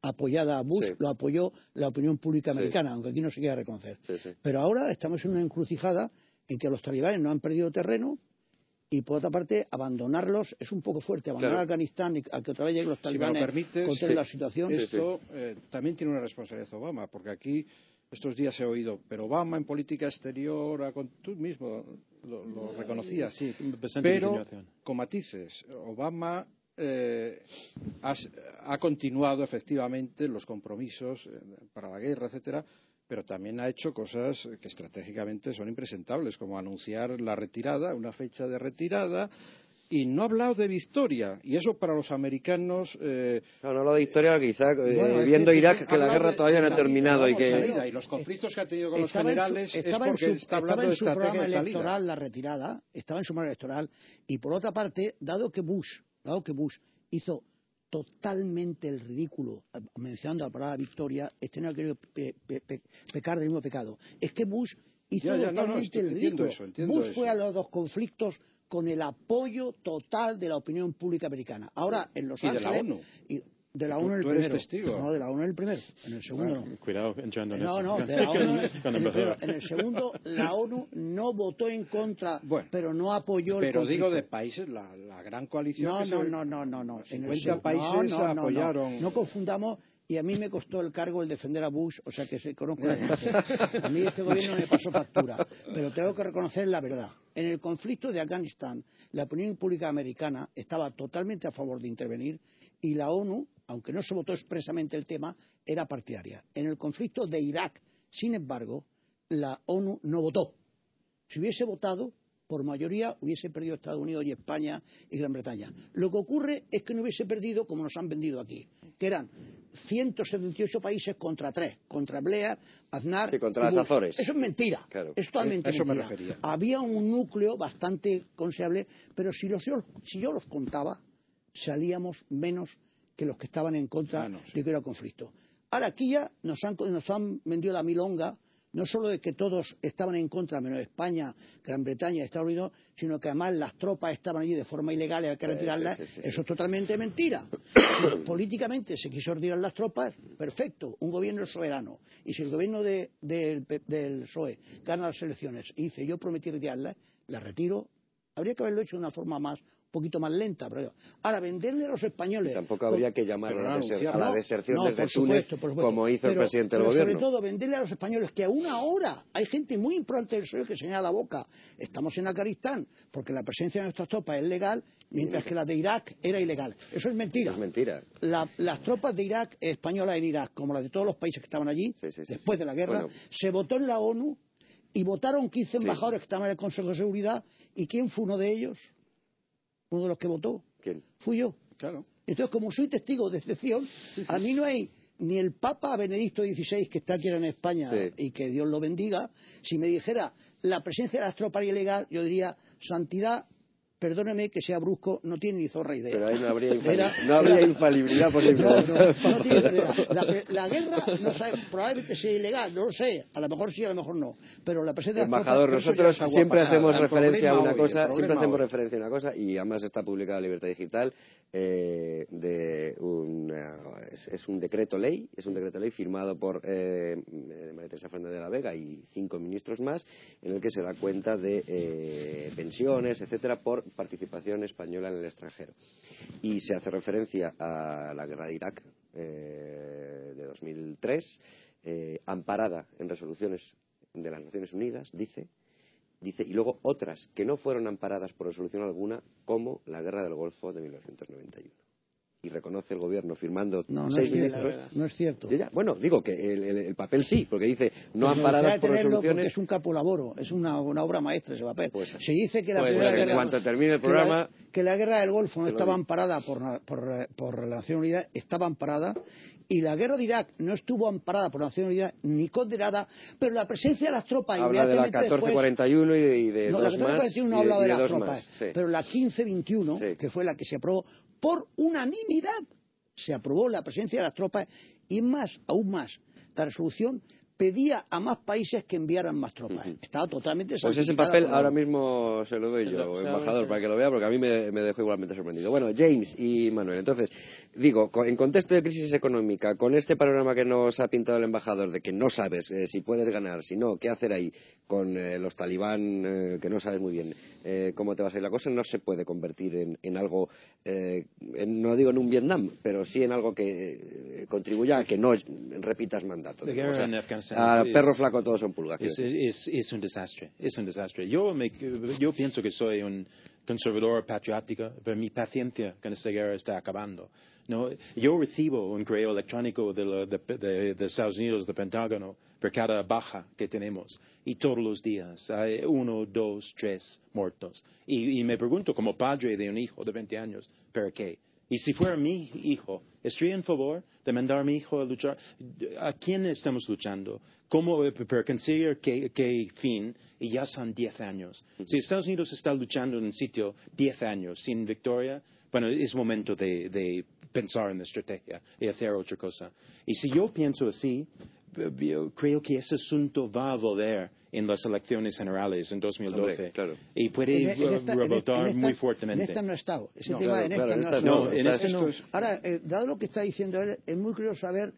apoyada a Bush, sí. lo apoyó la opinión pública americana, sí. aunque aquí no se quiera reconocer. Sí, sí. Pero ahora estamos en una encrucijada en que los talibanes no han perdido terreno y, por otra parte, abandonarlos es un poco fuerte. Abandonar claro. a Afganistán y a que otra vez lleguen los talibanes si permites, contra sí. la situación. Esto eh, también tiene una responsabilidad Obama, porque aquí estos días he oído, pero Obama en política exterior, a, tú mismo lo, lo reconocías, sí, pero con matices. Obama eh, ha, ha continuado efectivamente los compromisos para la guerra, etcétera, pero también ha hecho cosas que estratégicamente son impresentables, como anunciar la retirada, una fecha de retirada, y no ha hablado de victoria, y eso para los americanos... Eh, no, no ha hablado de victoria, quizá, eh, bueno, viendo que, Irak, que la guerra de, todavía no ha terminado. No, y que salida, y los conflictos que ha tenido con los generales su, es porque su, está hablando en de su estrategia programa de salida. electoral la retirada, estaba en su programa electoral, y por otra parte, dado que Bush, dado que Bush hizo totalmente el ridículo, mencionando la palabra victoria, este no ha querido pe, pe, pe, pecar del mismo pecado. Es que Bush hizo ya, ya, totalmente no, no, estoy, el ridículo. Eso, Bush eso. fue a los dos conflictos con el apoyo total de la opinión pública americana. Ahora, en Los y Ángeles... de la ONU. Y, de la tú, ONU en el tú eres primero. Testigo. No, de la ONU en el primero. En el segundo bueno, no. Cuidado entrando en No, eso. no, de la ONU en el primero. En el segundo, la ONU no votó en contra, bueno, pero no apoyó el Pero conflicto. digo de países, la, la gran coalición... No, que no, se... no, no, no, no. cincuenta el, países no, no, no, apoyaron... No, no confundamos... Y a mí me costó el cargo el defender a Bush, o sea que se conozco la gente. A mí este gobierno me pasó factura, pero tengo que reconocer la verdad. En el conflicto de Afganistán, la opinión pública americana estaba totalmente a favor de intervenir y la ONU, aunque no se votó expresamente el tema, era partidaria. En el conflicto de Irak, sin embargo, la ONU no votó. Si hubiese votado, por mayoría hubiese perdido Estados Unidos y España y Gran Bretaña. Lo que ocurre es que no hubiese perdido como nos han vendido aquí, que eran ciento setenta y ocho países contra tres, contra Blair, Aznar sí, contra y las Bush. Azores. Eso es mentira, claro. es totalmente Eso mentira. Me refería. Había un núcleo bastante considerable, pero si, los, si yo los contaba, salíamos menos que los que estaban en contra ah, no, sí. de que era conflicto. Ahora aquí ya nos han, nos han vendido la milonga, no solo de que todos estaban en contra, menos España, Gran Bretaña y Estados Unidos, sino que además las tropas estaban allí de forma ilegal y había que retirarlas. Sí, sí, sí, sí, Eso sí. es totalmente mentira. Políticamente se quiso retirar las tropas, perfecto, un gobierno soberano. Y si el gobierno de, de, de, del P S O E gana las elecciones y dice yo prometí retirarlas, las retiro, habría que haberlo hecho de una forma más un poquito más lenta. Pero ahora, venderle a los españoles... Y tampoco habría que llamar a la, deser, a la deserción no, no, desde supuesto, Túnez, como hizo pero, el presidente del pero gobierno. Sobre todo, venderle a los españoles que aún ahora hay gente muy importante del P S O E que señala la boca. Estamos en Afganistán porque la presencia de nuestras tropas es legal, mientras que la de Irak era ilegal. Eso es mentira. Es mentira. La, las tropas de Irak, españolas en Irak, como las de todos los países que estaban allí, sí, sí, sí, después sí. de la guerra, bueno. se votó en la ONU y votaron quince embajadores sí. que estaban en el Consejo de Seguridad. ¿Y quién fue uno de ellos? Uno de los que votó. ¿Quién? Fui yo. Claro. Entonces, como soy testigo de excepción, sí, sí. a mí no hay ni el Papa Benedicto dieciséis, que está aquí en España, sí. y que Dios lo bendiga. Si me dijera la presencia de las tropas ilegal, yo diría, santidad, perdóneme que sea brusco, no tiene ni zorra idea. Pero ahí no habría, infali era, no habría era, infalibilidad posible. No, no, no tiene idea. La, la guerra no sabe, probablemente sea ilegal, no lo sé. A lo mejor sí, a lo mejor no. Pero la presencia Embajador, de las tropas, nosotros siempre hacemos referencia a una hoy, cosa, siempre hacemos hoy. referencia a una cosa, y además está publicada en Libertad Digital, eh, de un, es, es un decreto ley, es un decreto ley firmado por eh, María Teresa Fernández de la Vega y cinco ministros más, en el que se da cuenta de eh, pensiones, etcétera, por participación española en el extranjero. Y se hace referencia a la guerra de Irak eh, de dos mil tres, eh, amparada en resoluciones de las Naciones Unidas, dice, dice, y luego otras que no fueron amparadas por resolución alguna, como la guerra del Golfo de mil novecientos noventa y uno. Y reconoce el gobierno firmando no, no seis es ministros. Cierto, no es cierto. Ya, bueno, digo que el, el, el papel sí, porque dice no pues amparadas por resoluciones. Porque es un capolaboro, es una, una obra maestra ese papel. Pues, se dice que la pues, primera pues, guerra, en cuanto termine el programa, que la, que la guerra del Golfo no estaba amparada por, por, por la Nación Unida, estaba amparada, y la guerra de Irak no estuvo amparada por la Nación Unida ni condenada, pero la presencia de las tropas habla de la catorce cuarenta y uno y de, y de no, dos la catorce cuarenta y uno más no habla de, de las tropas, más, sí. pero la quince veintiuno, sí. que fue la que se aprobó por unanimidad, se aprobó la presencia de las tropas y más, aún más, la resolución pedía a más países que enviaran más tropas. Uh-huh. Estaba totalmente Pues ese papel ahora mismo se lo doy yo, lo, embajador, sí. para que lo vea, porque a mí me, me dejó igualmente sorprendido. Bueno, James y Manuel, entonces, digo, en contexto de crisis económica, con este panorama que nos ha pintado el embajador, de que no sabes eh, si puedes ganar, si no, qué hacer ahí, con eh, los talibán, eh, que no sabes muy bien eh, cómo te va a salir la cosa, no se puede convertir en, en algo, eh, en, no digo en un Vietnam, pero sí en algo que eh, contribuya a que no repitas mandato. La guerra en Afganistán a perro flaco todos son pulgas. Es, es, es un desastre, es un desastre. Yo, me, yo pienso que soy un conservador patriótico, pero mi paciencia con esta guerra está acabando. No, yo recibo un correo electrónico de, la, de, de, de Estados Unidos, del Pentágono, por cada baja que tenemos. Y todos los días hay uno, dos, tres muertos. Y, y me pregunto, como padre de un hijo de veinte años, ¿por qué? Y si fuera mi hijo, ¿estaría en favor de mandar a mi hijo a luchar? ¿A quién estamos luchando? ¿Cómo para conseguir qué, qué fin? Y ya son diez años. Uh-huh. Si Estados Unidos está luchando en un sitio diez años sin victoria, bueno, es momento de, de pensar en la estrategia y hacer otra cosa. Y si yo pienso así, yo creo que ese asunto va a volver en las elecciones generales en dos mil doce. Hombre, claro. Y puede en, en esta, rebotar en esta, muy fuertemente. En esta no ha estado. Ese no, tema claro, en claro, esta, esta no, no, en esta no. no. Ahora, eh, dado lo que está diciendo él, es muy curioso saber,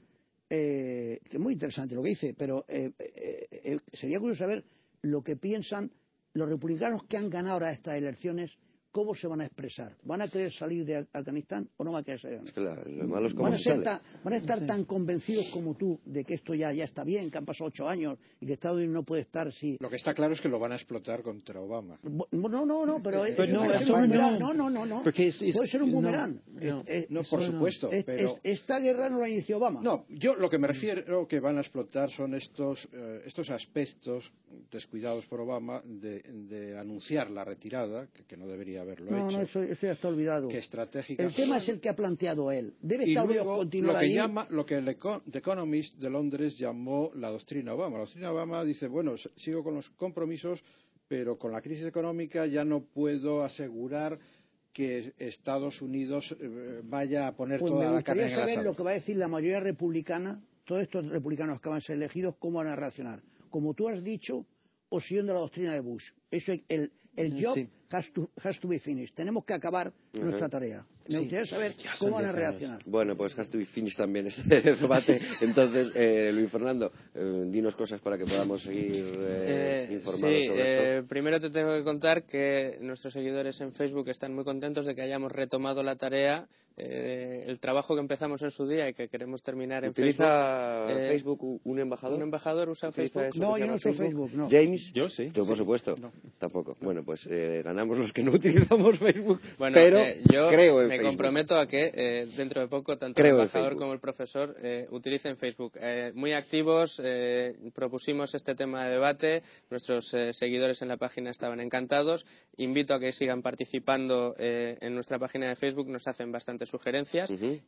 eh, que es muy interesante lo que dice, pero eh, eh, eh, sería curioso saber lo que piensan los republicanos que han ganado ahora estas elecciones. ¿Cómo se van a expresar? ¿Van a querer salir de Afganistán o no van a querer salir? Es que la, lo malo es cómo ¿Van, a se sale. Ta, ¿Van a estar sí. tan convencidos como tú de que esto ya, ya está bien, que han pasado ocho años y que Estados Unidos no puede estar si... Lo que está claro es que lo van a explotar contra Obama. No, no, no, pero... pero es, no, es eso no, no, no, no, no. Porque es, es, puede ser un boomerang. No, es, es, no por supuesto. Es, pero... es, esta guerra no la inició Obama. No, yo lo que me refiero que van a explotar son estos, eh, estos aspectos descuidados por Obama de, de anunciar la retirada, que, que no debería haberlo no, hecho. No, eso, eso ya está olvidado. Que estratégica. El tema es el que ha planteado él. Debe Estados Unidos continuar lo que ahí. Llama, lo que el The Economist de Londres llamó la doctrina Obama. La doctrina Obama dice, bueno, sigo con los compromisos, pero con la crisis económica ya no puedo asegurar que Estados Unidos eh, vaya a poner pues toda la carne en el asador. Me gustaría saber lo que va a decir la mayoría republicana, todos estos republicanos que van a ser elegidos, cómo van a reaccionar. Como tú has dicho, o siguiendo la doctrina de Bush. Eso es el, el job sí. has, to, has to be finished. Tenemos que acabar uh-huh. nuestra tarea. Me sí. gustaría saber ya cómo van a reaccionar. Bueno, pues has to be finished también este debate. Entonces, eh, Luis Fernando, eh, dinos cosas para que podamos seguir eh, eh, informados sí, sobre esto. Eh, primero te tengo que contar que nuestros seguidores en Facebook están muy contentos de que hayamos retomado la tarea, eh, el trabajo que empezamos en su día y que queremos terminar en ¿Utiliza Facebook. ¿Utiliza Facebook eh, un embajador? ¿Un embajador usa Facebook? No, yo no uso Facebook. No. ¿James? Yo sí. ¿Tú, por sí. supuesto? No. Tampoco. Bueno, pues eh, ganamos los que no utilizamos Facebook. Bueno, pero eh, yo creo en me Facebook. comprometo a que eh, dentro de poco tanto creo el embajador como el profesor eh, utilicen Facebook. Eh, muy activos, eh, propusimos este tema de debate, nuestros eh, seguidores en la página estaban encantados. Invito a que sigan participando eh, en nuestra página de Facebook, nos hacen bastantes sugerencias. Uh-huh.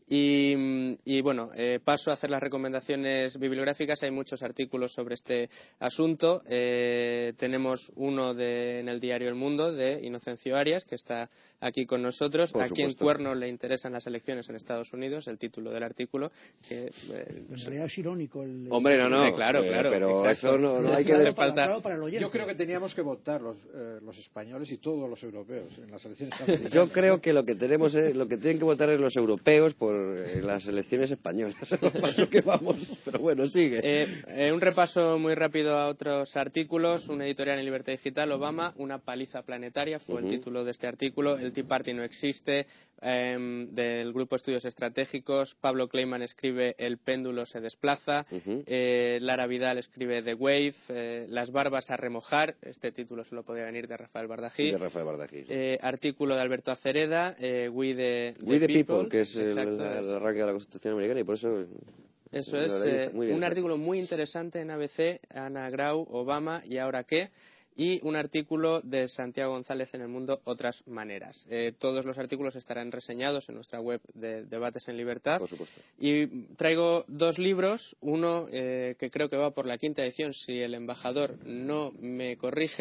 y, y bueno, eh, paso a hacer las recomendaciones bibliográficas. Hay muchos artículos sobre este asunto. Eh, tenemos uno de, en el diario El Mundo de Inocencio Arias, que está aquí con nosotros. Por a supuesto. quien cuerno le interesan las elecciones en Estados Unidos, el título del artículo. Que, eh, en realidad es irónico. El, el... Hombre, no, no. Eh, claro, claro. Eh, pero exacto. eso no, no hay que despaltar. Yo creo que teníamos que votar los, eh, los españoles y todos los europeos en las elecciones americanas. Yo creo que lo que tenemos es, lo que tienen que votar es los europeos por eh, las elecciones españolas. Lo paso que vamos. Pero bueno, sigue. Eh, eh, un repaso muy rápido a otros artículos. Un editorial en Libertad Digital, Obama, una paliza planetaria, fue uh-huh. el título de este artículo. El Tea Party no existe, eh, del Grupo Estudios Estratégicos. Pablo Kleiman escribe El péndulo se desplaza. Uh-huh. eh, Lara Vidal escribe The Wave. Eh, Las barbas a remojar. Este título solo podría venir de Rafael Bardají. Sí, de Rafael Bardají. Sí. Eh, artículo de Alberto Acereda, eh, We the, the, We the people, people, que es el, el arranque de la Constitución americana, y por eso... Eso es, eh, un artículo muy interesante en A B C, Ana Grau, Obama y ahora qué, y un artículo de Santiago González en El Mundo, Otras maneras. Eh, todos los artículos estarán reseñados en nuestra web de Debates en Libertad. Por supuesto. Y traigo dos libros, uno eh, que creo que va por la quinta edición, si el embajador no me corrige,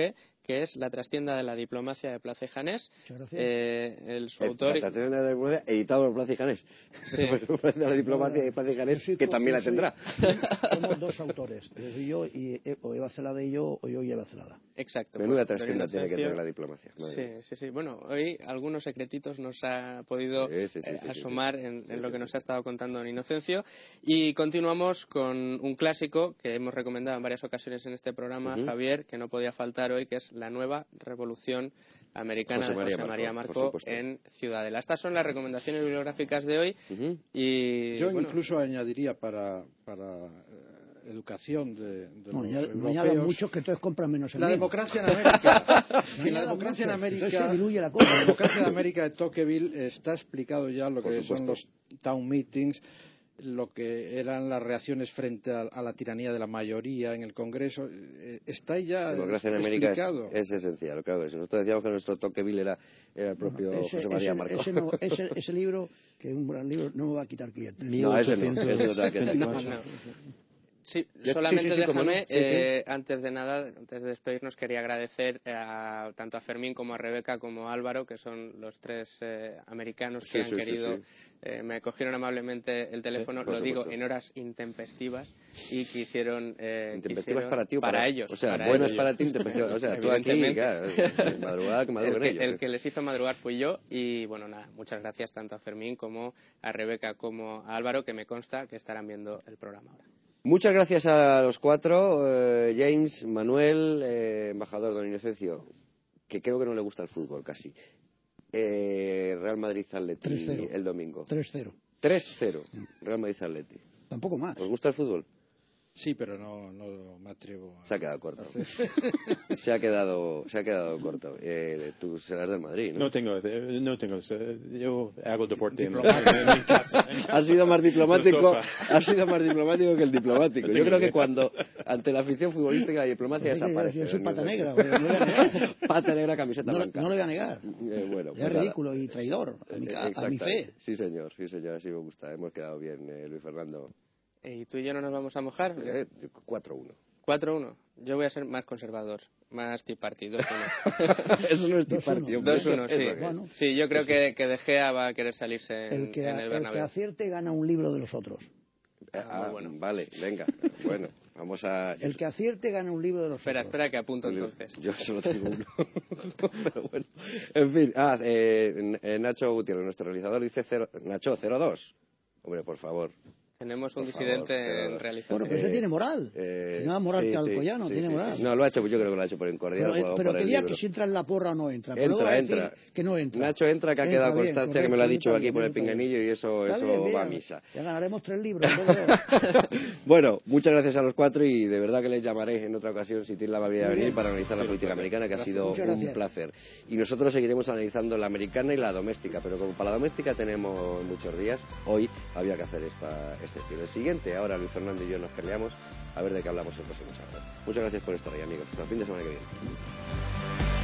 que es La trastienda de la diplomacia de Place Janés. Eh, el, su autor... La trastienda de la diplomacia, editado por Place Janés. Sí. de la diplomacia de Place Janés, que también la tendrá. Somos dos autores, yo y yo, y o Eva Celada y yo, o yo y Eva Celada. Exacto. Menuda trastienda tiene que tener la diplomacia. Sí, sí, sí. Bueno, hoy algunos secretitos nos ha podido sí, sí, sí, eh, asomar sí, sí. en, en sí, lo que sí, nos sí. ha estado contando don Inocencio. Y continuamos con un clásico que hemos recomendado en varias ocasiones en este programa, uh-huh. Javier, que no podía faltar hoy, que es La nueva revolución americana José María de José María Marcó, Marcó en Ciudadela. Estas son las recomendaciones bibliográficas de hoy. Uh-huh. Y yo bueno, incluso añadiría para, para eh, educación de, de no, los ya, europeos. No añadan muchos que entonces compran menos el La mío. democracia en América. Si la democracia en mucho, América, la, la democracia en América de Tocqueville está explicado ya lo Por que supuesto. son los town meetings, lo que eran las reacciones frente a, a la tiranía de la mayoría en el Congreso, eh, está ya la democracia en América explicado. Es, es esencial, claro. Nosotros decíamos que nuestro Tocqueville era, era el propio bueno, ese, José María ese, Marcó. Ese, no, ese, ese libro, que es un gran libro, no me va a quitar clientes. No, ese no, ese no te va a quitar no, no. Sí, solamente sí, sí, sí, déjame, no. sí, sí. Eh, antes de nada, antes de despedirnos, quería agradecer a, tanto a Fermín como a Rebeca como a Álvaro, que son los tres eh, americanos que sí, han sí, querido, sí, sí. Eh, me cogieron amablemente el teléfono, Sí, lo supuesto. digo en horas intempestivas, y quisieron... Eh, intempestivas quisieron, para ti o para, para ellos. O sea, para buenas ellos. para ti, intempestivas. O sea, tú aquí, claro, madrugar, que madruguen el, que, ellos. el que les hizo madrugar fui yo, y bueno, nada, muchas gracias tanto a Fermín como a Rebeca como a Álvaro, que me consta que estarán viendo el programa ahora. Muchas gracias a los cuatro, eh, James, Manuel, eh, embajador don Inocencio, que creo que no le gusta el fútbol casi. Eh, Real Madrid-Atleti el domingo. tres cero. tres cero, Real Madrid-Atleti. Tampoco más. ¿Os gusta el fútbol? Sí, pero no, no me atrevo a... Se ha quedado corto. se ha quedado, se ha quedado corto. Eh, tú serás del Madrid, ¿no? No tengo, no tengo. Yo hago deporte en, en, en casa. Has sido más diplomático, has sido más diplomático que el diplomático. Yo creo que cuando ante la afición futbolística la diplomacia desaparece. Yo soy pata negra, no le voy a negar. Pata negra, camiseta no, blanca. No le voy a negar. Eh, bueno, es pues ridículo nada. Y traidor a mi, a, a mi fe. Sí, señor, sí, señor, así me gusta. Hemos quedado bien, eh, Luis Fernando. ¿Y tú y yo no nos vamos a mojar? Eh, cuatro uno. cuatro uno. Yo voy a ser más conservador, más Tea Party, dos uno. Eso no es Tea Party. dos uno, sí. Bueno, sí, yo creo que, que De Gea va a querer salirse en el, que, en el Bernabéu. El que acierte gana un libro de los otros. Ah, ah, muy bueno. Vale, venga. Bueno, vamos a... El que acierte gana un libro de los espera, otros. Espera, espera, que apunto entonces. Yo solo tengo uno. Pero bueno. En fin, ah, eh, Nacho Gutiérrez, nuestro realizador, dice cero, Nacho, cero dos. Hombre, por favor. Tenemos un por disidente favor, en realización. Bueno, pues ese tiene moral. Eh, si no da moral sí, que Alcoyano, sí, tiene sí, moral. Sí. No, lo ha hecho, yo creo que lo ha hecho por incordiar. Pero, pero que diga que si entra en la porra o no entra. Pero entra, va a entra. decir que no entra. Nacho entra, que ha entra quedado bien, constancia, correcto, que me lo ha dicho aquí bien, por el pinganillo y eso, eso bien, bien, va a misa. Ya ganaremos tres libros. Bueno, muchas gracias a los cuatro y de verdad que les llamaré en otra ocasión si tienen la amabilidad de venir para analizar sí, la política americana, que gracias. Ha sido muchas un gracias. placer. Y nosotros seguiremos analizando la americana y la doméstica, pero como para la doméstica tenemos muchos días, hoy había que hacer esta excepción. El siguiente, ahora Luis Fernando y yo nos peleamos a ver de qué hablamos el próximo sábado. Muchas gracias por estar ahí, amigos. Hasta el fin de semana que viene.